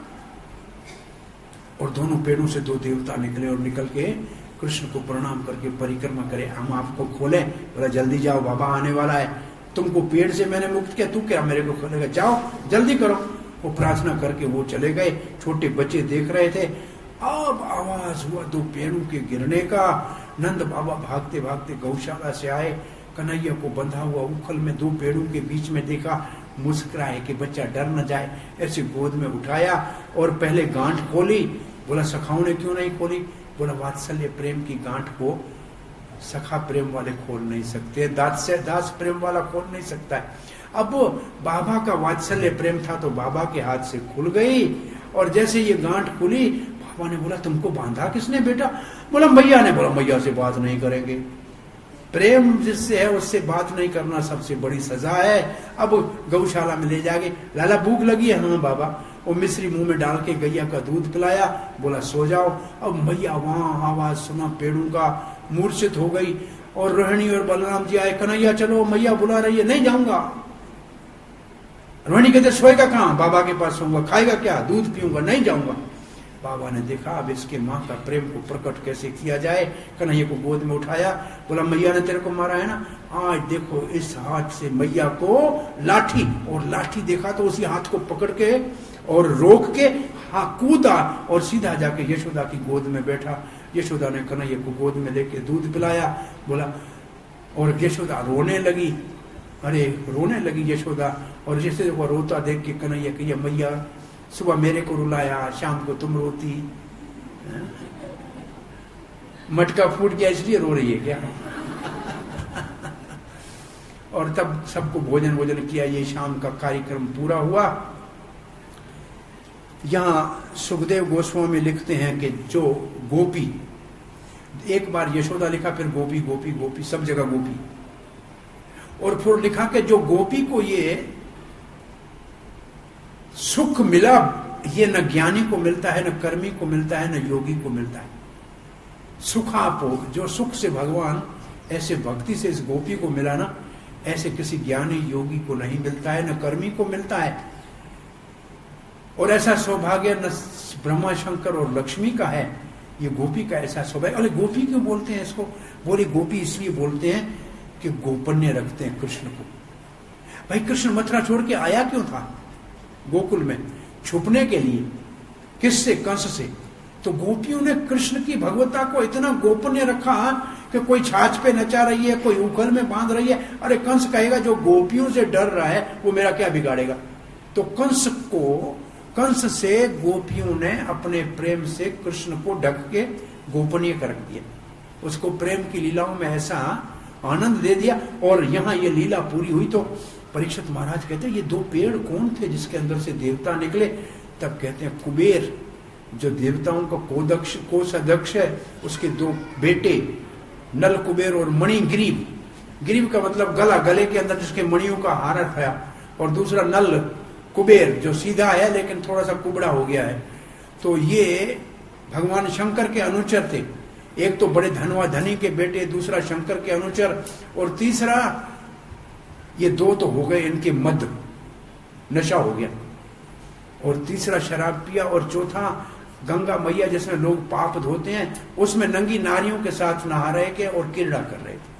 और दोनों पेड़ों से 2 देवता निकले और निकल के कृष्ण को प्रणाम करके परिक्रमा करे, हम आपको खोले। बोला जल्दी जाओ, बाबा आने वाला है, तुमको पेड़ से मैंने मुक्त किया, तू क्या मेरे को खोलेगा, जाओ जल्दी करो। वो प्रार्थना करके वो चले गए। छोटे बच्चे देख रहे थे। अब आवाज हुआ 2 पेड़ों के गिरने का। नंद बाबा भागते भागते गौशाला से आए, कन्हैया को बंधा हुआ उखल में 2 पेड़ों के बीच में देखा, मुस्कुराए कि बच्चा डर न जाए, ऐसे गोद में उठाया और पहले गांठ खोली। बोला सखाओं ने क्यों नहीं खोली? बोला वात्सल्य प्रेम की गांठ को सखा प्रेम वाले खोल नहीं सकते, दास प्रेम वाला खोल नहीं सकता है। अब बाबा का वात्सल्य प्रेम था तो बाबा के हाथ से खुल गई और जैसे ये गांठ खुली बाबा ने बोला तुमको बांधा किसने बेटा? बोला मैया ने। बोला मैया से बात नहीं करेंगे, प्रेम जिससे है उससे बात नहीं करना सबसे बड़ी सजा है। अब गौशाला में ले जाके, लाला भूख लगी है? हाँ बाबा। वो मिश्री मुंह में डाल के गैया का दूध पिलाया, बोला सो जाओ। अब मैया वहां आवाज सुना पेड़ों का, मूर्छित हो गई। और रोहिणी और बलराम जी आए, कन्हैया चलो मैया बुला रही है। नहीं जाऊंगा। रोहिणी कहते सोएगा कहाँ? बाबा के पास सोऊंगा। खाएगा क्या? दूध पीऊंगा। नहीं जाऊंगा। बाबा ने देखा अब इसके माँ का प्रेम को प्रकट कैसे किया जाए। कन्हैया को गोद में उठाया, बोला मैया ने तेरे को मारा है ना, आज देखो इस हाथ से मैया को लाठी, और लाठी देखा तो उसी हाथ को पकड़ के और रोक के कूदा और सीधा जाके यशोदा की गोद में बैठा। यशोदा ने कन्हैया को गोद में लेके दूध पिलाया। बोला, और यशोदा रोने लगी। अरे रोने लगी यशोदा, और जैसे वो रोता देख के कन्हैया की, मैया सुबह मेरे को रुलाया, शाम को तुम रोती, मटका फूट गया इसलिए रो रही है क्या? और तब सबको भोजन किया। ये शाम का कार्यक्रम पूरा हुआ। यहाँ सुखदेव गोस्वामी लिखते हैं कि जो गोपी, एक बार यशोदा लिखा, फिर गोपी गोपी गोपी, सब जगह गोपी, और फिर लिखा कि जो गोपी को ये सुख मिला, ये न ज्ञानी को मिलता है, न कर्मी को मिलता है, न योगी को मिलता है। सुखापोग, जो सुख से भगवान ऐसे भक्ति से इस गोपी को मिला ना, ऐसे किसी ज्ञानी योगी को नहीं मिलता है, न कर्मी को मिलता है। और ऐसा सौभाग्य न ब्रह्मा शंकर और लक्ष्मी का है, ये गोपी का ऐसा सौभाग्य। अरे गोपी क्यों बोलते हैं इसको? बोले गोपी इसलिए बोलते हैं कि गोपन्य रखते हैं कृष्ण को। भाई कृष्ण मथुरा छोड़ के आया क्यों था गोकुल में? छुपने के लिए। किससे? कंस से। तो गोपियों ने कृष्ण की भगवता को इतना गोपनीय रखा कि कोई छाछ पे नचा रही है, कोई उखल में बांध रही है, अरे कंस कहेगा जो गोपियों से डर रहा है वो मेरा क्या बिगाड़ेगा? तो कंस से गोपियों ने अपने प्रेम से कृष्ण को ढक के गोपनीय कर दिया, उसको प्रेम की लीलाओं में ऐसा आनंद दे दिया। और यहाँ ये लीला पूरी हुई तो परीक्षित महाराज कहते हैं ये दो पेड़ कौन थे जिसके अंदर से देवता निकले? तब कहते हैं कुबेर, जो देवताओं का कोषाध्यक्ष है, उसके दो बेटे नल कुबेर और मणि ग्रीव। ग्रीव का मतलब गला, गले के अंदर जिसके मणियों का हार था। और दूसरा नल कुबेर, जो सीधा है लेकिन थोड़ा सा कुबड़ा हो गया है। तो ये भगवान शंकर के अनुचर थे। एक तो बड़े धनी के बेटे, दूसरा शंकर के अनुचर, और तीसरा ये दो तो हो गए इनके मद, नशा हो गया, और तीसरा शराब पिया, और चौथा गंगा मैया जिसमें लोग पाप धोते हैं उसमें नंगी नारियों के साथ नहा रहे थे और क्रीड़ा कर रहे थे।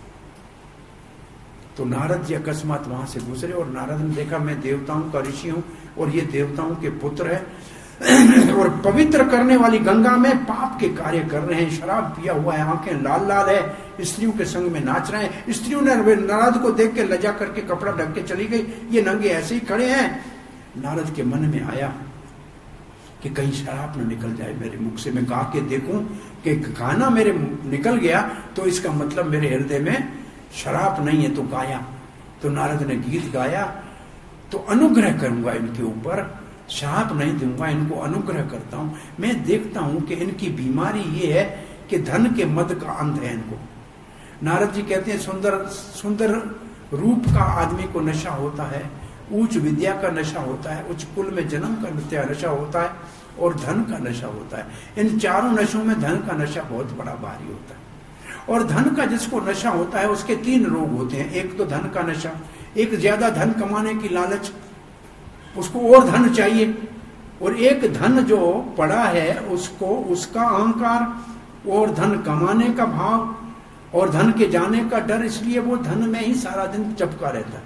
तो नारद जी अकस्मात वहां से गुजरे और नारद ने देखा मैं देवताओं का ऋषि हूं और ये देवताओं के पुत्र है और पवित्र करने वाली गंगा में पाप के कार्य कर रहे हैं, शराब पिया हुआ है, आंखें लाल लाल है, स्त्रियों के संग में नाच रहे हैं। स्त्रियों ने नारद को देख के लजा करके कपड़ा ढक के चली गई, ये नंगे ऐसे ही खड़े हैं। नारद के मन में आया कि कहीं शराब न निकल जाए मेरे मुख से, मैं गा के देखूं कि गाना मेरे निकल गया तो इसका मतलब मेरे हृदय में शराब नहीं है। तो गाया, तो नारद ने गीत गाया, तो अनुग्रह करूंगा इनके ऊपर, शाप नहीं दूंगा, इनको अनुग्रह करता हूं। मैं देखता हूं कि इनकी बीमारी ये है कि धन के मद का अंध है इनको। नारद जी कहते हैं सुंदर सुंदर रूप का आदमी को नशा होता है, उच्च विद्या का नशा होता है, उच्च कुल में जन्म का नशा होता है, और धन का नशा होता है। इन चारों नशों में धन का नशा बहुत बड़ा भारी होता है। और धन का जिसको नशा होता है उसके तीन रोग होते हैं। एक तो धन का नशा, एक ज्यादा धन कमाने की लालच, उसको और धन चाहिए, और एक धन जो पड़ा है उसको उसका अहंकार और धन कमाने का भाव और धन के जाने का डर, इसलिए वो धन में ही सारा दिन चपका रहता है।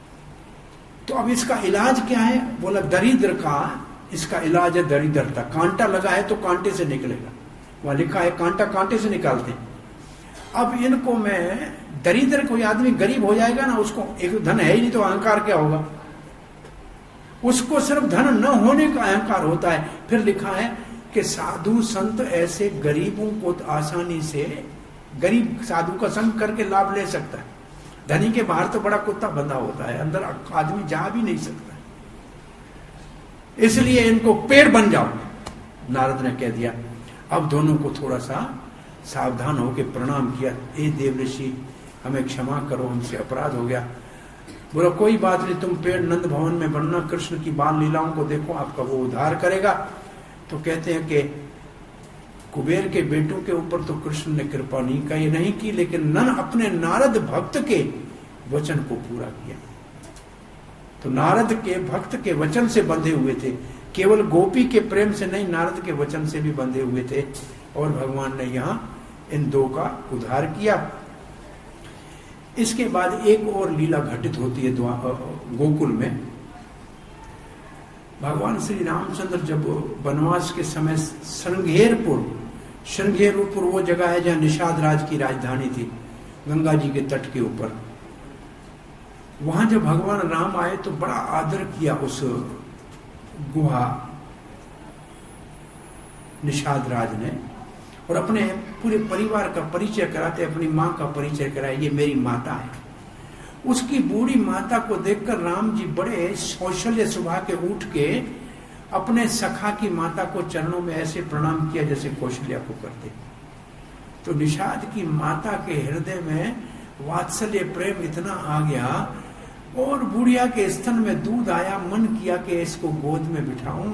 तो अब इसका इलाज क्या है? बोला दरिद्र का इसका इलाज है दरिद्रता। कांटा लगा है तो कांटे से निकलेगा, वहां लिखा है कांटा कांटे से निकालते हैं। अब इनको मैं दरिद्र, कोई आदमी गरीब हो जाएगा ना, उसको एक धन है ही नहीं तो अहंकार क्या होगा? उसको सिर्फ धन न होने का अहंकार होता है। फिर लिखा है कि साधु संत ऐसे गरीबों को आसानी से, गरीब साधु का संग करके लाभ ले सकता है। धनी के बाहर तो बड़ा कुत्ता बंधा होता है, अंदर आदमी जा भी नहीं सकता। इसलिए इनको पेड़ बन जाओ, नारद ने कह दिया। अब दोनों को थोड़ा सा सावधान होकर प्रणाम किया, ए देव ऋषि हमें क्षमा करो, हमसे अपराध हो गया। बोला कोई बात नहीं, तुम पेड़ नंद भवन में बनना, कृष्ण की बाल लीलाओं को देखो, आपका वो उद्धार करेगा। तो कहते हैं कि कुबेर के बेटों के ऊपर तो कृष्ण ने कृपा नहीं की, लेकिन नन अपने नारद भक्त के वचन को पूरा किया। तो नारद के भक्त के वचन से बंधे हुए थे, केवल गोपी के प्रेम से नहीं, नारद के वचन से भी बंधे हुए थे, और भगवान ने यहां इन दो का उद्धार किया। इसके बाद एक और लीला घटित होती है गोकुल में। भगवान श्री रामचंद्र जब वनवास के समय श्रृंगेरपुर वो जगह है जहां निषाद राज की राजधानी थी, गंगा जी के तट के ऊपर, वहां जब भगवान राम आए तो बड़ा आदर किया उस गुहा निषाद राज ने, और अपने पूरे परिवार का परिचय कराते, अपनी माँ का परिचय कराया, ये मेरी माता है। उसकी बूढ़ी माता को देखकर राम जी बड़े कौशल्य सुबह के उठ के अपने सखा की माता को चरणों में ऐसे प्रणाम किया जैसे कौशल्या को करते। तो निषाद की माता के हृदय में वात्सल्य प्रेम इतना आ गया, और बुढ़िया के स्तन में दूध आया, मन किया कि इसको गोद में बिठाऊं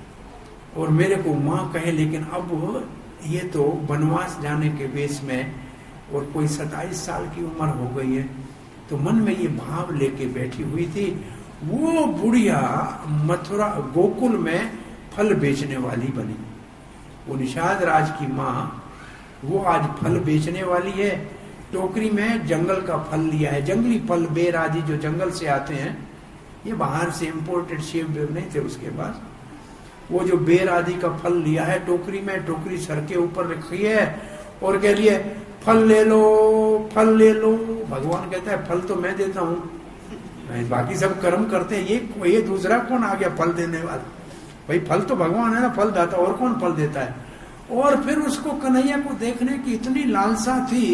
और मेरे को माँ कहे। लेकिन अब ये तो वनवास जाने के वेश में, और कोई 27 साल की उम्र हो गई है, तो मन में ये भाव लेके बैठी हुई थी। वो बुढ़िया मथुरा गोकुल में फल बेचने वाली बनी। वो निषाद राज की माँ वो आज फल बेचने वाली है। टोकरी में जंगल का फल लिया है, जंगली फल, बेर आदि जो जंगल से आते हैं, ये बाहर से इंपोर्टेड सेब वेब नहीं थे उसके पास। वो जो बेर आदि का फल लिया है टोकरी में, टोकरी सर के ऊपर रखी है और कह लिए फल ले लो, फल ले लो। भगवान कहता है फल तो मैं देता हूँ, बाकी सब कर्म करते हैं, ये दूसरा कौन आ गया फल देने वाला? भाई फल तो भगवान है ना, फल दाता, और कौन फल देता है? और फिर उसको कन्हैया को देखने की इतनी लालसा थी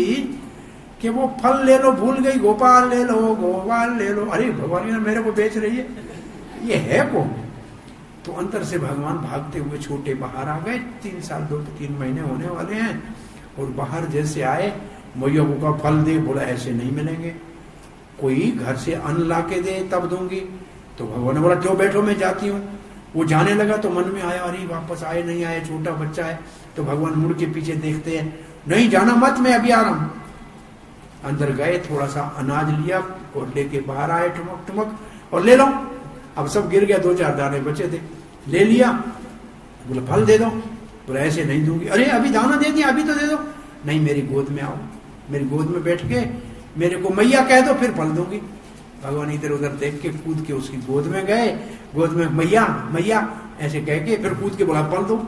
कि वो फल ले लो भूल गई, गोपाल ले लो, गोपाल ले लो। अरे भगवान मेरे को बेच रही है, ये है कौन? तो अंदर से भगवान भागते हुए छोटे बाहर आ गए। 3 साल 2-3 महीने होने वाले हैं, और बाहर जैसे आए, मैया का फल दे, बोला ऐसे नहीं मिलेंगे, कोई घर से अन्न ला के दे तब दूंगी। तो भगवान ने बोला क्यों बैठो, मैं जाती हूँ। वो जाने लगा तो मन में आया, अरे वापस आए नहीं आए, छोटा बच्चा है। तो भगवान मुड़ के पीछे देखते हैं, नहीं जाना मत, मैं अभी आ रहा हूं। अंदर गए, थोड़ा सा अनाज लिया और लेके बाहर आए, ठुमक ठुमक, और ले लो। अब सब गिर गया, 2-4 दाने बचे थे, ले लिया। बोला फल दे दो, बोला ऐसे नहीं दूंगी। अरे अभी दाना दे दिया, अभी तो दे दो। नहीं, मेरी गोद में आओ, मेरी गोद में बैठ के मेरे को मैया कह दो, फिर फल दूंगी। भगवान इधर उधर देख के कूद के उसकी गोद में गए, गोद में मैया मैया ऐसे कह के फिर कूद के बोला फल दो।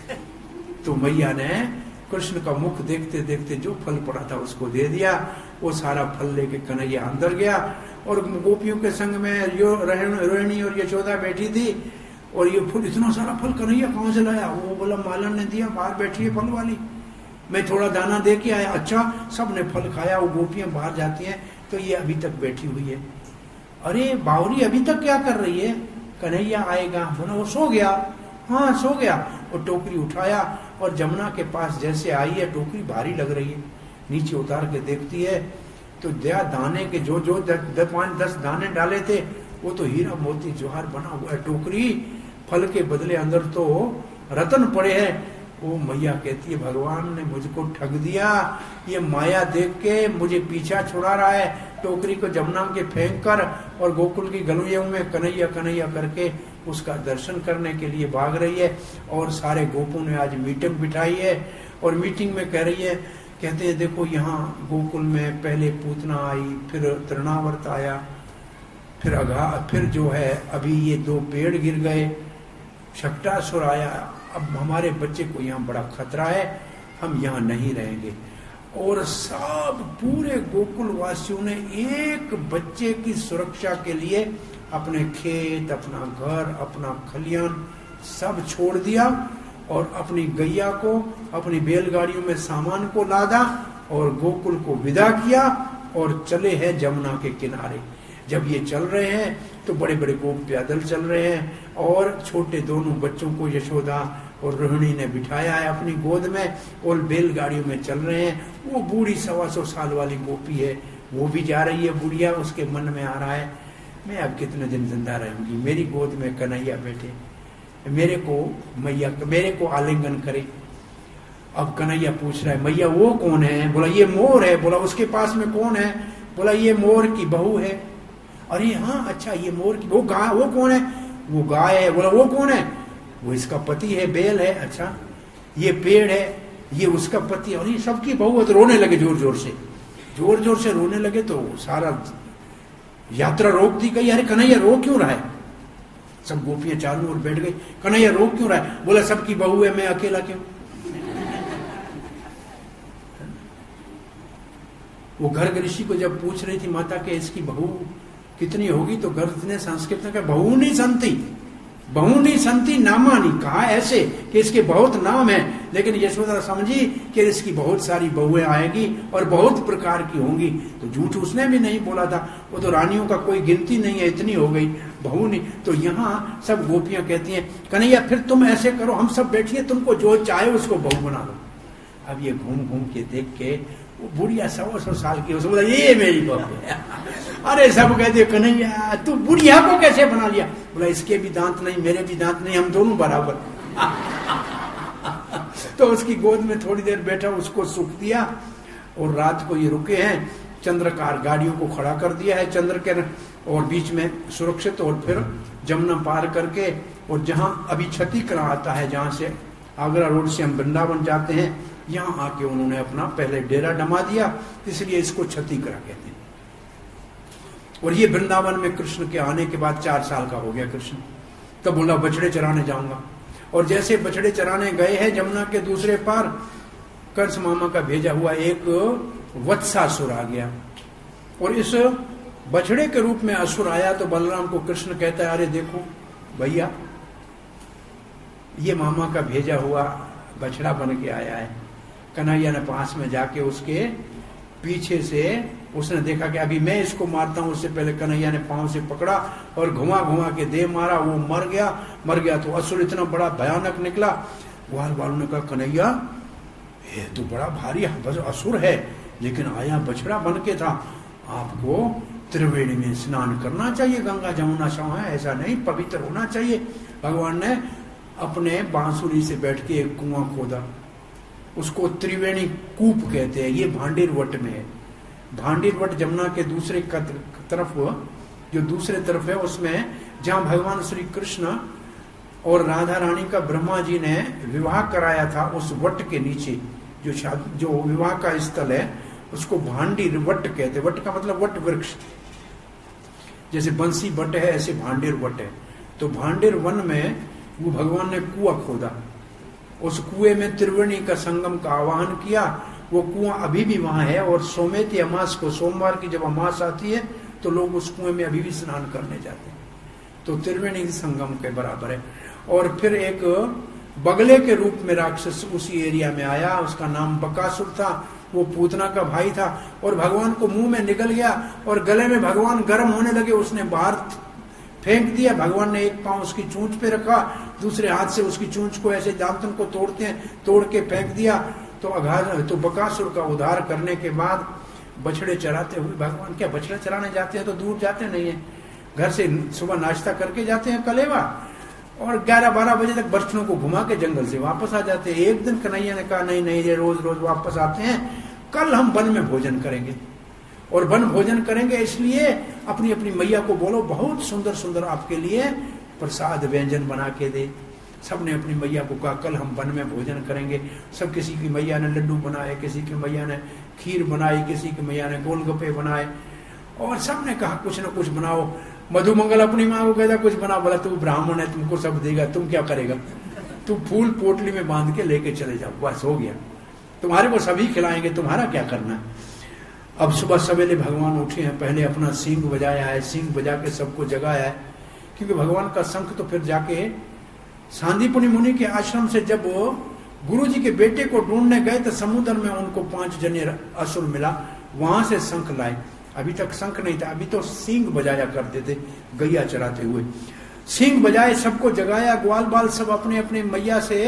तो मैया ने कृष्ण का मुख देखते देखते जो फल पड़ा था उसको दे दिया। वो सारा फल लेके कन्हैया अंदर गया, और गोपियों के संग में रोहिणी और यशोदा बैठी थी, और ये फल, इतना सारा फल कन्हैया कहां से लाया? वो बोला मालन ने दिया, बाहर बैठी है फल वाली, मैं थोड़ा दाना दे के आया। अच्छा, सबने फल खाया। वो गोपियां बाहर जाती हैं तो ये अभी तक बैठी हुई है। अरे बावरी अभी तक क्या कर रही है? कन्हैया आएगा। बोला वो सो गया। हाँ सो गया। और टोकरी उठाया और जमुना के पास जैसे आई है, टोकरी भारी लग रही है, नीचे उतार के देखती है तो दाने के जो 10 दाने डाले थे वो तो हीरा मोती जवाहर बना हुआ है। टोकरी फल के बदले अंदर तो रतन पड़े हैं। वो मैया कहती है भगवान ने मुझको ठग दिया, ये माया देख के मुझे पीछा छुड़ा रहा है। टोकरी को जमुना के फेंक कर और गोकुल की गलियों में कन्हैया कन्हैया करके उसका दर्शन करने के लिए भाग रही है। और सारे गोपों ने आज मीटिंग बिठाई है, और मीटिंग में कह रही है, कहते हैं देखो यहाँ गोकुल में पहले पूतना आई, फिर तृणावर्त आया, फिर जो है अभी ये 2 पेड़ गिर गए, शक्टासुर आया, अब हमारे बच्चे को यहाँ बड़ा खतरा है, हम यहाँ नहीं रहेंगे। और सब पूरे गोकुल वासियों ने एक बच्चे की सुरक्षा के लिए अपने खेत, अपना घर, अपना खलियान सब छोड़ दिया, और अपनी गैया को अपनी बैलगाड़ियों में सामान को लादा और गोकुल को विदा किया, और चले हैं जमुना के किनारे। जब ये चल रहे हैं तो बड़े बड़े गोप पैदल चल रहे हैं और छोटे दोनों बच्चों को यशोदा और रोहिणी ने बिठाया है अपनी गोद में और बैलगाड़ियों में चल रहे हैं। वो बूढ़ी 125 साल वाली गोपी है, वो भी जा रही है बुढ़िया। उसके मन में आ रहा है मैं अब कितने दिन जिंदा रहूंगी, मेरी गोद में कन्हैया बैठे, मेरे को आलिंगन करे। अब कन्हैया पूछ रहा है मैया वो कौन है? बोला ये मोर है। बोला उसके पास में कौन है? बोला ये मोर की बहू है। अरे हाँ अच्छा ये मोर की वो कौन है? वो गाय है। बोला वो कौन है? वो इसका पति है, बैल है। अच्छा ये पेड़ है, ये उसका पति है। और ये सबकी बहू है। तो रोने लगे जोर जोर से रोने लगे। तो सारा यात्रा रोक दी गई। अरे कन्हैया रो क्यों रहा है? सब गोपियां चारों ओर बैठ गई। कन्हैया रो क्यों रहा है? बोला सबकी बहू है, मैं अकेला क्यों? वो गर्ग ऋषि को जब पूछ रही थी माता के इसकी बहू कितनी होगी, तो गर्ग ने संस्कृत में कहा बहू नहीं संती नामानी, कहा ऐसे कि इसके बहुत नाम है। लेकिन यशोदा समझी कि इसकी बहुत सारी बहुएं आएगी और बहुत प्रकार की होंगी। तो झूठ उसने भी नहीं बोला था, वो तो रानियों का कोई गिनती नहीं है, इतनी हो गई बहू नहीं। तो यहाँ सब गोपियां कहती हैं कन्हैया फिर तुम ऐसे करो, हम सब बैठिए, तुमको जो चाहे उसको बहू बना लो। अब ये घूम घूम के देख के वो बुढ़िया 100 साल की, उसने बोला ये मेरी बहू है। अरे सब कहते कन्हैया तू बुढ़िया को कैसे बना लिया? बोला इसके भी दांत नहीं, मेरे भी दांत नहीं, हम दोनों बराबर। तो उसकी गोद में थोड़ी देर बैठा, उसको सुख दिया। और रात को ये रुके हैं, चंद्रकार गाड़ियों को खड़ा कर दिया है चंद्र के और बीच में सुरक्षित। और फिर जमुना पार करके और जहां अभी छत्तीकरा आता है, जहां से आगरा रोड से हम वृंदावन जाते हैं, यहाँ आके उन्होंने अपना पहले डेरा डमा दिया, इसलिए इसको छत्तीकरा कहते हैं। और ये वृंदावन में कृष्ण के आने के बाद 4 साल का हो गया कृष्ण। तब बोला बछड़े चराने जाऊंगा। और जैसे बछड़े चराने गए हैं जमुना के दूसरे पार, कंस मामा का भेजा हुआ एक वत्सासुर आ गया। और इस बछड़े के रूप में असुर आया तो बलराम को कृष्ण कहता है अरे देखो भैया ये मामा का भेजा हुआ बछड़ा बन के आया है। कन्हैया ने पास में जाके उसके पीछे से उसने देखा कि अभी मैं इसको मारता हूं, उससे पहले कन्हैया ने पांव से पकड़ा और घुमा घुमा के दे मारा। वो मर गया। तो असुर इतना बड़ा भयानक निकला। ग्वाल वालों ने कहा कन्हैया ये तो बड़ा भारी असुर है, लेकिन आया बछड़ा बन के था, आपको त्रिवेणी में स्नान करना चाहिए, गंगा जमुना सहा है, ऐसा नहीं, पवित्र होना चाहिए। भगवान ने अपने बांसुरी से बैठ के एक कुआं खोदा, उसको त्रिवेणी कूप कहते हैं। ये भांडीर वट में है। भांडीर वट जमुना के दूसरे तरफ, जो दूसरे तरफ है, उसमें जहां भगवान श्री कृष्ण और राधा रानी का ब्रह्मा जी ने विवाह कराया था, उस वट के नीचे जो विवाह का स्थल है उसको भांडीर वट कहते हैं। वट का मतलब वट वृक्ष, जैसे बंसी वट है ऐसे भांडीर वट है। तो भांडीर वन में वो भगवान ने कुआं खोदा, उस कुएं में त्रिवेणी का संगम का आवाहन किया। वो कुआं अभी भी वहां है और सोमेती अमास को, सोमवार की जब अमास आती है तो लोग उस कुएं में अभी भी स्नान करने जाते हैं। तो त्रिवेणी संगम के बराबर है। और फिर एक बगले के रूप में राक्षस उसी एरिया में आया, उसका नाम बकासुर था। वो पूतना का भाई था और भगवान को मुंह में निकल गया और गले में भगवान गर्म होने लगे, उसने बाहर फेंक दिया। भगवान ने एक पांव उसकी चूंच पे रखा, दूसरे हाथ से उसकी चूंच को ऐसे दांतन को तोड़ते हैं, तोड़ के फेंक दिया। तो बकासुर का उद्धार करने के बाद बछड़े चराते हुए भगवान, क्या बछड़ा चराने जाते हैं तो दूर जाते नहीं है, घर से सुबह नाश्ता करके जाते हैं कलेवा, और 11-12 बजे तक बछड़ों को घुमा के जंगल से वापस आ जाते हैं। एक दिन कन्हैया ने कहा नहीं ये रोज रोज वापस आते हैं, कल हम वन में भोजन करेंगे। और वन भोजन करेंगे इसलिए अपनी अपनी मैया को बोलो बहुत सुंदर सुंदर आपके लिए प्रसाद व्यंजन बना के दे। सबने अपनी मैया को कहा कल हम वन में भोजन करेंगे। सब, किसी की मैया ने लड्डू बनाए, किसी की मैया ने खीर बनाई, किसी की मैया ने गोलगप्पे बनाए, और सबने कहा कुछ न कुछ बनाओ। मधुमंगल अपनी माँ को कहता कुछ बना। बोला तू ब्राह्मण है, तुमको सब देगा, तुम क्या करेगा? तू फूल पोटली में बांध के लेके चले जाओ, बस हो गया, तुम्हारे को सभी खिलाएंगे, तुम्हारा क्या करना है। अब सुबह सवेरे भगवान उठे हैं, पहले अपना सींग बजाया है, सींग बजा के सबको जगाया है, क्योंकि भगवान का शंख तो फिर जाके सांदीपनि मुनि के आश्रम से जब गुरु जी के बेटे को ढूंढने गए तो समुद्र में उनको 5 जने असुर मिला, वहां से शंख लाए। अभी तक शंख नहीं था, अभी तो सींग बजाया करते थे गैया चराते हुए। सींग बजाए, सबको जगाया, ग्वाल बाल सब अपने अपने मैया से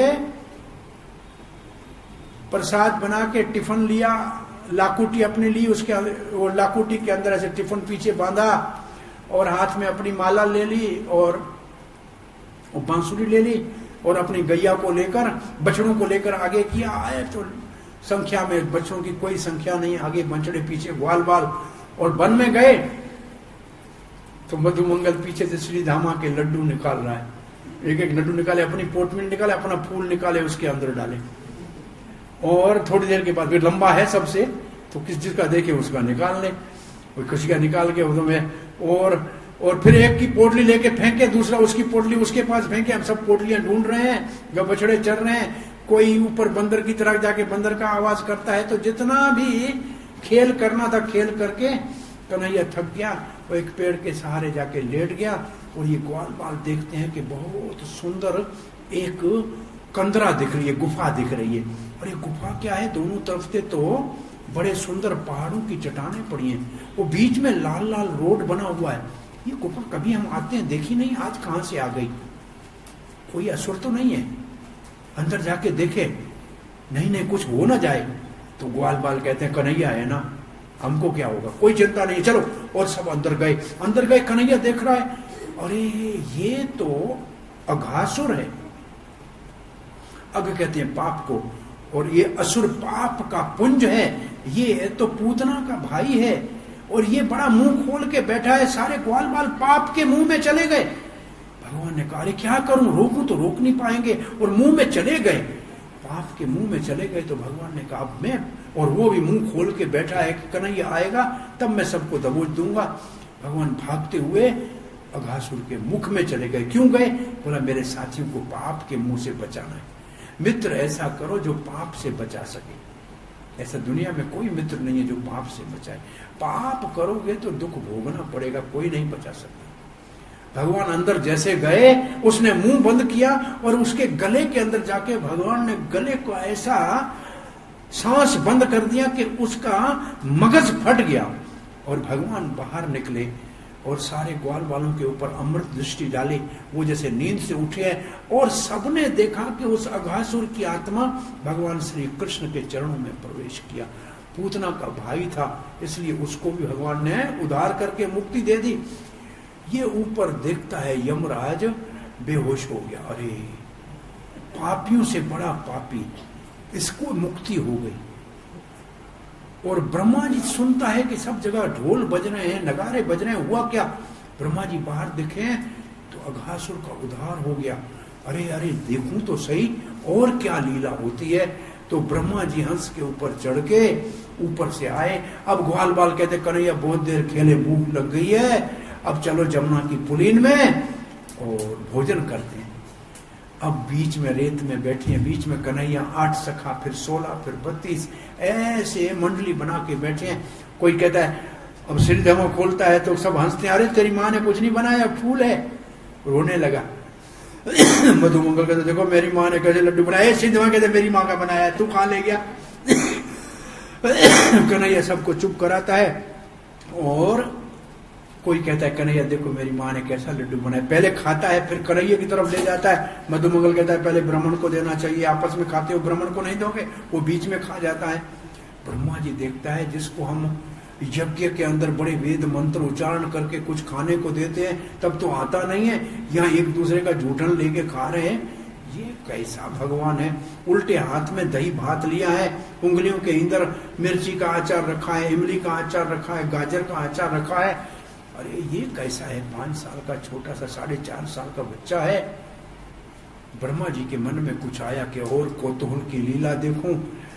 प्रसाद बना के टिफिन लिया, लाकुटी अपने ली, उसके वो लाकुटी के अंदर ऐसे टिफिन पीछे बांधा और हाथ में अपनी माला ले ली और बांसुरी ले ली और अपनी गैया को लेकर, बछड़ों को लेकर आगे किया। आए तो संख्या में बच्चों की कोई संख्या नहीं, आगे बछड़े पीछे ग्वाल बाल। और वन में गए तो मधुमंगल पीछे से श्री धामा के लड्डू निकाल रहा है, एक एक लड्डू निकाले, अपनी पोट में निकाले, अपना फूल निकाले, उसके अंदर डाले। और थोड़ी देर के बाद फिर लंबा है सबसे, तो किस जिसका देखे उसका निकाल ले, कोई किसी का निकाल के उधर में और फिर एक की पोटली लेके फेंके, दूसरा उसकी पोटली उसके पास फेंके। हम सब पोटलियां ढूंढ रहे हैं, जब बछड़े चल रहे हैं, कोई ऊपर बंदर की तरफ जाके बंदर का आवाज करता है। तो जितना भी खेल करना था खेल करके कन्हैया थक गया, वो एक पेड़ के सहारे जाके लेट गया। और ये ग्वाल बाल देखते हैं कि बहुत सुंदर एक कंदरा दिख रही है, गुफा दिख रही है। और ये गुफा क्या है, दोनों तरफ से तो बड़े सुंदर पहाड़ों की चट्टानें पड़ी हैं, वो बीच में लाल लाल रोड बना हुआ है। ये गुफा कभी हम आते हैं देखी नहीं, आज कहां से आ गई? कोई असुर तो नहीं है? अंदर जाके देखे, नहीं कुछ हो ना जाए। तो ग्वाल बाल कहते हैं कन्हैया है ना, हमको क्या होगा, कोई चिंता नहीं, चलो। और सब अंदर गए। कन्हैया देख रहा है, अरे ये तो अघासुर है। अग कहते हैं पाप को, और ये असुर पाप का पुंज है, ये तो पूतना का भाई है। और ये बड़ा मुंह खोल के बैठा है, सारे ग्वाल बाल पाप के मुंह में चले गए। भगवान ने कहा, अरे क्या करूं, रोकूं तो रोक नहीं पाएंगे, और मुंह में चले गए, पाप के मुंह में चले गए। तो भगवान ने कहा, अब मैं, और वो भी मुंह खोल के बैठा है कि कन्हैया आएगा तब मैं सबको दबोच दूंगा। भगवान भागते हुए अघासुर के मुख में चले गए। क्यों गए? बोला, मेरे साथियों को पाप के मुंह से बचाना है। मित्र ऐसा करो जो पाप से बचा सके। ऐसा दुनिया में कोई मित्र नहीं है जो पाप से बचाए। पाप करोगे तो दुख भोगना पड़ेगा, कोई नहीं बचा सकता। भगवान अंदर जैसे गए, उसने मुंह बंद किया और उसके गले के अंदर जाके भगवान ने गले को ऐसा सांस बंद कर दिया कि उसका मगज फट गया। और भगवान बाहर निकले और सारे ग्वाल वालों के ऊपर अमृत दृष्टि डाली, वो जैसे नींद से उठे हैं। और सबने देखा कि उस अघासुर की आत्मा भगवान श्री कृष्ण के चरणों में प्रवेश किया। पूतना का भाई था, इसलिए उसको भी भगवान ने उद्धार करके मुक्ति दे दी। ये ऊपर देखता है यमराज बेहोश हो गया, अरे पापियों से बड़ा पापी, इसको मुक्ति हो गई। और ब्रह्मा जी सुनता है कि सब जगह ढोल बज रहे हैं, नगारे बज रहे हैं, हुआ क्या? ब्रह्मा जी बाहर दिखे तो अघासुर का उद्धार हो गया। अरे देखूं तो सही और क्या लीला होती है। तो ब्रह्मा जी हंस के ऊपर चढ़ के ऊपर से आए। अब ग्वाल बाल कहते, कन्हैया बहुत देर खेले, भूख लग गई है, अब चलो जमुना की पुलीन में और भोजन करते हैं। अब बीच में रेत में बैठे हैं, बीच में कन्हैया, 8 सखा, फिर 16, फिर 32, ऐसे मंडली बना के बैठे हैं। कोई कहता है, अब सिरधमा खोलता है तो सब हंसते हैं, अरे तेरी माँ ने कुछ नहीं बनाया, फूल है। रोने लगा। मधुमंगल कहते, देखो मेरी माँ ने कैसे लड्डू बनाया। सिद्धमा कहते, मेरी माँ का बनाया, तू खा ले गया। कन्हैया सबको चुप कराता है। और कोई कहता है, कन्हैया देखो मेरी माँ ने कैसा लड्डू बनाया। पहले खाता है, फिर कन्हैया की तरफ ले जाता है। मधुमंगल कहता है, पहले ब्राह्मण को देना चाहिए, आपस में खाते हो, ब्राह्मण को नहीं दोगे, वो बीच में खा जाता है। ब्रह्मा जी देखता है, जिसको हम यज्ञ के अंदर बड़े वेद मंत्र उच्चारण करके कुछ खाने को देते हैं, तब तो आता नहीं है, यहाँ एक दूसरे का जूठन लेके खा रहे हैं। ये कैसा भगवान है? उल्टे हाथ में दही भात लिया है, उंगलियों के अंदर मिर्ची का अचार रखा है, इमली का अचार रखा है, गाजर का अचार रखा है। अरे ये कैसा है? 5 साल का छोटा सा, 4.5 साल का बच्चा है। ब्रह्मा जी के मन में कुछ आया कि और कौतूहल की लीला देखूं।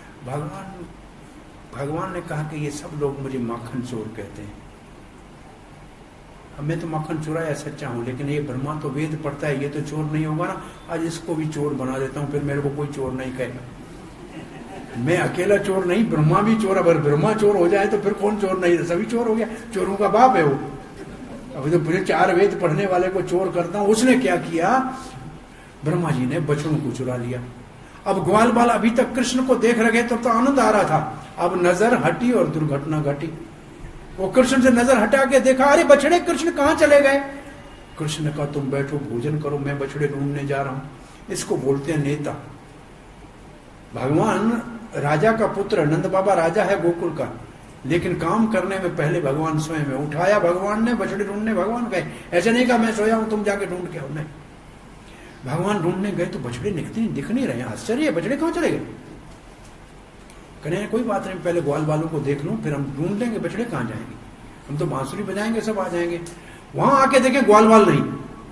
भगवान ने कहा कि ये सब लोग मुझे माखन चोर कहते हैं। अब मैं तो माखन चुराया सच्चा हूं, लेकिन ये ब्रह्मा तो वेद पढ़ता है, ये तो चोर नहीं होगा ना। आज इसको भी चोर बना देता हूं, फिर मेरे को कोई चोर नहीं कहेगा। मैं अकेला चोर नहीं, ब्रह्मा भी चोर। अगर ब्रह्मा चोर हो जाए तो फिर कौन चोर नहीं? सभी चोर हो गया, चोरों का बाप है वो। अभी तो पूरे 4 वेद पढ़ने वाले को चोर करता हूं। उसने क्या किया? ब्रह्मा जी ने बछड़ों को चुरा लिया। अब ग्वाल बाल अभी तक कृष्ण को देख रहे तो आनंद आ रहा था, अब नजर हटी और दुर्घटना घटी। वो कृष्ण से नजर हटा के देखा, अरे बछड़े कृष्ण कहाँ चले गए? कृष्ण ने कहा तुम बैठो भोजन करो, मैं बछड़े ढूंढने जा रहा हूं। इसको बोलते हैं नेता। भगवान राजा का पुत्र, नंद बाबा राजा है गोकुल का, लेकिन काम करने में पहले भगवान स्वयं है। उठाया भगवान ने, बछड़े ढूंढने भगवान गए। ऐसे नहीं कहा मैं सोया हूं तुम जाके ढूंढ के आओ, नहीं। भगवान ढूंढने गए तो बछड़े दिख नहीं रहे। आश्चर्य, बछड़े कहां चले गए? कहने कोई बात नहीं, पहले ग्वाल बालों को देख लूं, फिर हम ढूंढ लेंगे बछड़े कहां जाएंगे। हम तो बांसुरी बजाएंगे, सब आ जाएंगे। वहां आके देखें ग्वाल बाल नहीं।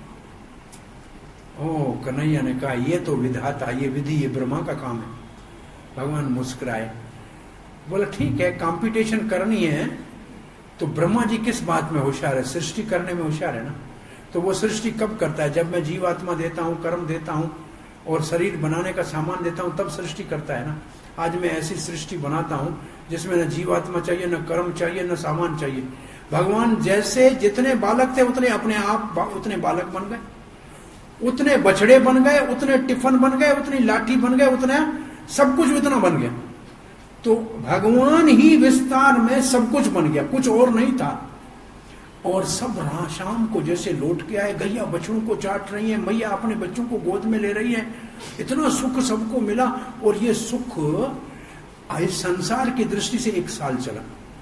ओ कन्हैया ने कहा ये तो विधाता, ये विधि, ये ब्रह्मा का काम है। भगवान मुस्कुराए, बोला ठीक है, कंपटीशन करनी है तो ब्रह्मा जी किस बात में होशियार है? सृष्टि करने में होशियार है ना। तो वो सृष्टि कब करता है? जब मैं जीवात्मा देता हूं, कर्म देता हूं और शरीर बनाने का सामान देता हूं, तब सृष्टि करता है ना। आज मैं ऐसी सृष्टि बनाता हूं जिसमें न जीवात्मा चाहिए, न कर्म चाहिए, न सामान चाहिए। भगवान जैसे जितने बालक थे उतने अपने आप उतने बालक बन गए, उतने बछड़े बन गए, उतने टिफन बन गए, उतनी लाठी बन गए, उतने सब कुछ उतना बन गया। तो भगवान ही विस्तार में सब कुछ बन गया, कुछ और नहीं था। और सब शाम को जैसे लौट के आए, गैया बछड़ों को चाट रही है, मैया अपने बच्चों को गोद में ले रही है। इतना सुख सबको मिला। और ये सुख इस संसार की दृष्टि से 1 साल चला।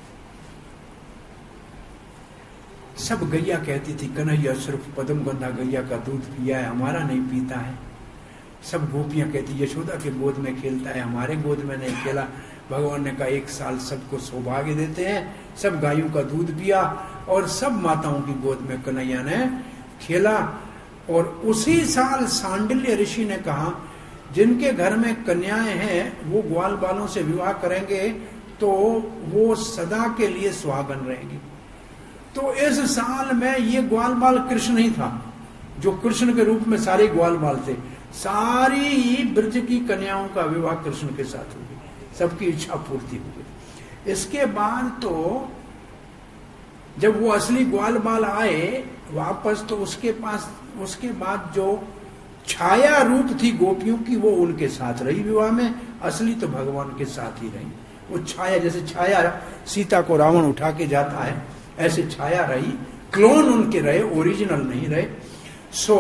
सब गैया कहती थी कन्हैया सिर्फ पद्म गंधा गैया का दूध पिया है, हमारा नहीं पीता है। सब गोपियां कहती यशोदा के गोद में खेलता है, हमारे गोद में नहीं खेला। भगवान ने कहा 1 साल सबको सौभाग्य देते हैं। सब गायों का दूध पिया और सब माताओं की गोद में कन्हैया ने खेला। और उसी साल सांडिल्य ऋषि ने कहा जिनके घर में कन्याएं हैं वो ग्वाल बालों से विवाह करेंगे तो वो सदा के लिए सुहागन रहेंगी। तो इस साल में ये ग्वाल बाल कृष्ण ही था, जो कृष्ण के रूप में सारे ग्वाल बाल थे। सारी ब्रज की कन्याओं का विवाह कृष्ण के साथ हो गया, सबकी इच्छा पूर्ति हो गई। इसके बाद तो जब वो असली ग्वाल बाल आए वापस, तो उसके बाद जो छाया रूप थी गोपियों की वो उनके साथ रही विवाह में, असली तो भगवान के साथ ही रही। वो छाया, जैसे छाया सीता को रावण उठा के जाता है, ऐसे छाया रही, क्लोन उनके रहे, ओरिजिनल नहीं रहे। सो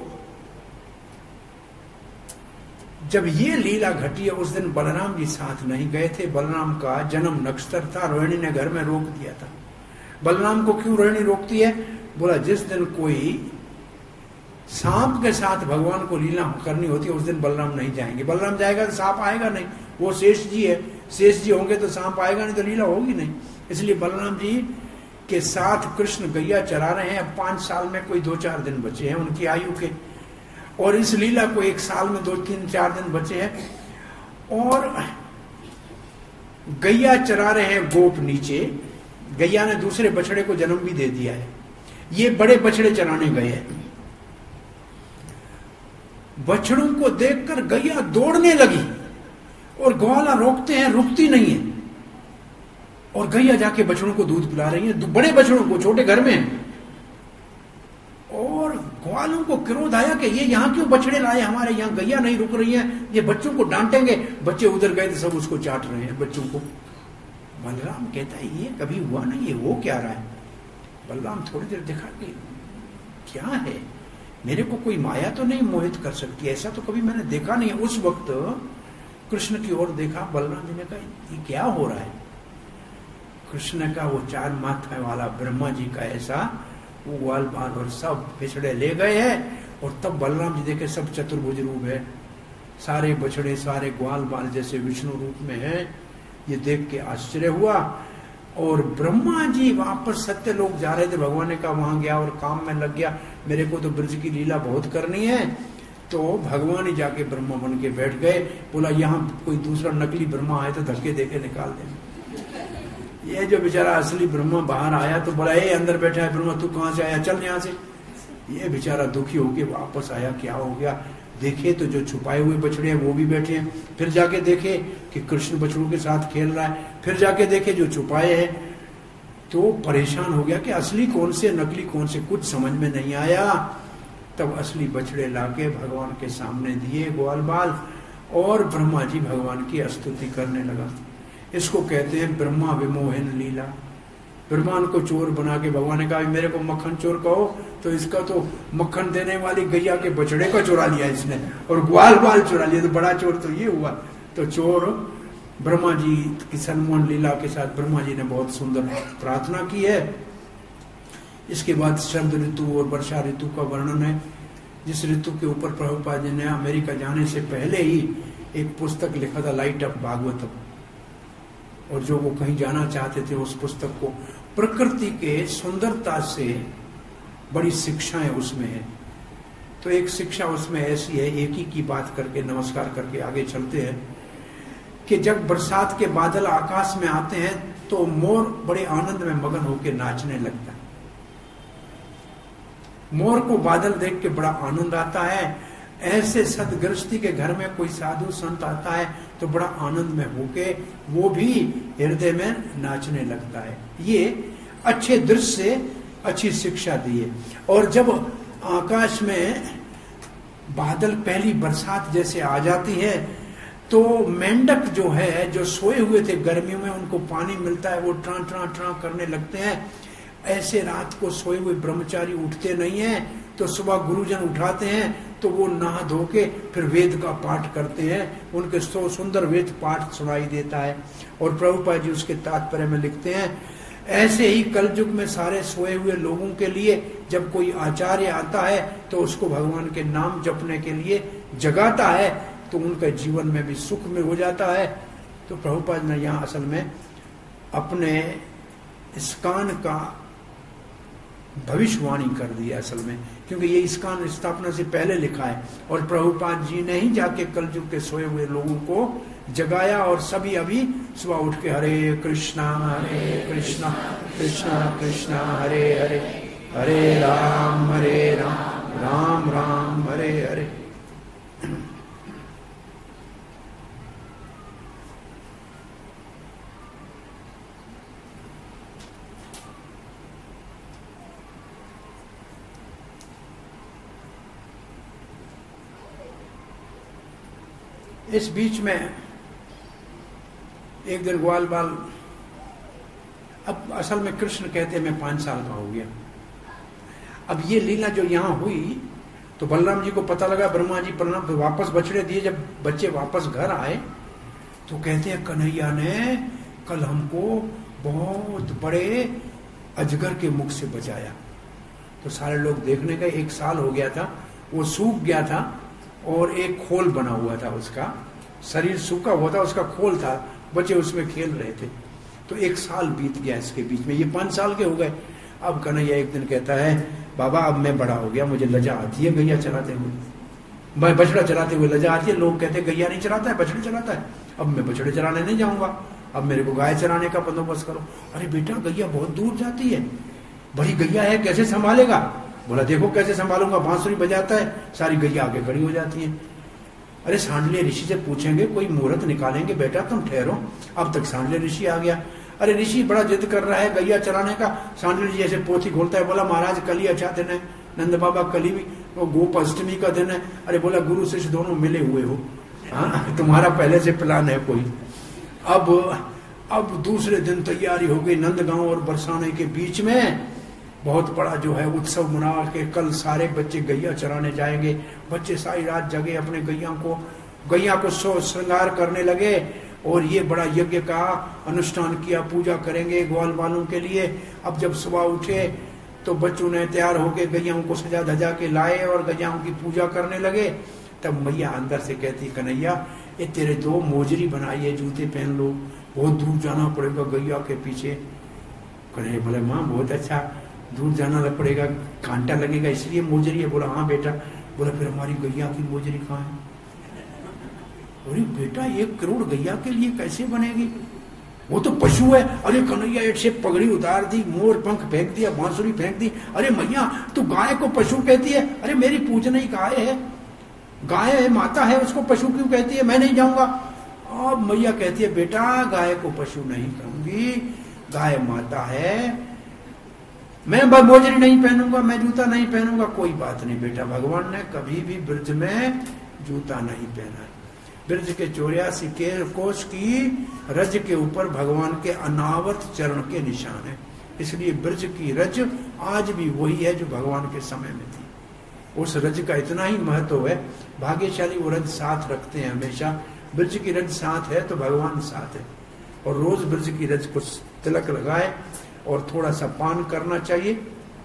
जब ये लीला घटी है उस दिन बलराम जी साथ नहीं गए थे। बलराम का जन्म नक्षत्र था, रोहिणी ने घर में रोक दिया था। बलराम को क्यों रोहिणी रोकती है? बोला जिस दिन कोई सांप के साथ भगवान को लीला करनी होती है उस दिन बलराम नहीं जाएंगे। बलराम जाएगा तो सांप आएगा नहीं, वो शेष जी है, शेष जी होंगे तो सांप आएगा नहीं, तो लीला होगी नहीं। इसलिए बलराम जी के साथ कृष्ण गैया चरा रहे हैं। अब 5 साल में कोई 2-4 दिन बचे हैं उनकी आयु के, और इस लीला को 1 साल में 2-3-4 दिन बचे हैं। और गैया चरा रहे हैं गोप नीचे। गैया ने दूसरे बछड़े को जन्म भी दे दिया है। ये बड़े बछड़े चराने गए हैं। बछड़ों को देखकर गैया दौड़ने लगी और ग्वाला रोकते हैं, रुकती नहीं है। और गैया जाके बछड़ों को दूध पिला रही है, बड़े बछड़ों को, छोटे घर में। और ग्वालों को क्रोध आया कि ये यहाँ क्यों बछड़े लाए, हमारे यहाँ गैया नहीं रुक रही है, ये बच्चों को डांटेंगे। बच्चे उधर गए तो सब उसको चाट रहे हैं, बच्चों को। बलराम कहता है ये कभी हुआ नहीं, ये हो क्या रहा है? बलराम थोड़ी देर देखा कि क्या है, मेरे को कोई माया तो नहीं मोहित कर सकती, ऐसा तो कभी मैंने देखा नहीं। उस वक्त कृष्ण की ओर देखा। बलराम जी ने कहा ये क्या हो रहा है? कृष्ण ने कहा वो 4 माथा वाला ब्रह्मा जी का ऐसा वो ग्वाल बाल और सब बिछड़े ले गए हैं। और तब बलराम जी देखे सब चतुर्भुज रूप है, सारे बछड़े सारे ग्वाल बाल जैसे विष्णु रूप में है। ये देख के आश्चर्य हुआ। और ब्रह्मा जी वापस सत्यलोक जा रहे थे। भगवान ने कहा वहां गया और काम में लग गया, मेरे को तो ब्रज की लीला बहुत करनी है। तो भगवान ही जाके ब्रह्मा बन के बैठ गए। बोला यहाँ कोई दूसरा नकली ब्रह्मा आए तो धक्के देके निकाल दे। ये जो बेचारा असली ब्रह्मा बाहर आया तो बोला ए अंदर बैठा है ब्रह्मा, तू कहां से आया, चल यहाँ से। ये बेचारा दुखी होके वापस आया, क्या हो गया? देखे तो जो छुपाए हुए बछड़े हैं वो भी बैठे हैं। फिर जाके देखे कि कृष्ण बछड़ों के साथ खेल रहा है। फिर जाके देखे जो छुपाए हैं, तो परेशान हो गया कि असली कौन से नकली कौन से, कुछ समझ में नहीं आया। तब असली बछड़े लाके भगवान के सामने दिए ग्वाल बाल, और ब्रह्मा जी भगवान की स्तुति करने लगा। इसको कहते हैं ब्रह्मा विमोहन लीला। ब्रह्मांड को चोर बना के भगवान ने कहा मेरे को मक्खन चोर कहो, तो इसका तो मक्खन देने वाली गैया के बछड़े को चुरा लिया इसने, और ग्वाल बाल चुरा लिया, तो बड़ा चोर तो ये हुआ। तो चोर ब्रह्मा जी की सन्मोहन लीला के साथ ब्रह्मा जी ने बहुत सुंदर प्रार्थना की है। इसके बाद शरद ऋतु और वर्षा ऋतु का वर्णन है, जिस ऋतु के ऊपर प्रभुपाद जी ने अमेरिका जाने से पहले ही एक पुस्तक लिखा था, लाइट ऑफ भागवतम, और जो वो कहीं जाना चाहते थे उस पुस्तक को, प्रकृति के सुंदरता से बड़ी शिक्षाएं उसमें है। तो एक शिक्षा उसमें ऐसी है, एक ही की बात करके नमस्कार करके आगे चलते हैं, कि जब बरसात के बादल आकाश में आते हैं तो मोर बड़े आनंद में मगन होकर नाचने लगता है। मोर को बादल देख के बड़ा आनंद आता है। ऐसे सदगृहस्थी के घर में कोई साधु संत आता है तो बड़ा आनंद में होके वो भी हृदय में नाचने लगता है। ये अच्छे दृश्य से अच्छी शिक्षा दी है। और जब आकाश में बादल पहली बरसात जैसे आ जाती है तो मेंढक जो है, जो सोए हुए थे गर्मियों में, उनको पानी मिलता है, वो ट्रां ट्रां ट्रां करने लगते हैं। ऐसे रात को सोए हुए ब्रह्मचारी उठते नहीं हैं, तो सुबह गुरुजन उठाते हैं तो वो नहा धो के फिर वेद का पाठ करते हैं। उनके सुंदर वेद पाठ सुनाई देता है। और प्रभुपाद जी उसके तात्पर्य में लिखते हैं, ऐसे ही कलयुग में सारे सोए हुए लोगों के लिए जब कोई आचार्य आता है तो उसको भगवान के नाम जपने के लिए जगाता है, तो उनके जीवन में भी सुख में हो जाता है। तो प्रभुपाद ने यहाँ असल में अपने इस्कान का भविष्यवाणी कर दिया असल में, क्योंकि ये इस्कान स्थापना से पहले लिखा है और प्रभुपाद जी ने ही जाके कलयुग के सोए हुए लोगों को जगाया। और सभी अभी सुबह उठ के हरे कृष्णा कृष्णा कृष्णा हरे हरे, हरे राम राम राम हरे हरे। इस बीच में एक दिन ग्वाल बाल, अब असल में कृष्ण कहते हैं मैं 5 साल का हो गया। अब ये लीला जो यहाँ हुई तो बलराम जी को पता लगा, ब्रह्मा जी प्रणाम, तो वापस बछड़े दिए। जब बच्चे वापस घर आए तो कहते हैं कन्हैया ने कल हमको बहुत बड़े अजगर के मुख से बचाया। तो सारे लोग देखने गए, 1 साल हो गया था, वो सूख गया था और एक खोल बना हुआ था, उसका शरीर सूखा हुआ था, उसका खोल था, बच्चे उसमें खेल रहे थे। तो 1 साल बीत गया इसके बीच में, ये 5 साल के हो गए। अब कन्हैया एक दिन कहता है, बाबा अब मैं बड़ा हो गया, मुझे लजा आती है गैया चलाते हुए, मैं बछड़ा चलाते हुए लजा आती है। लोग कहते हैं गैया नहीं चलाता है, बछड़े चलाता है। अब मैं बछड़े चलाने नहीं जाऊंगा, अब मेरे को गाय चराने का बंदोबस्त करो। अरे बेटा गैया बहुत दूर जाती है, बड़ी गैया है, कैसे संभालेगा? बोला देखो कैसे संभालूंगा, बांसुरी बजाता है, सारी गैया आगे खड़ी हो जाती है। अरे सांडले ऋषि से पूछेंगे, कोई मुहूर्त निकालेंगे, बेटा तुम ठहरो। अब तक सांडले ऋषि आ गया। अरे ऋषि बड़ा जिद कर रहा है गैया चराने का। सांडले जी ऐसे पोथी खोलता है, बोला महाराज कल ही अच्छा दिन है, नंद बाबा कल ही वो गोप अष्टमी का दिन है। अरे बोला गुरु शिष्य दोनों मिले हुए हो, हाँ तुम्हारा पहले से प्लान है कोई। अब दूसरे दिन तैयारी हो गई, नंदगांव और बरसाने के बीच में बहुत बड़ा जो है उत्सव मना के कल सारे बच्चे गैया चराने जाएंगे। बच्चे सारी रात जगे, अपने गैया को श्रृंगार करने लगे और ये बड़ा यज्ञ का अनुष्ठान किया, पूजा करेंगे ग्वाल बालों के लिए। अब जब सुबह उठे तो बच्चों ने तैयार होके गैयाओं को सजा धजा के लाए और गैयाओं की पूजा करने लगे। तब मैया अंदर से कहती, कन्हैया ये तेरे 2 मोजरी बनाई है, जूते पहन लो, बहुत दूर जाना पड़ेगा गैया के पीछे। कन्हैया बोले माँ बहुत अच्छा, दूर जाना पड़ेगा, कांटा लगेगा इसलिए मोजरी है। बोला हाँ बेटा। बोला फिर हमारी गैया की मोजरी कहाँ है? अरे बेटा 1 करोड़ गैया के लिए कैसे बनेगी, वो तो पशु है। अरे कन्हैया एक से पगड़ी उतार दी, मोर पंख फेंक दिया, बांसुरी फेंक दी। अरे मैया तू गाय को पशु कहती है? अरे मेरी पूजना ही गाय है, गाय है माता है, उसको पशु क्यों कहती है? मैं नहीं जाऊंगा। अब मैया कहती है बेटा गाय को पशु नहीं कहूंगी, गाय माता है, मैं मोजरी नहीं पहनूंगा, मैं जूता नहीं पहनूंगा। कोई बात नहीं बेटा, भगवान ने कभी भी ब्रज में जूता नहीं पहना। ब्रज के 84 के कोष की रज के ऊपर भगवान के अनावत चरण के निशान है। इसलिए ब्रज की रज आज भी वही है जो भगवान के समय में थी। उस रज का इतना ही महत्व है, भाग्यशाली वो रज साथ रखते हैं हमेशा। ब्रज की रज साथ है तो भगवान साथ है। और रोज ब्रज की रज को तिलक लगाए और थोड़ा सा पान करना चाहिए।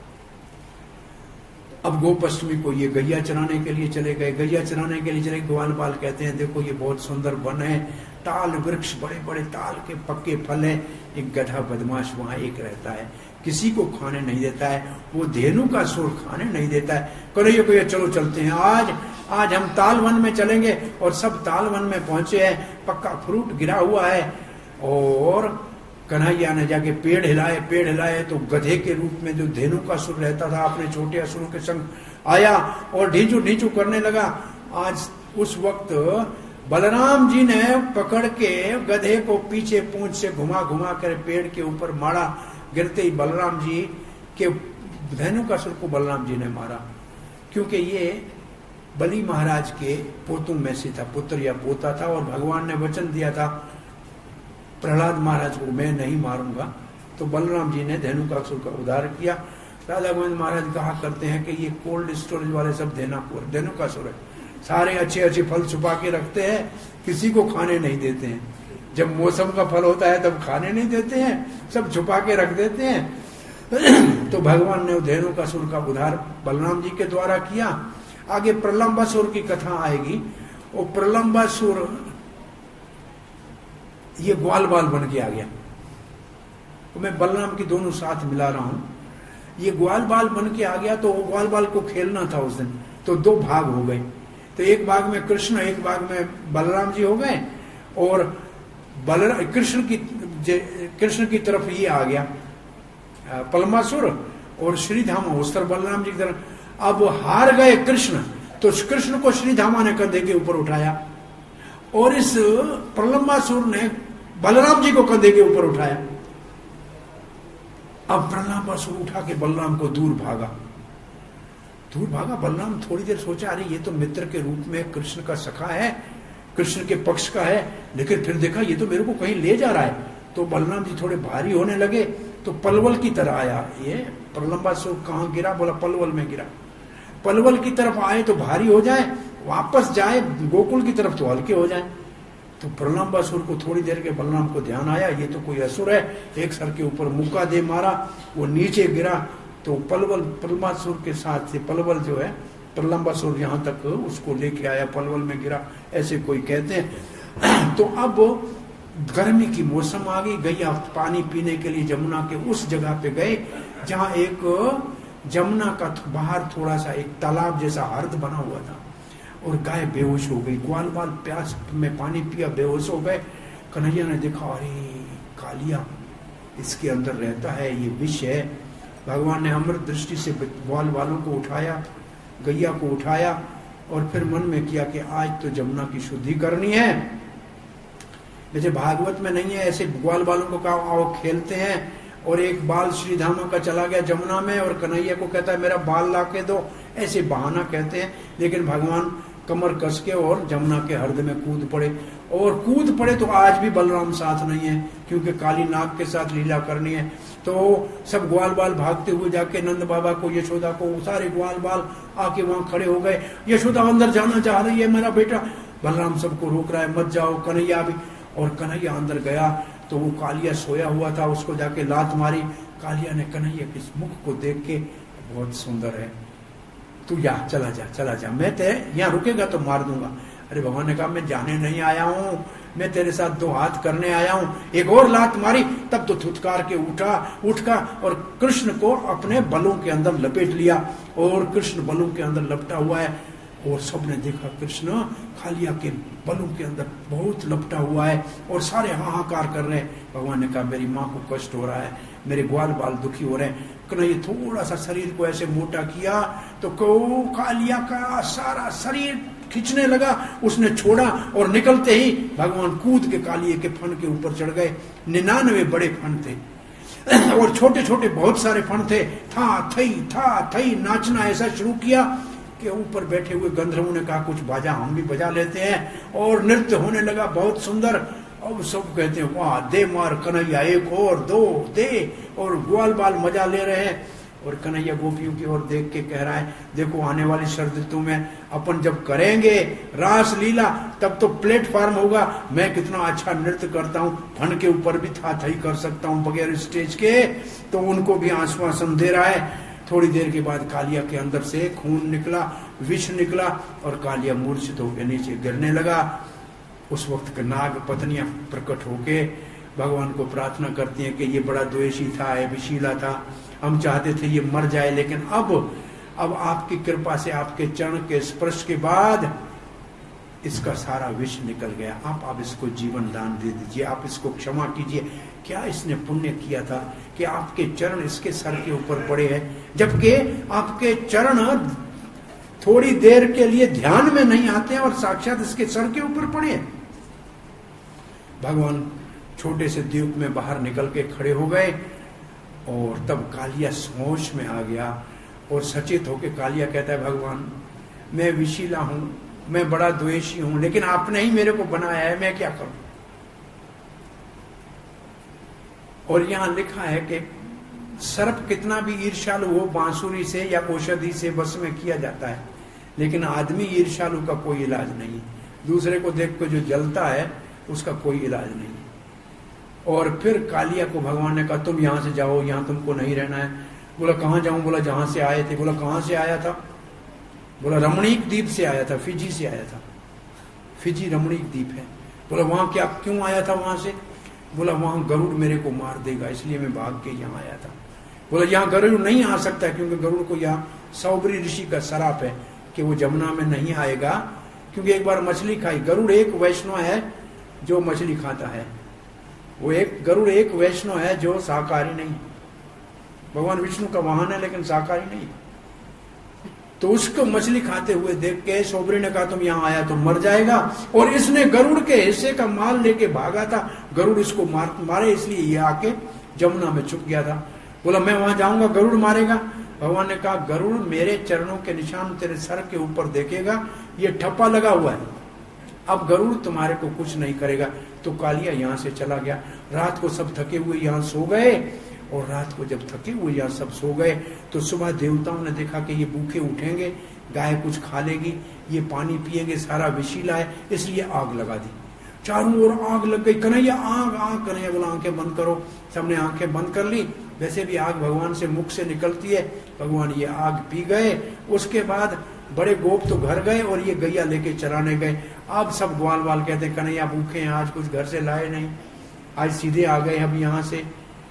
अब गोपाष्टमी को ये गैया चराने के लिए चले गए, गैया चराने के लिए चले। ग्वाल बाल कहते हैं देखो ये बहुत सुंदर वन है, ताल वृक्ष, बड़े बड़े ताल के पक्के फल है। एक गधा बदमाश वहां एक रहता है, किसी को खाने नहीं देता है, वो धेनु का सुर खाने नहीं देता है। कन्हैया को ये चलो चलते हैं, आज हम ताल वन में चलेंगे। और सब ताल वन में पहुंचे हैं, पक्का फ्रूट गिरा हुआ है। और कन्हैया ने जाके पेड़ हिलाए तो गधे के रूप में जो धेनु का सुर रहता था अपने छोटे असुरों के संग आया और ढींचू करने लगा। आज उस वक्त बलराम जी ने पकड़ के गधे को पीछे पूंछ से घुमा कर पेड़ के ऊपर मारा। गिरते ही बलराम जी के धेनु का सुर को बलराम जी ने मारा, क्योंकि ये बलि महाराज के पोतों में से था, पुत्र या पोता था। और भगवान ने वचन दिया था प्रहलाद महाराज को मैं नहीं मारूंगा, तो बलराम जी ने धेनु का सुर का उद्धार किया। राधा गोविंद महाराज कहा करते हैं कि ये कोल्ड स्टोरेज वाले सब धेनु का सुर है, सारे अच्छे फल छुपा के रखते हैं, किसी को खाने नहीं देते हैं। जब मौसम का फल होता है तब खाने नहीं देते हैं, सब छुपा के रख देते हैं। तो भगवान ने धेनु का सुर का उद्धार बलराम जी के द्वारा किया। आगे प्रलंबासुर की कथा आएगी। और प्रलंबासुर ये ग्वाल बाल बन के आ गया। तो मैं बलराम की दोनों साथ मिला रहा हूं। ये ग्वाल बाल बन के आ गया तो ग्वाल बाल को खेलना था उस दिन, तो दो भाग हो गए। तो एक भाग में कृष्ण, एक भाग में बलराम जी हो गए। और कृष्ण की तरफ ये आ गया पलमासुर, और श्रीधामा उस तरफ बलराम जी की तरफ। अब हार गए कृष्ण, तो कृष्ण को श्रीधामा ने कंधे के ऊपर उठाया और इस प्रलंबासुर ने बलराम जी को कंधे के ऊपर उठाया। अब प्रलंबासुर उठा के बलराम को दूर भागा। बलराम थोड़ी देर सोचा अरे ये तो मित्र के रूप में कृष्ण का सखा है, कृष्ण के पक्ष का है, लेकिन फिर देखा ये तो मेरे को कहीं ले जा रहा है। तो बलराम जी थोड़े भारी होने लगे, तो पलवल की तरह आया। ये प्रलंबासुर कहाँ गिरा? बोला पलवल में गिरा। पलवल की तरफ आए तो भारी हो जाए, वापस जाए गोकुल की तरफ तो हल्के हो जाए। तो प्रलंबासुर को थोड़ी देर के बलराम को ध्यान आया ये तो कोई असुर है, एक सर के ऊपर मुक्का दे मारा, वो नीचे गिरा। तो प्रलंबासुर के साथ से पलवल जो है, प्रलंबासुर यहाँ तक उसको लेके आया, पलवल में गिरा, ऐसे कोई कहते हैं। तो अब गर्मी की मौसम आ गई, गैया पानी पीने के लिए जमुना के उस जगह पे गए जहाँ एक जमुना का बाहर थोड़ा सा एक तालाब जैसा हर्द बना हुआ था। और गाय बेहोश हो गई, ग्वाल बाल प्यास में पानी पिया, बेहोश हो गए। कन्हैया ने देखा अरे कालिया इसके अंदर रहता है, ये विष है। भगवान ने अमृत दृष्टि से ग्वाल बालों को उठाया, गैया को उठाया और फिर मन में किया कि आज तो जमुना की शुद्धि करनी है। जैसे भागवत में नहीं है, ऐसे ग्वाल बालों को कहा आओ खेलते हैं। और एक बाल श्रीधामा का चला गया जमुना में और कन्हैया को कहता है मेरा बाल ला के दो, ऐसे बहाना कहते हैं। लेकिन भगवान कमर कस के और जमुना के हृद में कूद पड़े। और कूद पड़े तो आज भी बलराम साथ नहीं है, क्योंकि काली नाग के साथ लीला करनी है। तो सब ग्वाल बाल भागते हुए जाके नंद बाबा को, यशोदा को, सारे ग्वाल बाल आके वहां खड़े हो गए। यशोदा अंदर जाना चाह रही है, मेरा बेटा। बलराम सबको रोक रहा है, मत जाओ। कन्हैया भी, और कन्हैया अंदर गया तो वो कालिया सोया हुआ था, उसको जाके लात मारी। कालिया ने कन्हैया के मुख को देख के बहुत सुंदर है, तू जा, चला जा, मैं तेरे यहाँ रुकेगा तो मार दूंगा। अरे भगवान ने कहा मैं जाने नहीं आया हूं, मैं तेरे साथ दो हाथ करने आया हूं। एक और लात मारी, तब तो थुतकार के उठा और कृष्ण को अपने बलों के अंदर लपेट लिया। और कृष्ण बलों के अंदर लपटा हुआ है और सबने देखा कृष्ण कालिया के बलों के अंदर बहुत लपटा हुआ है और सारे हाहाकार कर रहे हैं। भगवान ने कहा मेरी माँ को कष्ट हो रहा है, मेरे ग्वाल बाल दुखी हो रहे हैं। कन्हैया थोड़ा सा शरीर को ऐसे मोटा किया तो कालिया का सारा शरीर खींचने लगा, उसने छोड़ा और निकलते ही भगवान कूद के कालिए के फन के ऊपर चढ़ गए। 99 बड़े फन थे और छोटे छोटे बहुत सारे फन थे। था थई नाचना ऐसा शुरू किया कि ऊपर बैठे हुए गंधर्वों ने कहा कुछ बाजा हम भी बजा लेते हैं, और नृत्य होने लगा बहुत सुंदर। अब सब कहते हैं वाह दे मार कन्हैया, एक और दो दे, और ग्वाल बाल मजा ले रहे हैं। और कन्हैया गोपियों की ओर देख के कह रहा है देखो आने वाली शरद ऋतु में अपन जब करेंगे रास लीला तब तो प्लेटफॉर्म होगा, मैं कितना अच्छा नृत्य करता हूँ, फन के ऊपर भी था ही कर सकता हूँ बगैर स्टेज के। तो उनको भी आश्वासन दे रहा है। थोड़ी देर के बाद कालिया के अंदर से खून निकला, विष निकला, और कालिया मूर्छित होकर नीचे गिरने लगा। उस वक्त के नाग पत्नियां प्रकट होके भगवान को प्रार्थना करती हैं कि ये बड़ा द्वेषी था, विशीला था, हम चाहते थे ये मर जाए, लेकिन अब आपकी कृपा से, आपके चरण के स्पर्श के बाद इसका सारा विष निकल गया। आप अब इसको जीवन दान दे दीजिए, आप इसको क्षमा कीजिए। क्या इसने पुण्य किया था कि आपके चरण इसके सर के ऊपर पड़े हैं, जबकि आपके चरण थोड़ी देर के लिए ध्यान में नहीं आते हैं और साक्षात इसके सर के ऊपर पड़े हैं। भगवान छोटे से द्वीप में बाहर निकल के खड़े हो गए, और तब कालिया होश में आ गया और सचेत होकर कालिया कहता है भगवान मैं विशीला हूं, मैं बड़ा द्वेषी हूं, लेकिन आपने ही मेरे को बनाया है, मैं क्या करूं। और यहां लिखा है कि सर्प कितना भी ईर्ष्यालु हो बांसुरी से या औषधि से बस में किया जाता है, लेकिन आदमी ईर्ष्यालु का कोई इलाज नहीं है। दूसरे को देख कर जो जलता है उसका कोई इलाज नहीं। और फिर कालिया को भगवान ने कहा तुम यहां से जाओ, यहां तुमको नहीं रहना है। बोला कहां जाऊं? बोला जहां से आए थे। बोला कहां से आया था? बोला रमणीक द्वीप से आया था, फिजी से आया था, फिजी रमणीक द्वीप है। बोला वहां क्या क्यों आया था वहां से? बोला वहां गरुड़ मेरे को मार देगा, इसलिए मैं भाग के यहाँ आया था। बोला यहाँ गरुड़ नहीं आ सकता क्योंकि गरुड़ को यहाँ सौबरी ऋषि का श्राप है कि वो जमुना में नहीं आएगा, क्योंकि एक बार मछली खाई। गरुड़ एक वैष्णव है जो मछली खाता है, वो गरुड़ एक वैष्णव है जो शाकाहारी नहीं। भगवान विष्णु का वाहन है लेकिन शाकाहारी नहीं। तो उसको मछली खाते हुए देख के सौबरी ने कहा तुम यहाँ आया तो मर जाएगा, और इसने गरुड़ के हिस्से का माल लेके भागा था। गरुड़ इसको मारे, इसलिए ये आके जमुना में छुप गया था। बोला मैं वहां जाऊंगा गरुड़ मारेगा। भगवान ने कहा गरुड़ मेरे चरणों के निशान तेरे सर के ऊपर देखेगा, ये ठप्पा लगा हुआ है, अब गरुड़ तुम्हारे को कुछ नहीं करेगा। तो कालिया यहाँ से चला गया। रात को सब थके हुए यहाँ सो गए, और रात को जब थके हुए यहाँ सब सो गए तो सुबह देवताओं ने देखा कि ये भूखे उठेंगे, गाय कुछ खा लेगी, ये पानी पिएंगे, सारा विशीला है, इसलिए आग लगा दी। चारों ओर आग लग गई। कन्हैया आग आग, कन्हैया बोला आंखें बंद करो। सबने आंखें बंद कर ली। वैसे भी आग भगवान से मुख से निकलती है। भगवान ये आग पी गए। उसके बाद बड़े गोप तो घर गए और ये गैया लेके चराने गए। अब सब ग्वाल वाल कहते कन्हैया भूखे हैं, आज कुछ घर से लाए नहीं, आज सीधे आ गए अब यहाँ से।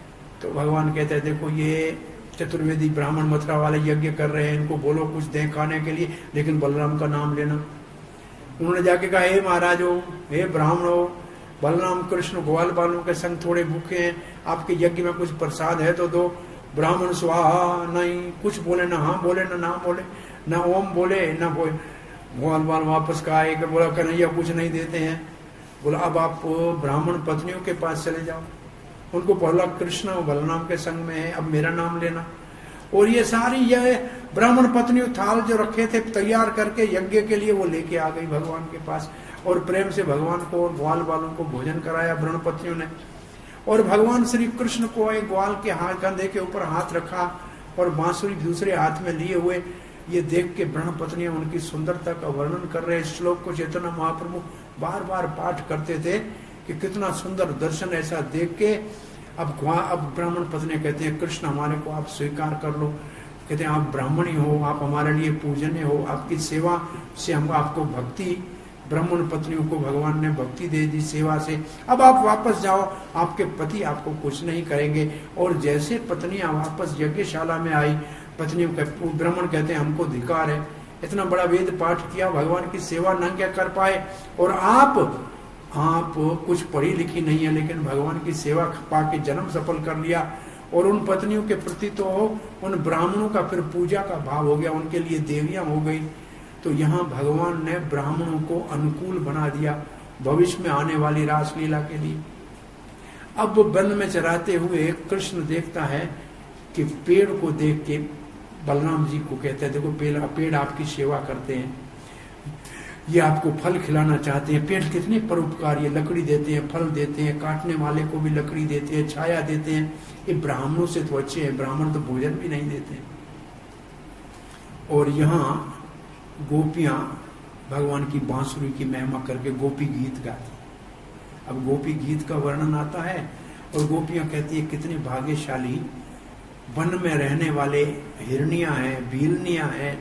तो भगवान कहते हैं देखो ये चतुर्वेदी ब्राह्मण मथुरा वाले यज्ञ कर रहे हैं, इनको बोलो कुछ दें खाने के लिए, लेकिन बलराम का नाम लेना। उन्होंने जाके कहा हे महाराज हो, हे ब्राह्मण हो, बलराम कृष्ण ग्वाल बालों के संग थोड़े भूखे हैं, आपके यज्ञ में कुछ प्रसाद है तो दो। ब्राह्मण स्वाहा, नहीं कुछ बोले, ना हाँ बोले ना ना बोले, ना ओम बोले ना बोले। ग्वाल बाल वापस का आए, बोला कन्हैया कुछ नहीं देते हैं। बोला अब आप ब्राह्मण पत्नियों के पास चले जाओ, उनको बोला कृष्ण और बलराम के संग में है, अब मेरा नाम लेना। और ये सारी यह ब्राह्मण पत्नी थाल जो रखे थे तैयार करके यज्ञ के लिए, वो लेके आ गई भगवान के पास, और प्रेम से भगवान को और ग्वाल बालों को भोजन कराया ब्राह्मण पत्नियों ने। और भगवान श्री कृष्ण को एक ग्वाल के हाथ कंधे के ऊपर हाथ रखा और बांसुरी दूसरे हाथ में लिए हुए, ये देख के ब्राह्मण पत्नियां उनकी सुंदरता का वर्णन कर रहे। श्लोक को चैतन्य महाप्रभु बार बार पाठ करते थे कि कितना सुंदर दर्शन। ऐसा देख के अब ब्राह्मण पत्नी कहते हैं कृष्ण हमारे को आप स्वीकार कर लो, कहते हैं आप ब्राह्मणी हो, आप हमारे लिए पूजनीय हो, आपकी सेवा से हम आपको भक्ति, ब्राह्मण पत्नियों को भगवान ने भक्ति दे दी सेवा से। अब आप वापस जाओ, आपके पति आपको कुछ नहीं करेंगे। और जैसे पत्नियां वापस यज्ञशाला में आई, पत्नियों के ब्राह्मण कहते हैं हमको धिकार है, इतना बड़ा वेद पाठ किया, भगवान की सेवा न क्या कर पाए, और आप कुछ पढ़ी लिखी नहीं है लेकिन भगवान की सेवा पाके जन्म सफल कर लिया। और उन पत्नियों के प्रति तो उन ब्राह्मणों का फिर पूजा का भाव हो गया, उनके लिए देवियां हो गई। तो यहाँ भगवान ने ब्राह्मणों को अनुकूल बना दिया भविष्य में आने वाली रासलीला के लिए। अब वन में चराते हुए कृष्ण देखता है कि पेड़ को देख के बलराम जी को कहते हैं देखो पेड़ आपकी सेवा करते हैं, ये आपको फल खिलाना चाहते हैं। पेड़ कितने परोपकारी है, लकड़ी देते हैं, फल देते हैं, काटने वाले को भी लकड़ी देते हैं, छाया देते हैं। ये ब्राह्मणों से तो अच्छे हैं, ब्राह्मण तो भोजन भी नहीं देते। और यहाँ गोपियां भगवान की बांसुरी की महिमा करके गोपी गीत गाती। अब गोपी गीत का वर्णन आता है और गोपियां कहती है कितने भाग्यशाली वन में रहने वाले हिरनियां हैं, भीलनियां हैं,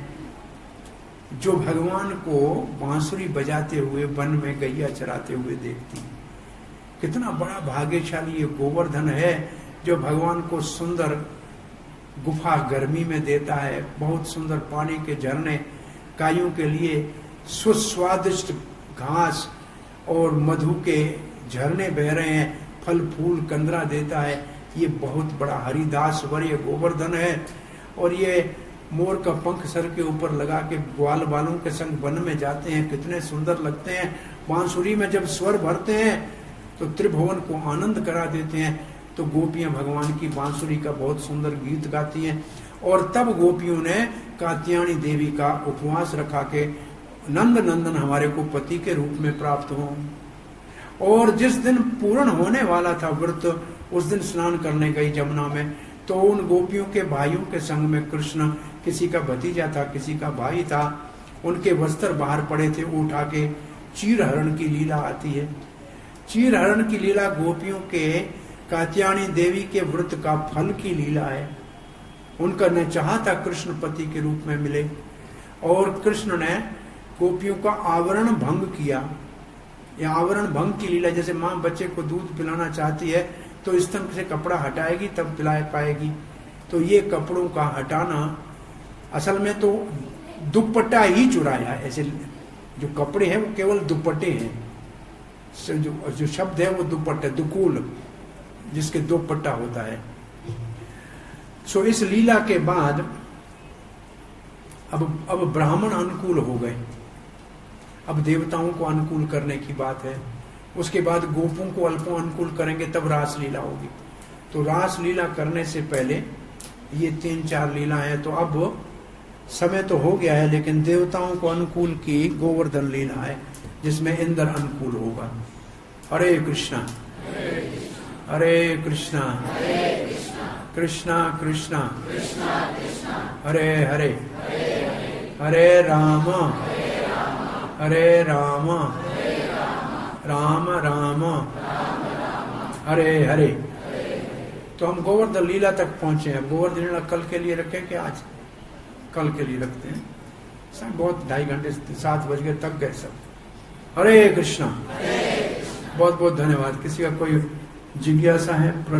जो भगवान को बांसुरी बजाते हुए वन में गैया चराते हुए देखती। कितना बड़ा भाग्यशाली ये गोवर्धन है जो भगवान को सुंदर गुफा गर्मी में देता है, बहुत सुंदर पानी के झरने, गायों के लिए सुस्वादिष्ट घास और मधु के झरने बह रहे हैं, फल फूल कंदरा देता है। ये बहुत बड़ा हरिदास वर ये गोवर्धन है। और ये मोर का पंख सर के ऊपर लगा के ग्वाल बालों के संग वन में जाते हैं, कितने सुंदर लगते हैं। बांसुरी में जब स्वर भरते हैं तो त्रिभुवन को आनंद करा देते हैं। तो गोपियां भगवान की बांसुरी का बहुत सुंदर गीत गाती हैं। और तब गोपियों ने कात्यायनी देवी का उपवास रखा के नंद नंदन हमारे को पति के रूप में प्राप्त हो। और जिस दिन पूर्ण होने वाला था व्रत, उस दिन स्नान करने गई जमुना में, तो उन गोपियों के भाइयों के संग में कृष्ण, किसी का भतीजा था, किसी का भाई था, उनके वस्त्र बाहर पड़े थे, वो उठा के चीर हरण की लीला आती है। चीर हरण की लीला गोपियों के कात्यायनी देवी के व्रत का फल की लीला है। उनका न चाहा था कृष्ण पति के रूप में मिले, और कृष्ण ने गोपियों का आवरण भंग किया। यह आवरण भंग की लीला, जैसे माँ बच्चे को दूध पिलाना चाहती है तो स्तन से कपड़ा हटाएगी तब पिला पाएगी, तो ये कपड़ों का हटाना असल में तो दुपट्टा ही चुराया। ऐसे जो कपड़े हैं वो केवल दुपट्टे हैं, जो शब्द है वो दुपट्टे, दुकूल, जिसके दो पट्टा होता है। सो इस लीला के बाद अब ब्राह्मण अनुकूल हो गए, अब देवताओं को अनुकूल करने की बात है। उसके बाद गोपों को अल्पों अनुकूल करेंगे तब रास लीला होगी। तो रास लीला करने से पहले ये 3-4 लीला है। तो अब समय तो हो गया है, लेकिन देवताओं को अनुकूल की गोवर्धन लीला है जिसमें इंद्र अनुकूल होगा। हरे कृष्णा हरे कृष्णा कृष्णा कृष्णा हरे हरे हरे राम हरे राम राम राम हरे हरे। तो हम गोवर्धन लीला तक पहुंचे हैं। गोवर्धन लीला कल के लिए रखें कि आज? कल के लिए रखते हैं। सब बहुत 2.5 घंटे 7 बज गए, तक गए सब। हरे कृष्णा। बहुत बहुत धन्यवाद। किसी का कोई जिज्ञासा है?